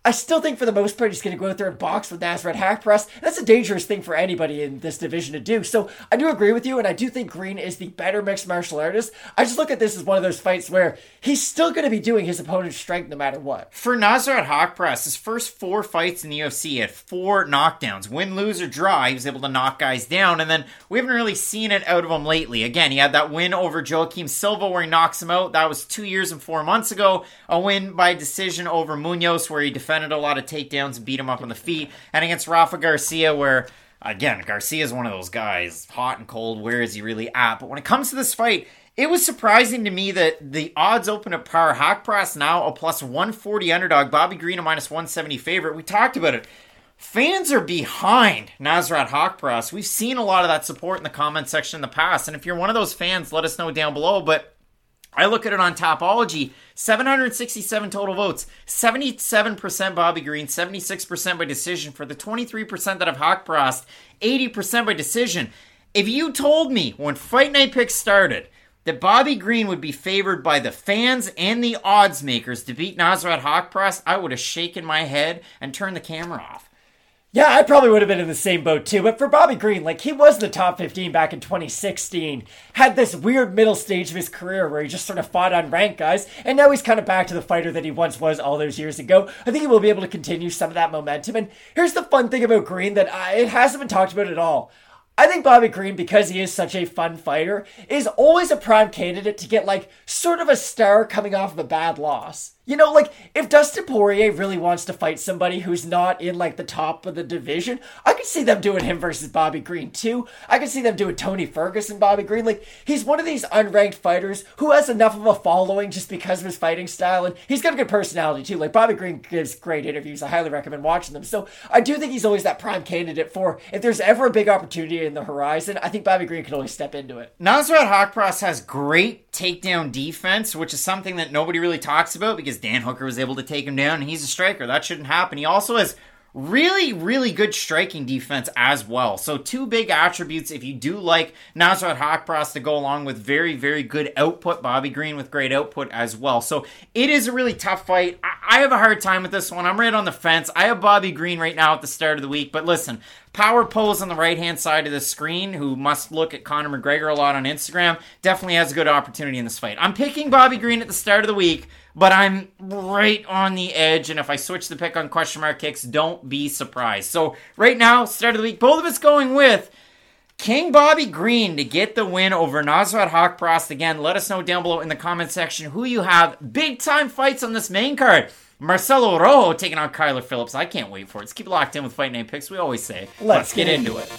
I still think for the most part he's going to go out there and box with Nasrat Haqparast. That's a dangerous thing for anybody in this division to do. So I do agree with you, and I do think Green is the better mixed martial artist. I just look at this as one of those fights where he's still going to be doing his opponent's strength no matter what. For Nasrat Haqparast, his first four fights in the U F C, he had four knockdowns. Win, lose, or draw, he was able to knock guys down, and then we haven't really seen it out of him lately. Again, he had that win over Joaquim Silva where he knocks him out. That was two years and four months ago. A win by decision over Munoz where he defended a lot of takedowns and beat him up on the feet. And against Rafa Garcia where, again, Garcia is one of those guys, hot and cold, where is he really at? But when it comes to this fight, it was surprising to me that the odds open at par. Haqparast now a plus one forty underdog. Bobby Green a minus one seventy favorite. We talked about it. Fans are behind Nasrat Haqparast. We've seen a lot of that support in the comment section in the past. And if you're one of those fans, let us know down below. But I look at it on Tapology, seven hundred sixty-seven total votes, seventy-seven percent Bobby Green, seventy-six percent by decision. For the twenty-three percent that have Haqparast, eighty percent by decision. If you told me when Fight Night Picks started that Bobby Green would be favored by the fans and the odds makers to beat Nasrat Haqparast, I would have shaken my head and turned the camera off. Yeah, I probably would have been in the same boat too, but for Bobby Green, like, he was in the top fifteen back in twenty sixteen, had this weird middle stage of his career where he just sort of fought unranked guys, and now he's kind of back to the fighter that he once was all those years ago. I think he will be able to continue some of that momentum, and here's the fun thing about Green that I, it hasn't been talked about at all. I think Bobby Green, because he is such a fun fighter, is always a prime candidate to get, like, sort of a star coming off of a bad loss. You know, like, if Dustin Poirier really wants to fight somebody who's not in, like, the top of the division, I could see them doing him versus Bobby Green, too. I could see them doing Tony Ferguson, Bobby Green. Like, he's one of these unranked fighters who has enough of a following just because of his fighting style, and he's got a good personality, too. Like, Bobby Green gives great interviews. I highly recommend watching them. So, I do think he's always that prime candidate for, if there's ever a big opportunity in the horizon, I think Bobby Green can always step into it. Nasrat Haqparast has great takedown defense, which is something that nobody really talks about because Dan Hooker was able to take him down, and he's a striker. That shouldn't happen. He also has really, really good striking defense as well. So two big attributes if you do like Nasrat Haqparast to go along with very, very good output. Bobby Green with great output as well. So it is a really tough fight. I have a hard time with this one. I'm right on the fence. I have Bobby Green right now at the start of the week, but listen, Power Pose on the right-hand side of the screen, who must look at Conor McGregor a lot on Instagram, definitely has a good opportunity in this fight. I'm picking Bobby Green at the start of the week, but I'm right on the edge, and if I switch the pick on question mark kicks, don't be surprised. So right now, start of the week, both of us going with King Bobby Green to get the win over Nasrat Haqparast. Again, let us know down below in the comment section who you have. Big-time fights on this main card. Marcelo Rojo taking on Kyler Phillips. I can't wait for it. Let's keep it locked in with Fight Night Picks. We always say, let's, let's get, get into it.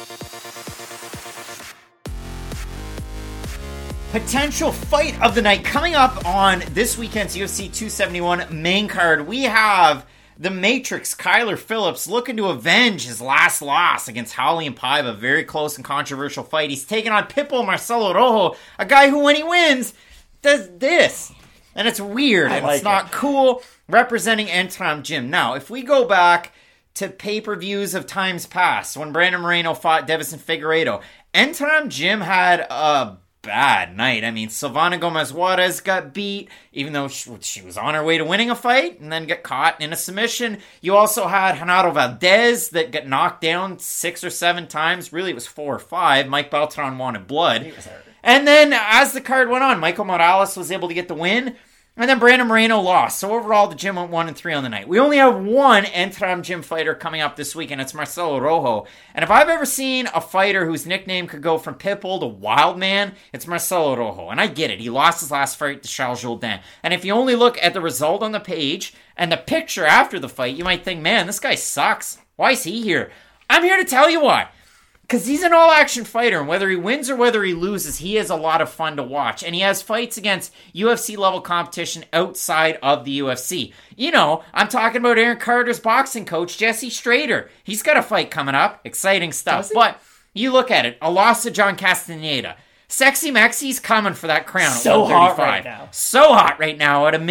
Potential fight of the night coming up on this weekend's U F C two seventy-one main card. We have the Matrix, Kyler Phillips, looking to avenge his last loss against Raulian Paiva. Very close and controversial fight. He's taking on Pitbull Marcelo Rojo, a guy who, when he wins, does this. And it's weird, and like it's not it. cool, representing Entram Gym. Now, if we go back to pay-per-views of times past, when Brandon Moreno fought Davison Figueiredo, Entram Gym had a bad night. I mean, Silvana Gomez-Juarez got beat, even though she, she was on her way to winning a fight, and then got caught in a submission. You also had Renato Valdez that got knocked down six or seven times. Really, it was four or five. Mike Beltran wanted blood. He was hurt. And then, as the card went on, Michael Morales was able to get the win, and then Brandon Moreno lost. So overall, the gym went one and three on the night. We only have one Entram Gym fighter coming up this week, and it's Marcelo Rojo. And if I've ever seen a fighter whose nickname could go from Pitbull to Wildman, it's Marcelo Rojo. And I get it. He lost his last fight to Charles Jourdain. And if you only look at the result on the page and the picture after the fight, you might think, man, this guy sucks. Why is he here? I'm here to tell you why. Because he's an all-action fighter, and whether he wins or whether he loses, he is a lot of fun to watch. And he has fights against U F C-level competition outside of the U F C. You know, I'm talking about Aaron Carter's boxing coach, Jesse Strader. He's got a fight coming up. Exciting stuff. But you look at it, a loss to John Castaneda. Sexy Mexi's coming for that crown. So hot right now. So hot right now at a mini.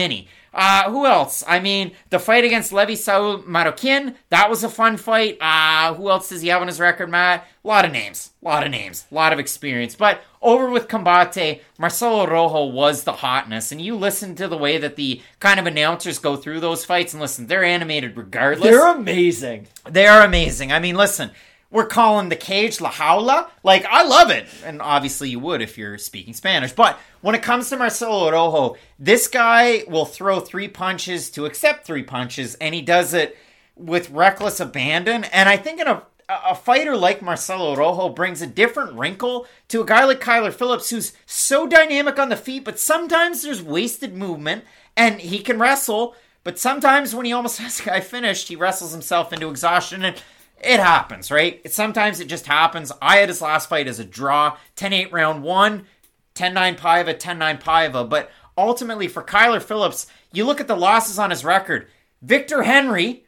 Uh, who else? I mean, the fight against Levi Saul Marokin, that was a fun fight. Uh, who else does he have on his record, Matt? A lot of names. A lot of names. A lot of experience. But over with Combate, Marcelo Rojo was the hotness. And you listen to the way that the kind of announcers go through those fights, and listen, they're animated regardless. They're amazing. They are amazing. I mean, listen, we're calling the cage La Jaula. Like, I love it. And obviously you would if you're speaking Spanish. But when it comes to Marcelo Rojo, this guy will throw three punches to accept three punches, and he does it with reckless abandon. And I think in a, a fighter like Marcelo Rojo brings a different wrinkle to a guy like Kyler Phillips, who's so dynamic on the feet, but sometimes there's wasted movement, and he can wrestle. But sometimes when he almost has a guy finished, he wrestles himself into exhaustion, and it happens, right? It, sometimes it just happens. I had his last fight as a draw, ten eight round one, ten nine Paiva, ten nine Paiva. But ultimately for Kyler Phillips, you look at the losses on his record. Victor Henry,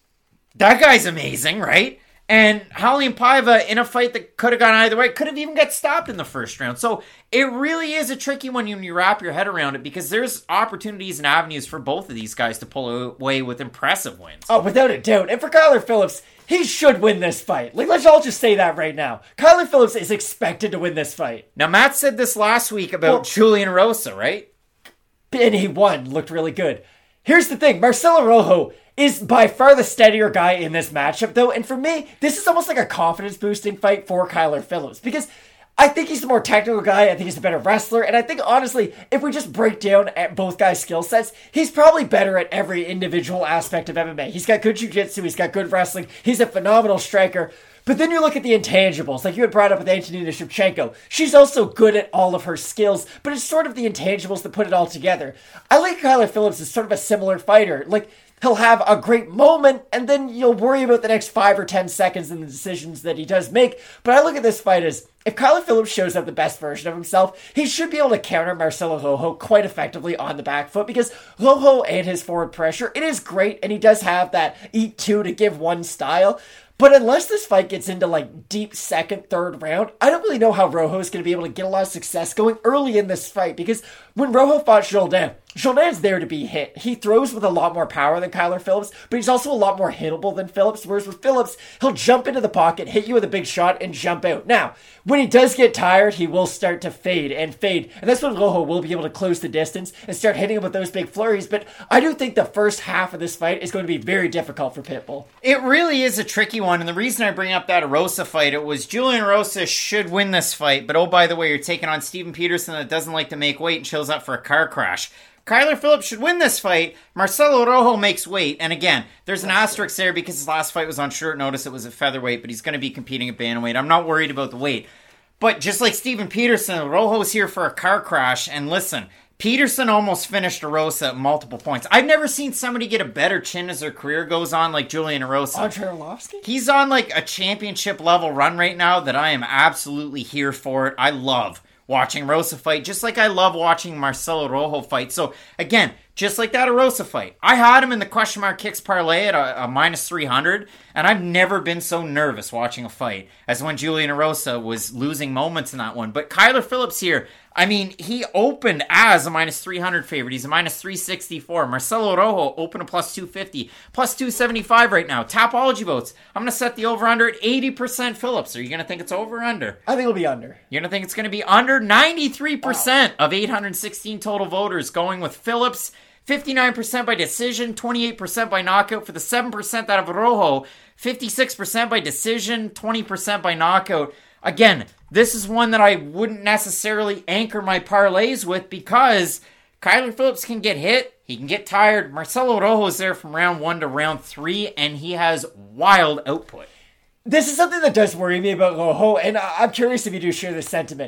that guy's amazing, right? And Raulian Paiva in a fight that could have gone either way, could have even got stopped in the first round. So it really is a tricky one when you wrap your head around it, because there's opportunities and avenues for both of these guys to pull away with impressive wins. Oh, without a doubt. And for Kyler Phillips, he should win this fight. Like, let's all just say that right now. Kyler Phillips is expected to win this fight. Now, Matt said this last week about well, Julian Rosa, right? And he won. Looked really good. Here's the thing. Marcelo Rojo is by far the steadier guy in this matchup, though. And for me, this is almost like a confidence-boosting fight for Kyler Phillips. Because I think he's the more technical guy. I think he's a better wrestler. And I think, honestly, if we just break down at both guys' skill sets, he's probably better at every individual aspect of M M A. He's got good jiu-jitsu. He's got good wrestling. He's a phenomenal striker. But then you look at the intangibles, like you had brought up with Antonina Shevchenko. She's also good at all of her skills, but it's sort of the intangibles that put it all together. I like Kyler Phillips as sort of a similar fighter. Like, he'll have a great moment, and then you'll worry about the next five or ten seconds and the decisions that he does make. But I look at this fight as, if Kyler Phillips shows up the best version of himself, he should be able to counter Marcelo Rojo quite effectively on the back foot, because Rojo and his forward pressure, it is great, and he does have that eat two to give one style. But unless this fight gets into like deep second, third round, I don't really know how Rojo is going to be able to get a lot of success going early in this fight, because when Rojo fought Jourdain, Jourdain's there to be hit. He throws with a lot more power than Kyler Phillips, but he's also a lot more hittable than Phillips, whereas with Phillips, he'll jump into the pocket, hit you with a big shot, and jump out. Now, when he does get tired, he will start to fade and fade, and that's when Rojo will be able to close the distance and start hitting him with those big flurries. But I do think the first half of this fight is going to be very difficult for Pitbull. It really is a tricky one, and the reason I bring up that Rosa fight, it was Julian Rosa should win this fight, but oh, by the way, you're taking on Steven Peterson that doesn't like to make weight and shows up for a car crash. Kyler Phillips should win this fight. Marcelo Rojo makes weight. And again, there's an asterisk there because his last fight was on short notice. It was at featherweight, but he's going to be competing at bantamweight. I'm not worried about the weight. But just like Steven Peterson, Rojo's here for a car crash. And listen, Peterson almost finished Rosa at multiple points. I've never seen somebody get a better chin as their career goes on like Julian Rosa. Andre Arlovsky? He's on like a championship level run right now that I am absolutely here for it. I love watching Rosa fight, just like I love watching Marcelo Rojo fight. So, again, just like that Rosa fight, I had him in the question mark kicks parlay at a, a minus three hundred, and I've never been so nervous watching a fight as when Julian Rosa was losing moments in that one. But Kyler Phillips here, I mean, he opened as a minus three hundred favorite. He's a minus three sixty-four. Marcelo Rojo opened a plus two fifty, plus two seventy-five right now. Tapology votes, I'm going to set the over-under at eighty percent Phillips. Are you going to think it's over or under? I think it'll be under. You're going to think it's going to be under? ninety-three percent wow. of eight hundred sixteen total voters going with Phillips. fifty-nine percent by decision, twenty-eight percent by knockout. For the seven percent out of Rojo, fifty-six percent by decision, twenty percent by knockout. Again, this is one that I wouldn't necessarily anchor my parlays with because Kyler Phillips can get hit. He can get tired. Marcelo Rojo is there from round one to round three, and he has wild output. This is something that does worry me about Rojo, and I'm curious if you do share this sentiment.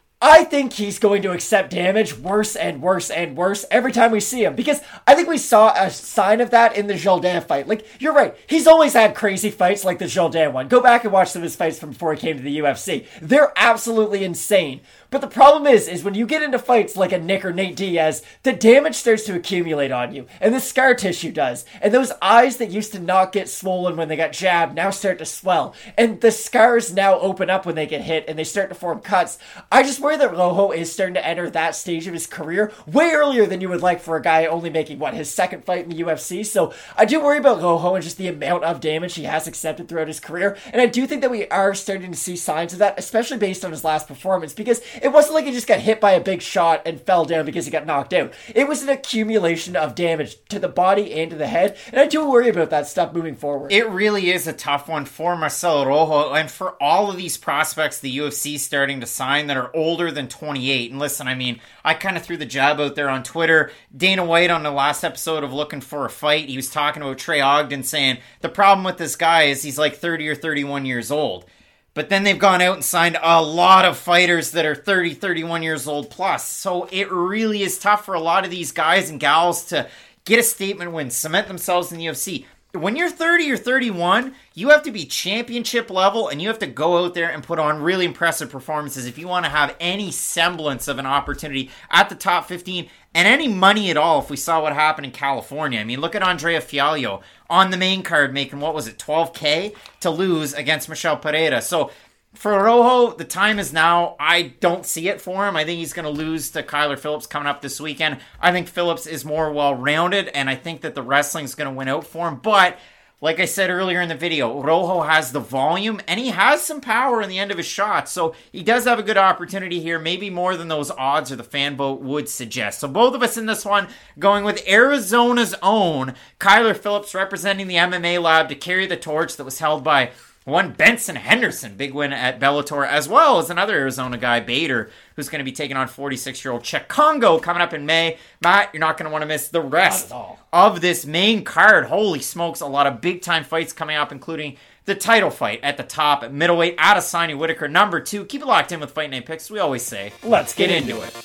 I think he's going to accept damage worse and worse and worse every time we see him. Because I think we saw a sign of that in the Jourdain fight. Like, you're right. He's always had crazy fights like the Jourdain one. Go back and watch some of his fights from before he came to the U F C. They're absolutely insane. But the problem is, is when you get into fights like a Nick or Nate Diaz, the damage starts to accumulate on you. And the scar tissue does. And those eyes that used to not get swollen when they got jabbed now start to swell. And the scars now open up when they get hit and they start to form cuts. I just worry worry that Rojo is starting to enter that stage of his career way earlier than you would like for a guy only making, what, his second fight in the U F C. So I do worry about Rojo and just the amount of damage he has accepted throughout his career. And I do think that we are starting to see signs of that, especially based on his last performance, because it wasn't like he just got hit by a big shot and fell down because he got knocked out. It was an accumulation of damage to the body and to the head. And I do worry about that stuff moving forward. It really is a tough one for Marcelo Rojo and for all of these prospects the U F C is starting to sign that are older than twenty-eight. And listen, I mean, I kind of threw the jab out there on Twitter. Dana White on the last episode of Looking for a Fight, he was talking about Trey Ogden saying the problem with this guy is he's like thirty or thirty-one years old. But then they've gone out and signed a lot of fighters that are thirty, thirty-one years old plus. So it really is tough for a lot of these guys and gals to get a statement win, cement themselves in the U F C. When you're thirty or thirty-one, you have to be championship level and you have to go out there and put on really impressive performances if you want to have any semblance of an opportunity at the top fifteen and any money at all if we saw what happened in California. I mean, look at Andrea Fialho on the main card making, what was it, twelve K to lose against Michel Pereira. So for Rojo, the time is now. I don't see it for him. I think he's going to lose to Kyler Phillips coming up this weekend. I think Phillips is more well-rounded, and I think that the wrestling's going to win out for him. But like I said earlier in the video, Rojo has the volume, and he has some power in the end of his shot. So he does have a good opportunity here, maybe more than those odds or the fan vote would suggest. So both of us in this one going with Arizona's own Kyler Phillips representing the M M A lab to carry the torch that was held by one Benson Henderson, big win at Bellator, as well as another Arizona guy, Bader, who's going to be taking on forty-six-year-old Cheick Kongo coming up in May. Matt, you're not going to want to miss the rest of this main card. Holy smokes, a lot of big-time fights coming up, including the title fight at the top at middleweight, Adesanya Whitaker, number two. Keep it locked in with Fight Night Picks. We always say, let's get into it.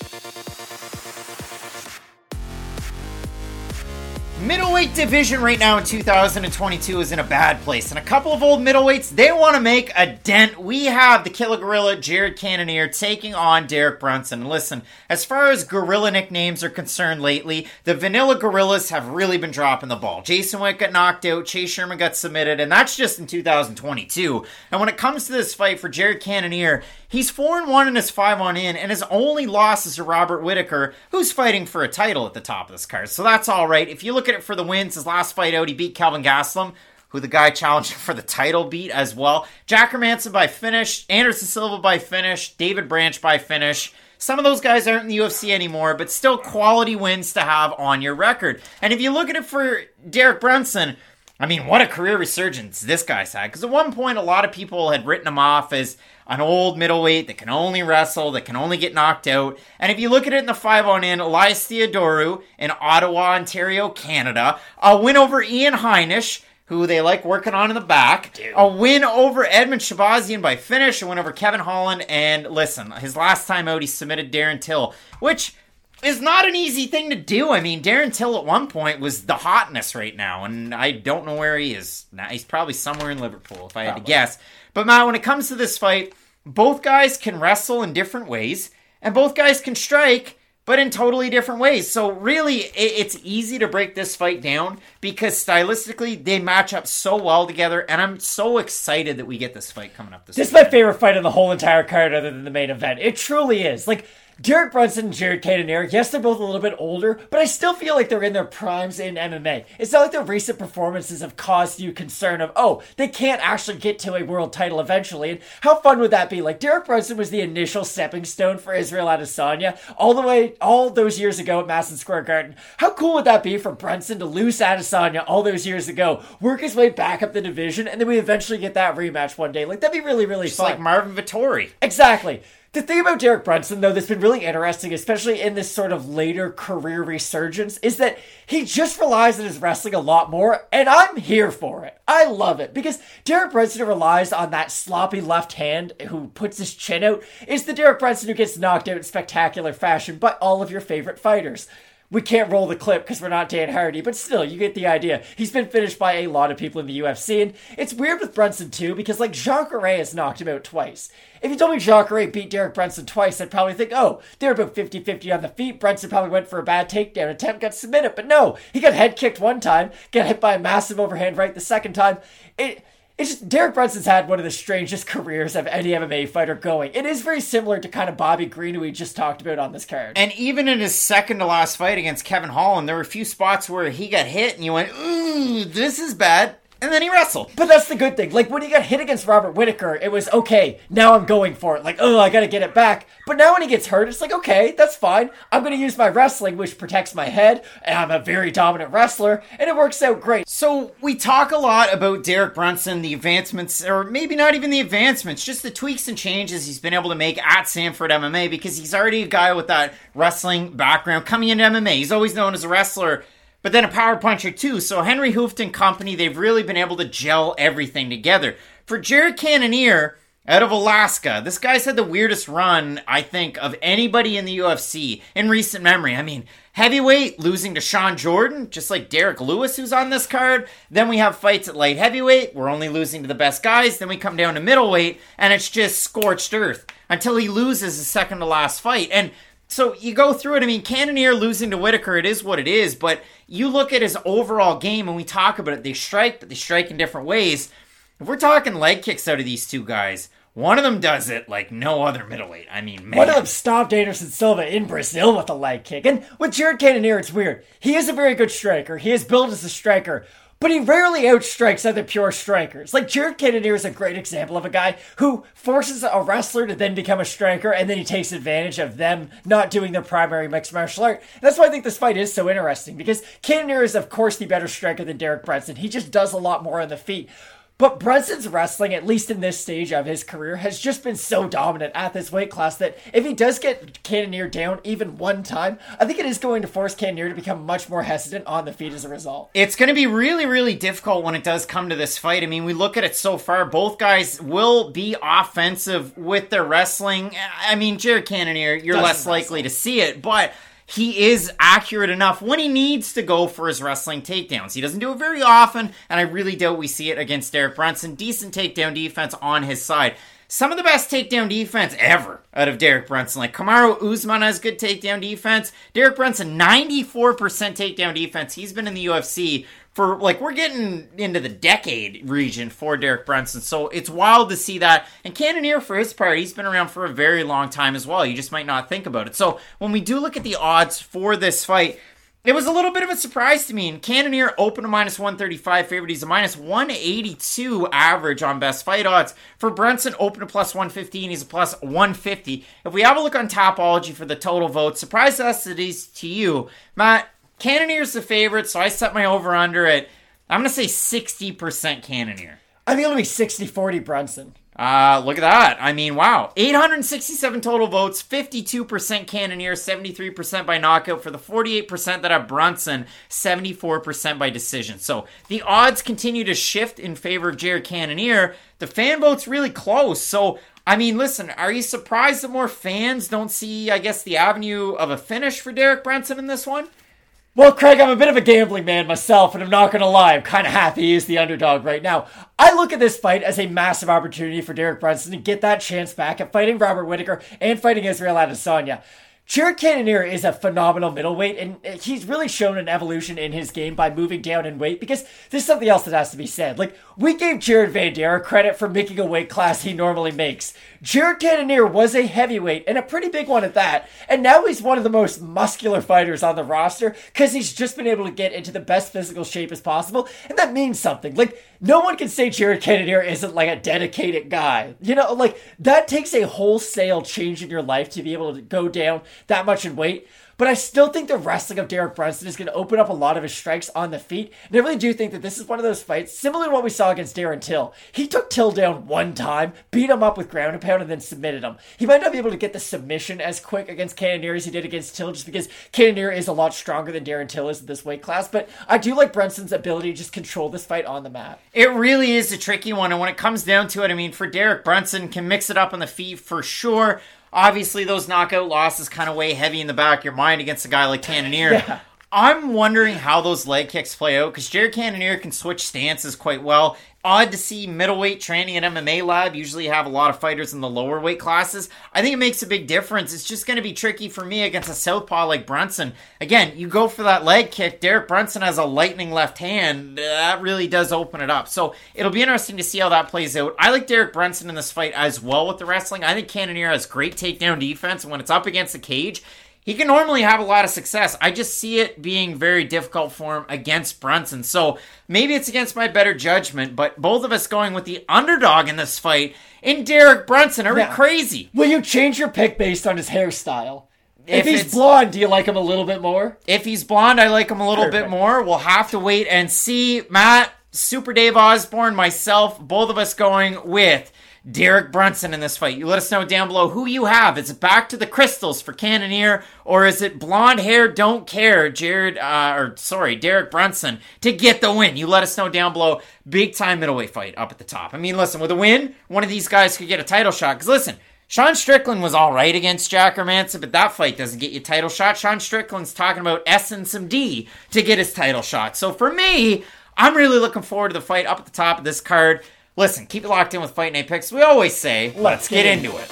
Middleweight division right now in two thousand twenty-two is in a bad place. And a couple of old middleweights, they want to make a dent. We have the Killer Gorilla, Jared Cannonier, taking on Derek Brunson. And listen, as far as gorilla nicknames are concerned lately, the Vanilla Gorillas have really been dropping the ball. Jason Witt got knocked out, Chase Sherman got submitted, and that's just in two thousand twenty-two. And when it comes to this fight for Jared Cannonier, he's four and one in his five on in, and his only loss is to Robert Whitaker, who's fighting for a title at the top of this card. So that's all right. If you look at it for the wins, his last fight out, he beat Kelvin Gastelum, who the guy challenging for the title beat as well. Jack Hermanson by finish, Anderson Silva by finish, David Branch by finish. Some of those guys aren't in the U F C anymore, but still quality wins to have on your record. And if you look at it for Derek Brunson, I mean, what a career resurgence this guy's had. Because at one point, a lot of people had written him off as an old middleweight that can only wrestle, that can only get knocked out. And if you look at it in the five on in, Elias Theodorou in Ottawa, Ontario, Canada. A win over Ian Heinisch, who they like working on in the back. Dude. A win over Edmund Shabazian by finish. A win over Kevin Holland. And listen, his last time out, he submitted Darren Till, which is not an easy thing to do. I mean, Darren Till at one point was the hotness right now, and I don't know where he is now. He's probably somewhere in Liverpool, if I had probably. to guess. But Matt, when it comes to this fight, both guys can wrestle in different ways, and both guys can strike, but in totally different ways. So really, it's easy to break this fight down because stylistically, they match up so well together, and I'm so excited that we get this fight coming up this This weekend. is my favorite fight in the whole entire card other than the main event. It truly is. Like, Derek Brunson and Jared Cannonier, yes, they're both a little bit older, but I still feel like they're in their primes in M M A. It's not like their recent performances have caused you concern of, oh, they can't actually get to a world title eventually. And how fun would that be? Like, Derek Brunson was the initial stepping stone for Israel Adesanya all the way, all those years ago at Madison Square Garden. How cool would that be for Brunson to lose Adesanya all those years ago, work his way back up the division, and then we eventually get that rematch one day? Like, that'd be really, really Just fun. like Marvin Vettori. Exactly. The thing about Derek Brunson, though, that's been really interesting, especially in this sort of later career resurgence, is that he just relies on his wrestling a lot more, and I'm here for it. I love it, because Derek Brunson relies on that sloppy left hand who puts his chin out, is the Derek Brunson who gets knocked out in spectacular fashion by all of your favorite fighters. We can't roll the clip because we're not Dan Hardy, but still, you get the idea. He's been finished by a lot of people in the U F C, and it's weird with Brunson too, because like Jacare has knocked him out twice. If you told me Jacare beat Derek Brunson twice, I'd probably think, oh, they're about fifty-fifty on the feet. Brunson probably went for a bad takedown attempt, got submitted, but no, he got head kicked one time, got hit by a massive overhand right the second time. It... It's just, Derek Brunson's had one of the strangest careers of any M M A fighter going. It is very similar to kind of Bobby Green, who we just talked about on this card. And even in his second to last fight against Kevin Holland, there were a few spots where he got hit and you went, ooh, this is bad. And then he wrestled. But that's the good thing. Like, when he got hit against Robert Whittaker, it was, okay, now I'm going for it. Like, oh, I gotta get it back. But now when he gets hurt, it's like, okay, that's fine. I'm gonna use my wrestling, which protects my head, and I'm a very dominant wrestler, and it works out great. So, we talk a lot about Derek Brunson, the advancements, or maybe not even the advancements, just the tweaks and changes he's been able to make at Sanford M M A, because he's already a guy with that wrestling background coming into M M A. He's always known as a wrestler, but then a power puncher too. So Henry Hooft and company, they've really been able to gel everything together. For Jared Cannonier, out of Alaska, this guy's had the weirdest run, I think, of anybody in the U F C in recent memory. I mean, heavyweight, losing to Sean Jordan, just like Derek Lewis, who's on this card. Then we have fights at light heavyweight. We're only losing to the best guys. Then we come down to middleweight, and it's just scorched earth until he loses his second to last fight. And so you go through it. I mean, Cannonier losing to Whittaker, it is what it is, but you look at his overall game and we talk about it. They strike, but they strike in different ways. If we're talking leg kicks out of these two guys, one of them does it like no other middleweight. I mean, man. One of them stopped Anderson Silva in Brazil with a leg kick. And with Jared Cannonier, it's weird. He is a very good striker. He is built as a striker. But he rarely outstrikes other pure strikers. Like, Jared Cannonier is a great example of a guy who forces a wrestler to then become a striker, and then he takes advantage of them not doing their primary mixed martial art. And that's why I think this fight is so interesting, because Cannonier is, of course, the better striker than Derek Brunson. He just does a lot more on the feet. But Brunson's wrestling, at least in this stage of his career, has just been so dominant at this weight class that if he does get Cannonier down even one time, I think it is going to force Cannonier to become much more hesitant on the feet as a result. It's going to be really, really difficult when it does come to this fight. I mean, we look at it so far, both guys will be offensive with their wrestling. I mean, Jared Cannonier, you're Doesn't less wrestle. likely to see it, but he is accurate enough when he needs to go for his wrestling takedowns. He doesn't do it very often, and I really doubt we see it against Derek Brunson. Decent takedown defense on his side. Some of the best takedown defense ever out of Derek Brunson. Like, Kamaru Usman has good takedown defense. Derek Brunson, ninety-four percent takedown defense. He's been in the U F C for, like, we're getting into the decade region for Derek Brunson. So it's wild to see that. And Cannonier, for his part, he's been around for a very long time as well. You just might not think about it. So when we do look at the odds for this fight, it was a little bit of a surprise to me. And Cannonier opened to minus one thirty-five favorite. He's a minus one eighty-two average on best fight odds. For Brunson, open to plus one fifteen. He's a plus one fifty. If we have a look on Topology for the total votes, surprise us it is to you. Matt, Cannonier's the favorite, so I set my over-under at, I'm going to say sixty percent Cannonier. I think it'll be sixty forty Brunson. Uh, look at that. I mean, wow. eight hundred sixty-seven total votes, fifty-two percent Cannonier, seventy-three percent by knockout. For the forty-eight percent that have Brunson, seventy-four percent by decision. So the odds continue to shift in favor of Jared Cannonier. The fan vote's really close. So, I mean, listen, are you surprised that more fans don't see, I guess, the avenue of a finish for Derek Brunson in this one? Well, Craig, I'm a bit of a gambling man myself, and I'm not going to lie, I'm kind of happy he is the underdog right now. I look at this fight as a massive opportunity for Derek Brunson to get that chance back at fighting Robert Whittaker and fighting Israel Adesanya. Jared Cannonier is a phenomenal middleweight, and he's really shown an evolution in his game by moving down in weight, because there's something else that has to be said. Like, we gave Jared Vanderaa credit for making a weight class he normally makes. Jared Cannonier was a heavyweight, and a pretty big one at that, and now he's one of the most muscular fighters on the roster, because he's just been able to get into the best physical shape as possible, and that means something. Like, no one can say Jared Cannonier isn't like a dedicated guy. You know, like, that takes a wholesale change in your life to be able to go down that much in weight. But I still think the wrestling of Derek Brunson is going to open up a lot of his strikes on the feet. And I really do think that this is one of those fights, similar to what we saw against Darren Till. He took Till down one time, beat him up with ground and pound, and then submitted him. He might not be able to get the submission as quick against Cannonier as he did against Till, just because Cannonier is a lot stronger than Darren Till is at this weight class. But I do like Brunson's ability to just control this fight on the mat. It really is a tricky one. And when it comes down to it, I mean, for Derek Brunson, can mix it up on the feet for sure. Obviously, those knockout losses kind of weigh heavy in the back of your mind against a guy like Cannonier. Yeah. I'm wondering how those leg kicks play out, because Jared Cannonier can switch stances quite well. Odd to see middleweight training at M M A Lab. Usually you have a lot of fighters in the lower weight classes. I think it makes a big difference. It's just going to be tricky for me against a southpaw like Brunson. Again, you go for that leg kick. Derek Brunson has a lightning left hand. That really does open it up. So it'll be interesting to see how that plays out. I like Derek Brunson in this fight as well with the wrestling. I think Cannonier has great takedown defense, and when it's up against the cage, he can normally have a lot of success. I just see it being very difficult for him against Brunson. So maybe it's against my better judgment, but both of us going with the underdog in this fight in Derek Brunson. Are we now, crazy? Will you change your pick based on his hairstyle? If, if he's it's, blonde, do you like him a little bit more? If he's blonde, I like him a little Perfect. bit more. We'll have to wait and see. Matt, Super Dave Osborne, myself, both of us going with Derek Brunson in this fight. You let us know down below who you have. Is it back to the crystals for Cannonier, or is it blonde hair, don't care, Jared, uh, or sorry, Derek Brunson to get the win? You let us know down below. Big time middleweight fight up at the top. I mean, listen, with a win, one of these guys could get a title shot. Because listen, Sean Strickland was all right against Jack Hermanson, but that fight doesn't get you a title shot. Sean Strickland's talking about S and some D to get his title shot. So for me, I'm really looking forward to the fight up at the top of this card. Listen, keep it locked in with Fight Night Picks. We always say, let's, let's get, get into it.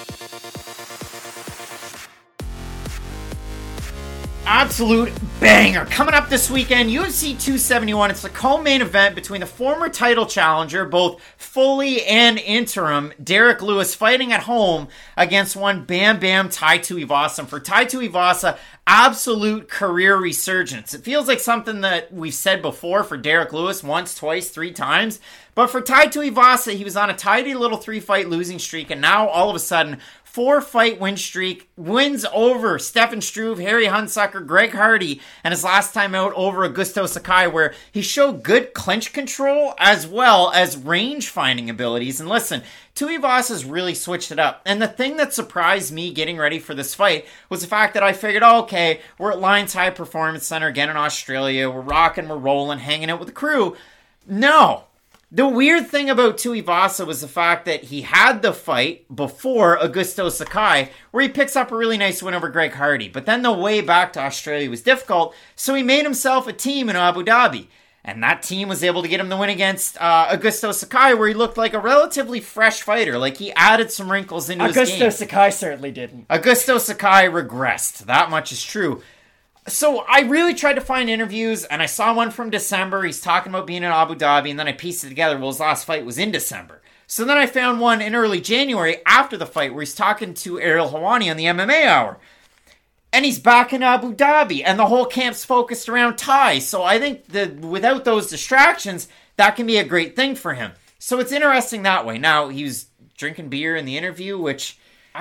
Absolute banger. Coming up this weekend, U F C two seventy-one. It's the co-main event between the former title challenger, both fully and interim, Derek Lewis, fighting at home against one Bam Bam Tai Tuivasa. And for Tai Tuivasa, absolute career resurgence. It feels like something that we've said before for Derek Lewis once, twice, three times. But for Tai Tuivasa, he was on a tidy little three-fight losing streak, and now all of a sudden, four-fight win streak, wins over Stefan Struve, Harry Hunsucker, Greg Hardy, and his last time out over Augusto Sakai, where he showed good clinch control as well as range-finding abilities. And listen, Tuivasa's really switched it up. And the thing that surprised me getting ready for this fight was the fact that I figured, oh, okay, we're at Lions High Performance Center again in Australia. We're rocking, we're rolling, hanging out with the crew. No. The weird thing about Tuivasa was the fact that he had the fight before Augusto Sakai, where he picks up a really nice win over Greg Hardy. But then the way back to Australia was difficult, so he made himself a team in Abu Dhabi. And that team was able to get him the win against uh, Augusto Sakai, where he looked like a relatively fresh fighter. Like, he added some wrinkles into Augusto his game. Augusto Sakai certainly didn't. Augusto Sakai regressed. That much is true. So I really tried to find interviews, and I saw one from December. He's talking about being in Abu Dhabi, and then I pieced it together. Well, his last fight was in December. So then I found one in early January after the fight where he's talking to Ariel Helwani on the M M A Hour. And he's back in Abu Dhabi, and the whole camp's focused around Thai. So I think that without those distractions, that can be a great thing for him. So it's interesting that way. Now, he was drinking beer in the interview, which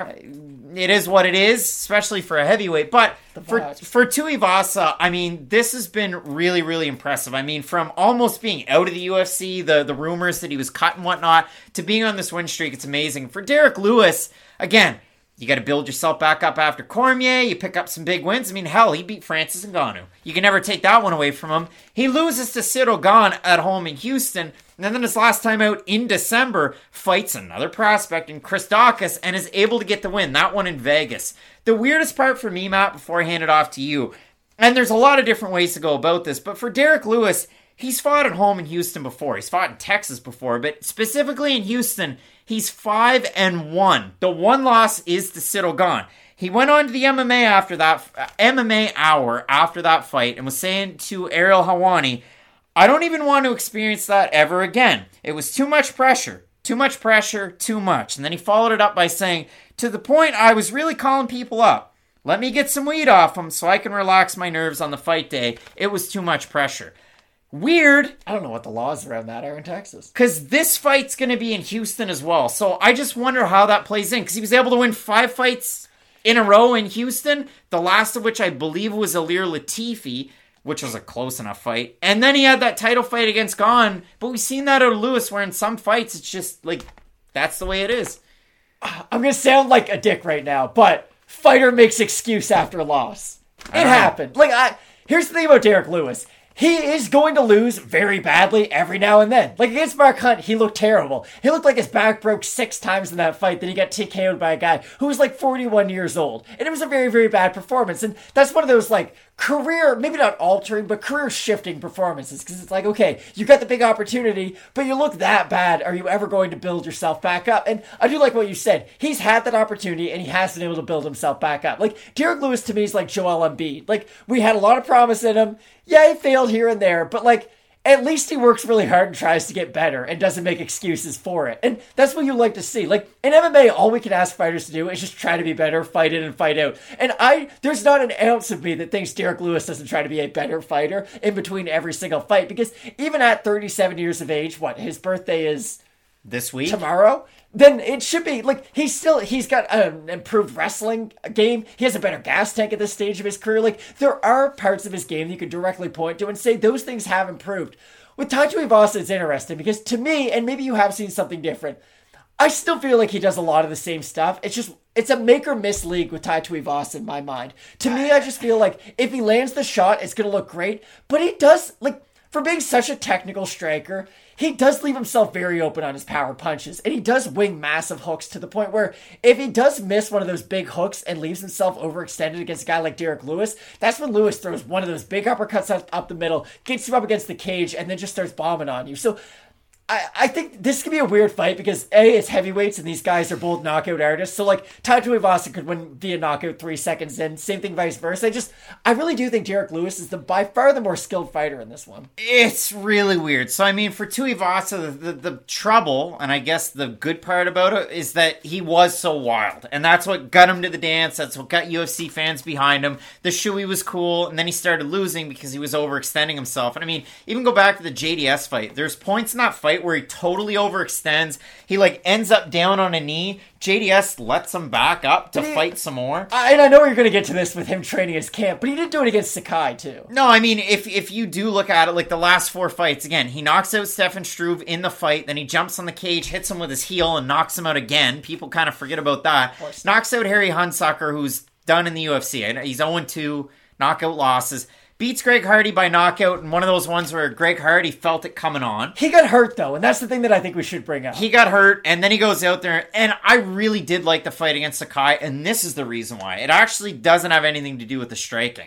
it is what it is, especially for a heavyweight. But for for Tuivasa, I mean, this has been really, really impressive. I mean, from almost being out of the U F C, the, the rumors that he was cut and whatnot, to being on this win streak, it's amazing. For Derek Lewis, again, you got to build yourself back up after Cormier. You pick up some big wins. I mean, hell, he beat Francis Ngannou. You can never take that one away from him. He loses to Cyril Gane at home in Houston. And then his last time out in December, fights another prospect in Chris Daukaus and is able to get the win. That one in Vegas. The weirdest part for me, Matt, before I hand it off to you, and there's a lot of different ways to go about this, but for Derek Lewis, he's fought at home in Houston before. He's fought in Texas before, but specifically in Houston, he's five and one. The one loss is to Cyril Gane. He went on to the M M A after that uh, M M A Hour after that fight and was saying to Ariel Helwani, I don't even want to experience that ever again. It was too much pressure. Too much pressure, too much. And then he followed it up by saying, to the point I was really calling people up. Let me get some weed off them so I can relax my nerves on the fight day. It was too much pressure. Weird. I don't know what the laws around that are in Texas. Because this fight's going to be in Houston as well. So I just wonder how that plays in. Because he was able to win five fights in a row in Houston. The last of which I believe was Ilir Latifi, which was a close enough fight. And then he had that title fight against Gane. But we've seen that out of Lewis, where in some fights, it's just like, that's the way it is. I'm going to sound like a dick right now, but fighter makes excuse after loss. It happened. Like, I, here's the thing about Derek Lewis. he is going to lose very badly every now and then. Like against Mark Hunt, he looked terrible. He looked like his back broke six times in that fight that he got T K O'd by a guy who was like forty-one years old. And it was a very, very bad performance. And that's one of those like career, maybe not altering, but career shifting performances. Because it's like, okay, you got the big opportunity, but you look that bad. Are you ever going to build yourself back up? And I do like what you said. He's had that opportunity and he has been able to build himself back up. Like Derek Lewis to me is like Joel Embiid. Like we had a lot of promise in him. Yeah, he failed here and there, but like, at least he works really hard and tries to get better and doesn't make excuses for it. And that's what you like to see. Like, in M M A, all we can ask fighters to do is just try to be better, fight in and fight out. And I, there's not an ounce of me that thinks Derek Lewis doesn't try to be a better fighter in between every single fight. Because even at thirty-seven years of age, what, his birthday is... This week? Tomorrow? Then it should be, like, he's still, he's got an improved wrestling game. He has a better gas tank at this stage of his career. Like, there are parts of his game that you could directly point to and say those things have improved. With Tai Tuivasa, it's interesting because to me, and maybe you have seen something different, I still feel like he does a lot of the same stuff. It's just, it's a make or miss league with Tai Tuivasa in my mind. To me, I just feel like if he lands the shot, it's going to look great. But he does, like, for being such a technical striker, he does leave himself very open on his power punches, and he does wing massive hooks to the point where if he does miss one of those big hooks and leaves himself overextended against a guy like Derek Lewis, that's when Lewis throws one of those big uppercuts up, up the middle, gets you up against the cage, and then just starts bombing on you. So I, I think this could be a weird fight because A, it's heavyweights and these guys are both knockout artists. So like Tai Tuivasa could win via knockout three seconds in. Same thing vice versa. I just, I really do think Derek Lewis is the by far the more skilled fighter in this one. It's really weird. So I mean, for Tuivasa, the, the, the trouble, and I guess the good part about it, is that he was so wild. And that's what got him to the dance. That's what got U F C fans behind him. The Shui was cool, and then he started losing because he was overextending himself. And I mean, even go back to the J D S fight. There's points in that fight where he totally overextends. He like ends up down on a knee. J D S lets him back up to he, fight some more. I, and I know you're going to get to this with him training his camp, but he did do it against Sakai too. No, I mean, if if you do look at it, like the last four fights, again, he knocks out Stefan Struve in the fight, then he jumps on the cage, hits him with his heel, and knocks him out again. People kind of forget about that. Knocks out Harry Hunsucker, who's done in the U F C. He's oh and two, knockout losses. Beats Greg Hardy by knockout, and one of those ones where Greg Hardy felt it coming on. He got hurt, though, and that's the thing that I think we should bring up. He got hurt, and then he goes out there, and I really did like the fight against Sakai, and this is the reason why. It actually doesn't have anything to do with the striking.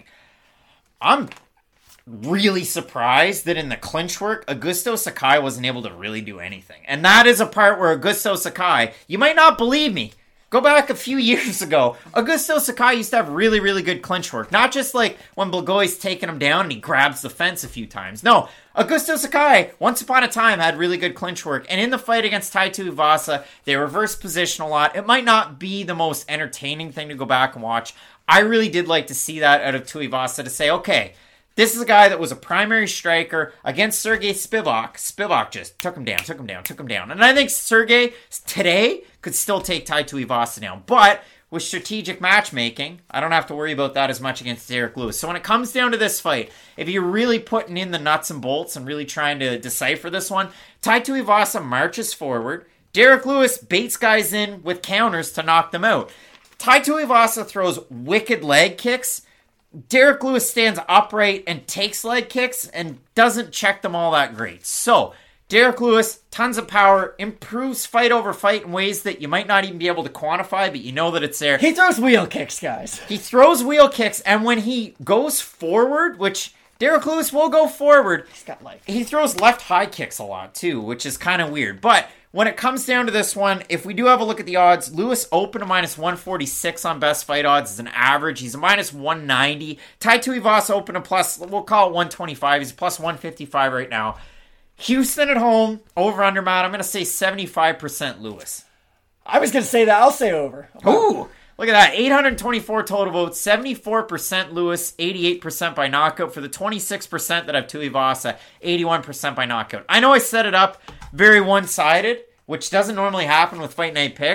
I'm really surprised that in the clinch work, Augusto Sakai wasn't able to really do anything. And that is a part where Augusto Sakai, you might not believe me, go back a few years ago, Augusto Sakai used to have really, really good clinch work. Not just like when Blagoy's taking him down and he grabs the fence a few times. No, Augusto Sakai, once upon a time, had really good clinch work. And in the fight against Tai Tuivasa, they reverse position a lot. It might not be the most entertaining thing to go back and watch. I really did like to see that out of Tuivasa to say, okay, this is a guy that was a primary striker against Sergey Spivak. Spivak just took him down, took him down, took him down. And I think Sergey today could still take Tai Tuivasa down. But with strategic matchmaking, I don't have to worry about that as much against Derek Lewis. So when it comes down to this fight, if you're really putting in the nuts and bolts and really trying to decipher this one, Tai Tuivasa marches forward. Derek Lewis baits guys in with counters to knock them out. Tai Tuivasa throws wicked leg kicks. Derek Lewis stands upright and takes leg kicks and doesn't check them all that great. So, Derek Lewis, tons of power, improves fight over fight in ways that you might not even be able to quantify, but you know that it's there. He throws wheel kicks, guys. He throws wheel kicks, and when he goes forward, which Derek Lewis will go forward, He's got life. He throws left high kicks a lot too, which is kind of weird. But when it comes down to this one, if we do have a look at the odds, Lewis open to minus one forty-six on best fight odds is an average. He's a minus one ninety. Tai Tuivasa open to plus, we'll call it one twenty-five. He's plus one fifty-five right now. Houston at home, over under, Matt. I'm going to say seventy-five percent Lewis. I was going to say that. I'll say over. Ooh, look at that. eight hundred twenty-four total votes, seventy-four percent Lewis, eighty-eight percent by knockout. For the twenty-six percent that have Tuivasa, eighty-one percent by knockout. I know I set it up very one-sided, which doesn't normally happen with Fight Night picks.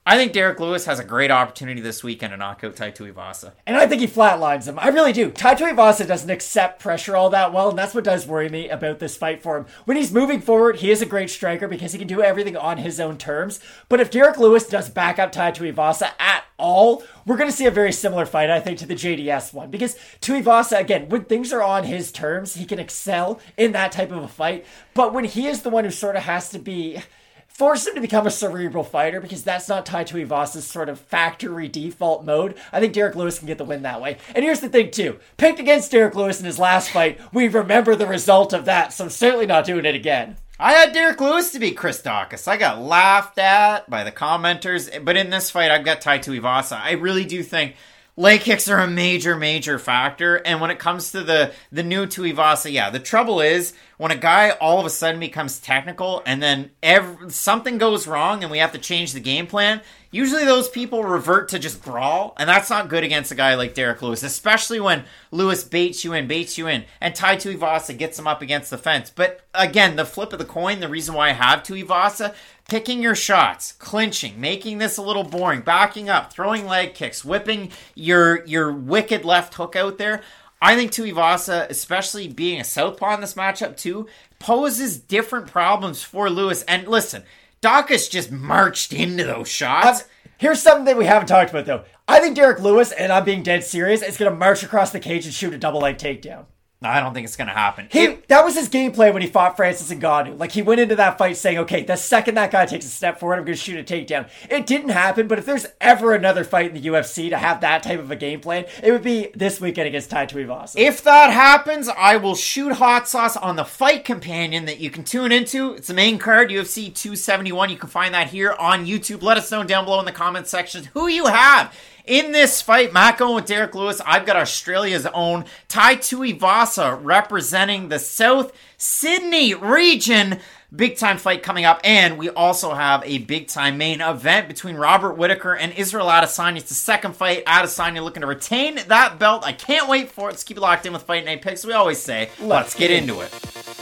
I think Derek Lewis has a great opportunity this weekend to knock out Tai Tuivasa. And I think he flatlines him. I really do. Tai Tuivasa doesn't accept pressure all that well, and that's what does worry me about this fight for him. When he's moving forward, he is a great striker because he can do everything on his own terms. But if Derek Lewis does back up Tai Tuivasa at all, we're going to see a very similar fight, I think, to the J D S one. Because Tuivasa, again, when things are on his terms, he can excel in that type of a fight. But when he is the one who sort of has to be... force him to become a cerebral fighter, because that's not Tai Tuivasa's sort of factory default mode. I think Derek Lewis can get the win that way. And here's the thing too, picked against Derek Lewis in his last fight, we remember the result of that, so I'm certainly not doing it again. I had Derek Lewis to beat Chris Daukaus. I got laughed at by the commenters, but in this fight I've got Tai Tuivasa. I really do think leg kicks are a major, major factor. And when it comes to the, the new Tuivasa, yeah, the trouble is when a guy all of a sudden becomes technical and then every, something goes wrong and we have to change the game plan, usually those people revert to just brawl. And that's not good against a guy like Derek Lewis, especially when Lewis baits you in, baits you in, and Tai Tuivasa gets him up against the fence. But again, the flip of the coin, the reason why I have Tuivasa, picking your shots, clinching, making this a little boring, backing up, throwing leg kicks, whipping your your wicked left hook out there. I think Tuivasa, especially being a southpaw in this matchup too, poses different problems for Lewis. And listen, Daukaus just marched into those shots. Uh, here's something that we haven't talked about though. I think Derek Lewis, and I'm being dead serious, is going to march across the cage and shoot a double leg takedown. I don't think it's going to happen. He, it, that was his gameplay when he fought Francis Ngannou. Like, he went into that fight saying, okay, the second that guy takes a step forward, I'm going to shoot a takedown. It didn't happen, but if there's ever another fight in the U F C to have that type of a game plan, it would be this weekend against Tai Tuivasa. If that happens, I will shoot hot sauce on the Fight Companion that you can tune into. It's the main card, U F C two seventy-one. You can find that here on YouTube. Let us know down below in the comment section who you have in this fight. Matt going with Derek Lewis. I've got Australia's own Tai Tuivasa representing the South Sydney region. Big time fight coming up. And we also have a big time main event between Robert Whittaker and Israel Adesanya. It's the second fight. Adesanya looking to retain that belt. I can't wait for it. Let's keep it locked in with Fight Night Picks. We always say, let's, let's get into it.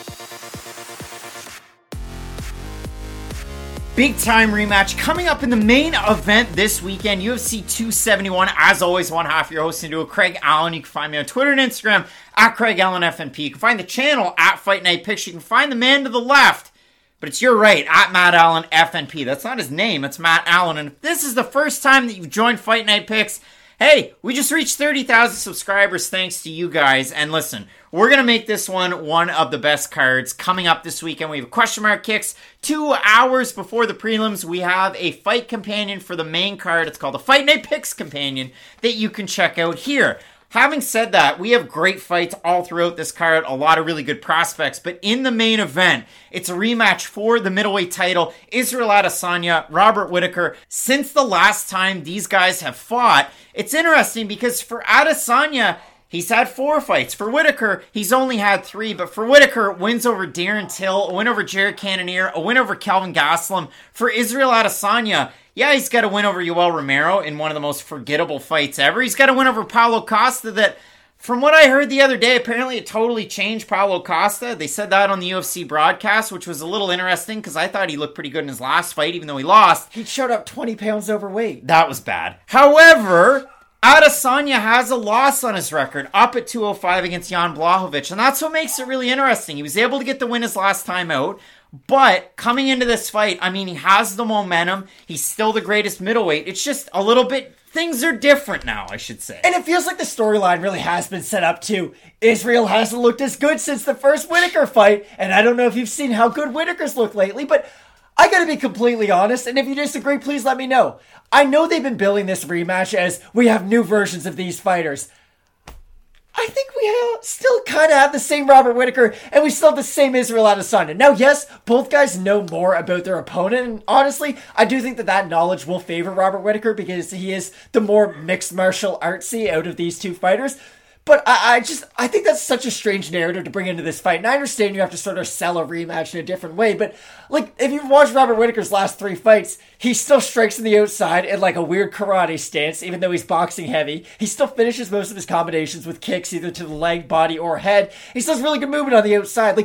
Big time rematch coming up in the main event this weekend, U F C two seventy-one. As always, one half of your host into Craig Allen. You can find me on Twitter and Instagram at Craig Allen F N P. You can find the channel at Fight Night Picks. You can find the man to the left, but it's your right, at Matt Allen F N P. That's not his name, it's Matt Allen. And if this is the first time that you've joined Fight Night Picks, hey, we just reached thirty thousand subscribers thanks to you guys. And listen, we're going to make this one one of the best cards coming up this weekend. We have question mark kicks. Two hours before the prelims, we have a fight companion for the main card. It's called the Fight Night Picks Companion that you can check out here. Having said that, we have great fights all throughout this card, a lot of really good prospects, but in the main event, it's a rematch for the middleweight title, Israel Adesanya, Robert Whittaker. Since the last time these guys have fought, it's interesting because for Adesanya, he's had four fights. For Whittaker, he's only had three. But for Whittaker, wins over Darren Till, a win over Jared Cannonier, a win over Kelvin Gastelum. For Israel Adesanya, yeah, he's got a win over Yoel Romero in one of the most forgettable fights ever. He's got a win over Paulo Costa that, from what I heard the other day, apparently it totally changed Paulo Costa. They said that on the U F C broadcast, which was a little interesting because I thought he looked pretty good in his last fight, even though he lost. He showed up twenty pounds overweight. That was bad. However, Adesanya has a loss on his record, up at two oh five against Jan Blachowicz, and that's what makes it really interesting. He was able to get the win his last time out, but coming into this fight, I mean, he has the momentum. He's still the greatest middleweight. It's just a little bit, things are different now, I should say. And it feels like the storyline really has been set up too. Israel hasn't looked as good since the first Whittaker fight, and I don't know if you've seen how good Whittaker's looked lately, but I gotta be completely honest, and if you disagree, please let me know. I know they've been billing this rematch as we have new versions of these fighters. I think we have, still kind of have the same Robert Whittaker, and we still have the same Israel Adesanya. Now, yes, both guys know more about their opponent, and honestly, I do think that that knowledge will favor Robert Whittaker because he is the more mixed martial artsy out of these two fighters. But I, I just, I think that's such a strange narrative to bring into this fight. And I understand you have to sort of sell a rematch in a different way. But, like, if you've watched Robert Whittaker's last three fights, he still strikes on the outside in, like, a weird karate stance, even though he's boxing heavy. He still finishes most of his combinations with kicks, either to the leg, body, or head. He still has really good movement on the outside. Like,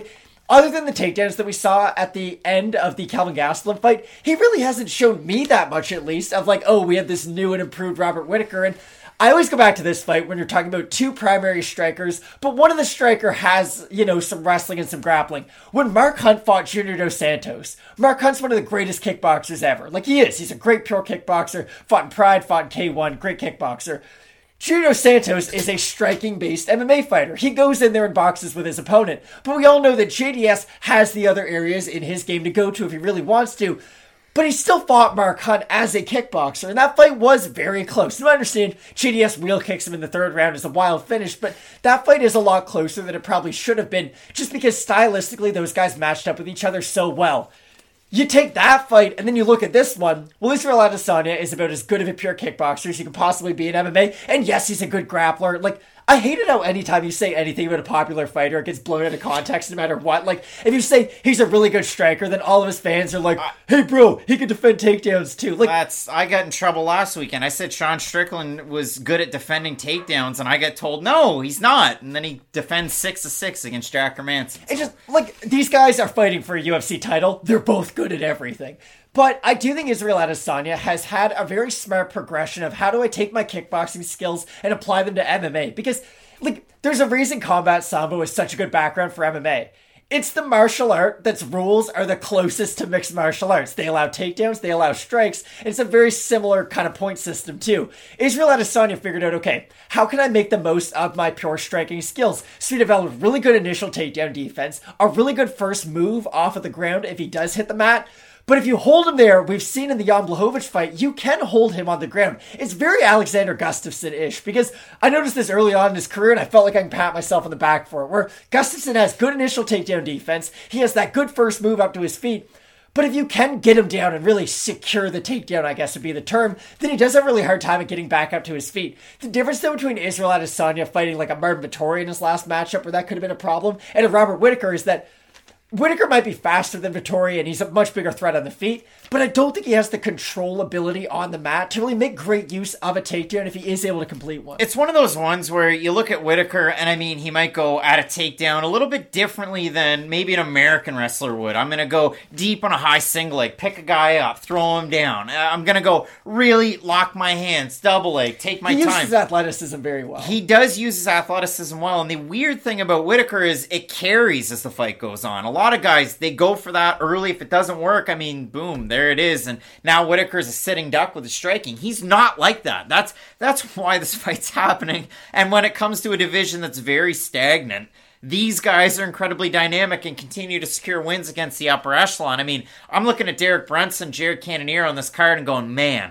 other than the takedowns that we saw at the end of the Kelvin Gastelum fight, he really hasn't shown me that much, at least, of like, oh, we have this new and improved Robert Whittaker. And I always go back to this fight when you're talking about two primary strikers, but one of the striker has, you know, some wrestling and some grappling. When Mark Hunt fought Junior Dos Santos, Mark Hunt's one of the greatest kickboxers ever. Like, he is. He's a great pure kickboxer, fought in Pride, fought in K one, great kickboxer. Junior Dos Santos is a striking-based M M A fighter. He goes in there and boxes with his opponent. But we all know that J D S has the other areas in his game to go to if he really wants to. But he still fought Mark Hunt as a kickboxer, and that fight was very close. Now, I understand J D S wheel kicks him in the third round as a wild finish, but that fight is a lot closer than it probably should have been, just because stylistically those guys matched up with each other so well. You take that fight, and then you look at this one. Well, Israel Adesanya is about as good of a pure kickboxer as you can possibly be in M M A. And yes, he's a good grappler. Like, I hate it how anytime you say anything about a popular fighter, it gets blown out of context no matter what. Like, if you say he's a really good striker, then all of his fans are like, hey, bro, he can defend takedowns too. Like, That's I got in trouble last weekend. I said Sean Strickland was good at defending takedowns, and I got told, no, he's not. And then he defends six to six against Jack Hermanson. It's just, like, these guys are fighting for a U F C title. They're both good at everything. But I do think Israel Adesanya has had a very smart progression of how do I take my kickboxing skills and apply them to M M A. Because, like, there's a reason Combat Sambo is such a good background for M M A. It's the martial art that's rules are the closest to mixed martial arts. They allow takedowns, they allow strikes. It's a very similar kind of point system too. Israel Adesanya figured out, okay, how can I make the most of my pure striking skills? So he developed really good initial takedown defense, a really good first move off of the ground if he does hit the mat. But if you hold him there, we've seen in the Jan Blachowicz fight, you can hold him on the ground. It's very Alexander Gustafsson-ish, because I noticed this early on in his career, and I felt like I can pat myself on the back for it, where Gustafsson has good initial takedown defense, he has that good first move up to his feet, but if you can get him down and really secure the takedown, I guess would be the term, then he does have a really hard time at getting back up to his feet. The difference though between Israel Adesanya fighting like a Marvin Vettori in his last matchup, where that could have been a problem, and a Robert Whittaker is that Whittaker might be faster than Vettori, and he's a much bigger threat on the feet, but I don't think he has the control ability on the mat to really make great use of a takedown if he is able to complete one. It's one of those ones where you look at Whittaker, and I mean, he might go at a takedown a little bit differently than maybe an American wrestler would. I'm going to go deep on a high single leg, pick a guy up, throw him down. I'm going to go really lock my hands, double leg, take my he time. He uses his athleticism very well. He does use his athleticism well, and the weird thing about Whittaker is it carries as the fight goes on. A lot of guys, they go for that early. If it doesn't work, I mean, boom, there it is. And now Whittaker's a sitting duck with his striking. He's not like that. That's that's why this fight's happening. And when it comes to a division that's very stagnant, these guys are incredibly dynamic and continue to secure wins against the upper echelon. I mean, I'm looking at Derek Brunson, Jared Cannonier on this card and going, man,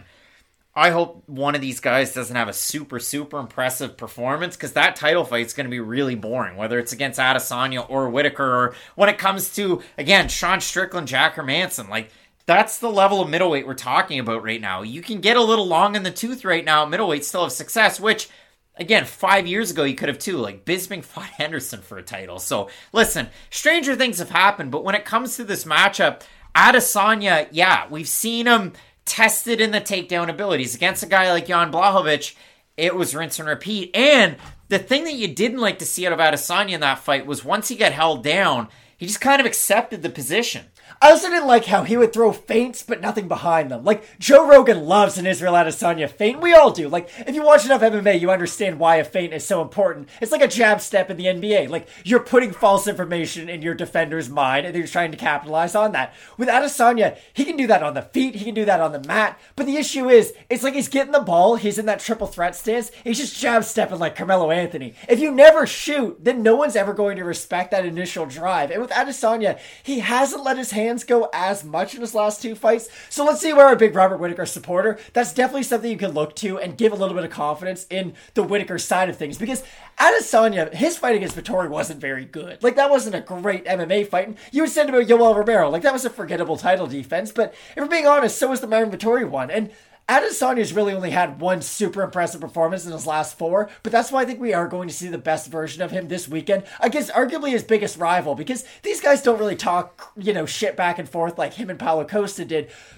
I hope one of these guys doesn't have a super, super impressive performance, because that title fight is going to be really boring, whether it's against Adesanya or Whittaker, or when it comes to, again, Sean Strickland, Jack Hermanson. Like, that's the level of middleweight we're talking about right now. You can get a little long in the tooth right now. Middleweight still have success, which, again, five years ago you could have too. Like, Bisping fought Henderson for a title. So, listen, stranger things have happened, but when it comes to this matchup, Adesanya, yeah, we've seen him tested in the takedown abilities. Against a guy like Jan Blachowicz, it was rinse and repeat. And the thing that you didn't like to see out of Adesanya in that fight was once he got held down, he just kind of accepted the position. I also didn't like how he would throw feints, but nothing behind them. Like, Joe Rogan loves an Israel Adesanya feint. We all do. Like, if you watch enough M M A, you understand why a feint is so important. It's like a jab step in the N B A. Like, you're putting false information in your defender's mind, and you're trying to capitalize on that. With Adesanya, he can do that on the feet, he can do that on the mat, but the issue is, it's like he's getting the ball, he's in that triple threat stance, he's just jab stepping like Carmelo Anthony. If you never shoot, then no one's ever going to respect that initial drive. And with Adesanya, he hasn't let his hands go as much in his last two fights. So let's see where a big Robert Whittaker supporter, that's definitely something you can look to and give a little bit of confidence in the Whittaker side of things, because Adesanya, his fight against Vettori wasn't very good. Like, that wasn't a great M M A fight. And you would say about Yoel Romero, like, that was a forgettable title defense, but if we're being honest, so was the Marvin Vettori one. And Adesanya's really only had one super impressive performance in his last four, but that's why I think we are going to see the best version of him this weekend against arguably his biggest rival, because these guys don't really talk, you know, shit back and forth like him and Paulo Costa did.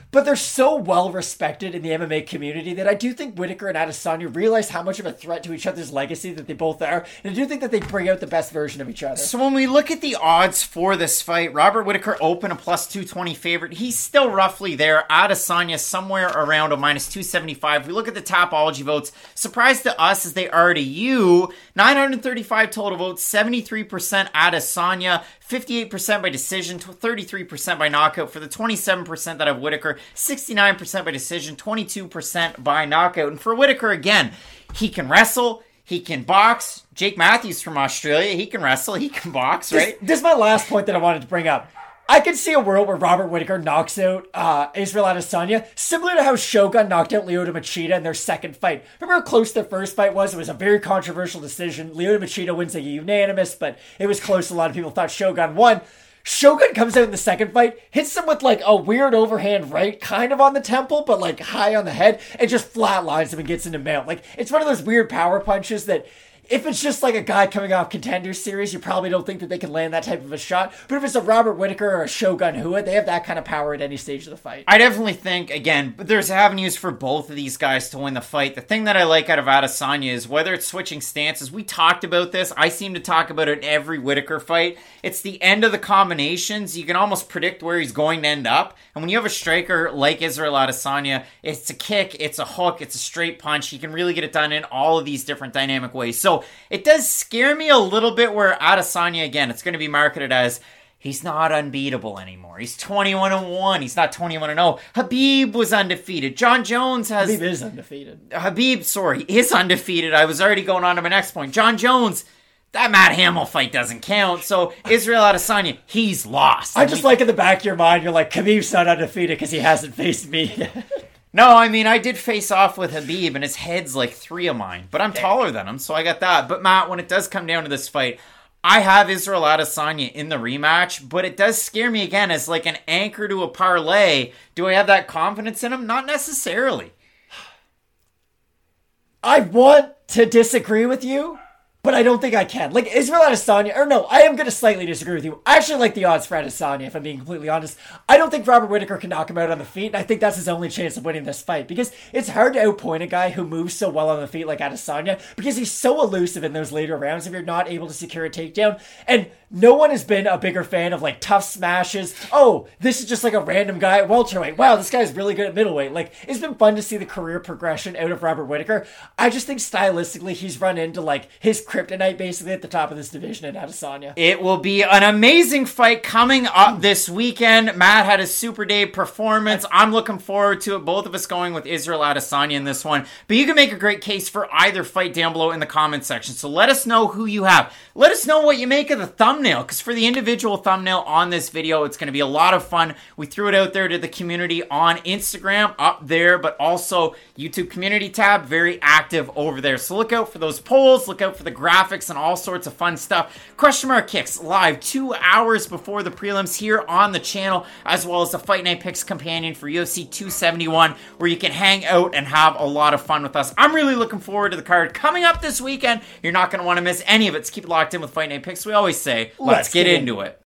but they're so well respected in the M M A community that I do think Whittaker and Adesanya realize how much of a threat to each other's legacy that they both are, and I do think that they bring out the best version of each other. So when we look at the odds for this fight, Robert Whittaker open a plus two twenty favorite. He's still roughly there. Adesanya somewhere around a minus two seventy-five. We look at the Tapology votes. Surprise to us as they are to you. nine hundred thirty-five total votes, seventy-three percent Adesanya, fifty-eight percent by decision, thirty-three percent by knockout. For the twenty-seven percent that have Whittaker, sixty-nine percent by decision, twenty-two percent by knockout. And for Whittaker, again, he can wrestle, he can box. Jake Matthews from Australia, he can wrestle, he can box, right? This, this is my last point that I wanted to bring up. I could see a world where Robert Whittaker knocks out uh, Israel Adesanya, similar to how Shogun knocked out Lyoto Machida in their second fight. Remember how close their first fight was? It was a very controversial decision. Lyoto Machida wins a unanimous, but it was close. A lot of people thought Shogun won. Shogun comes out in the second fight, hits him with like a weird overhand right, kind of on the temple, but like high on the head, and just flatlines him and gets into mount. Like, it's one of those weird power punches that if it's just like a guy coming off Contender Series, you probably don't think that they can land that type of a shot. But if it's a Robert Whittaker or a Shogun Hua, they have that kind of power at any stage of the fight. I definitely think, again, there's avenues for both of these guys to win the fight. The thing that I like out of Adesanya is whether it's switching stances. We talked about this. I seem to talk about it in every Whittaker fight. It's the end of the combinations. You can almost predict where he's going to end up. And when you have a striker like Israel Adesanya, it's a kick, it's a hook, it's a straight punch. He can really get it done in all of these different dynamic ways. So it does scare me a little bit where Adesanya, again, it's going to be marketed as he's not unbeatable anymore. He's twenty-one and one. He's not twenty-one and oh. Habib was undefeated. John Jones has... Habib is undefeated. Habib, sorry, is undefeated. I was already going on to my next point. John Jones... That Matt Hamill fight doesn't count. So Israel Adesanya, he's lost. I, I just mean, like in the back of your mind, you're like, Khabib's not undefeated because he hasn't faced me yet. No, I mean, I did face off with Habib, and his head's like three of mine. But I'm taller than him, so I got that. But Matt, when it does come down to this fight, I have Israel Adesanya in the rematch, but it does scare me again as like an anchor to a parlay. Do I have that confidence in him? Not necessarily. I want to disagree with you, but I don't think I can. Like, Israel Adesanya, or no, I am going to slightly disagree with you. I actually like the odds for Adesanya, if I'm being completely honest. I don't think Robert Whittaker can knock him out on the feet, and I think that's his only chance of winning this fight, because it's hard to outpoint a guy who moves so well on the feet like Adesanya, because he's so elusive in those later rounds if you're not able to secure a takedown, and no one has been a bigger fan of, like, tough smashes. Oh, this is just like a random guy at welterweight. Wow, this guy's really good at middleweight. Like, it's been fun to see the career progression out of Robert Whittaker. I just think stylistically he's run into, like, his kryptonite basically at the top of this division in Adesanya. It will be an amazing fight coming up this weekend. Matt had a Super Day performance. I'm looking forward to it. Both of us going with Israel Adesanya in this one. But you can make a great case for either fight down below in the comments section. So let us know who you have. Let us know what you make of the thumbnail, because for the individual thumbnail on this video, it's going to be a lot of fun. We threw it out there to the community on Instagram, up there, but also YouTube community tab, very active over there. So look out for those polls, look out for the graphics and all sorts of fun stuff. Question Mark Kicks live two hours before the prelims here on the channel, as well as the Fight Night Picks companion for U F C two seventy-one, where you can hang out and have a lot of fun with us. I'm really looking forward to the card coming up this weekend. You're not going to want to miss any of it. So keep it locked in with Fight Night Picks. We always say, let's, let's get, get into it.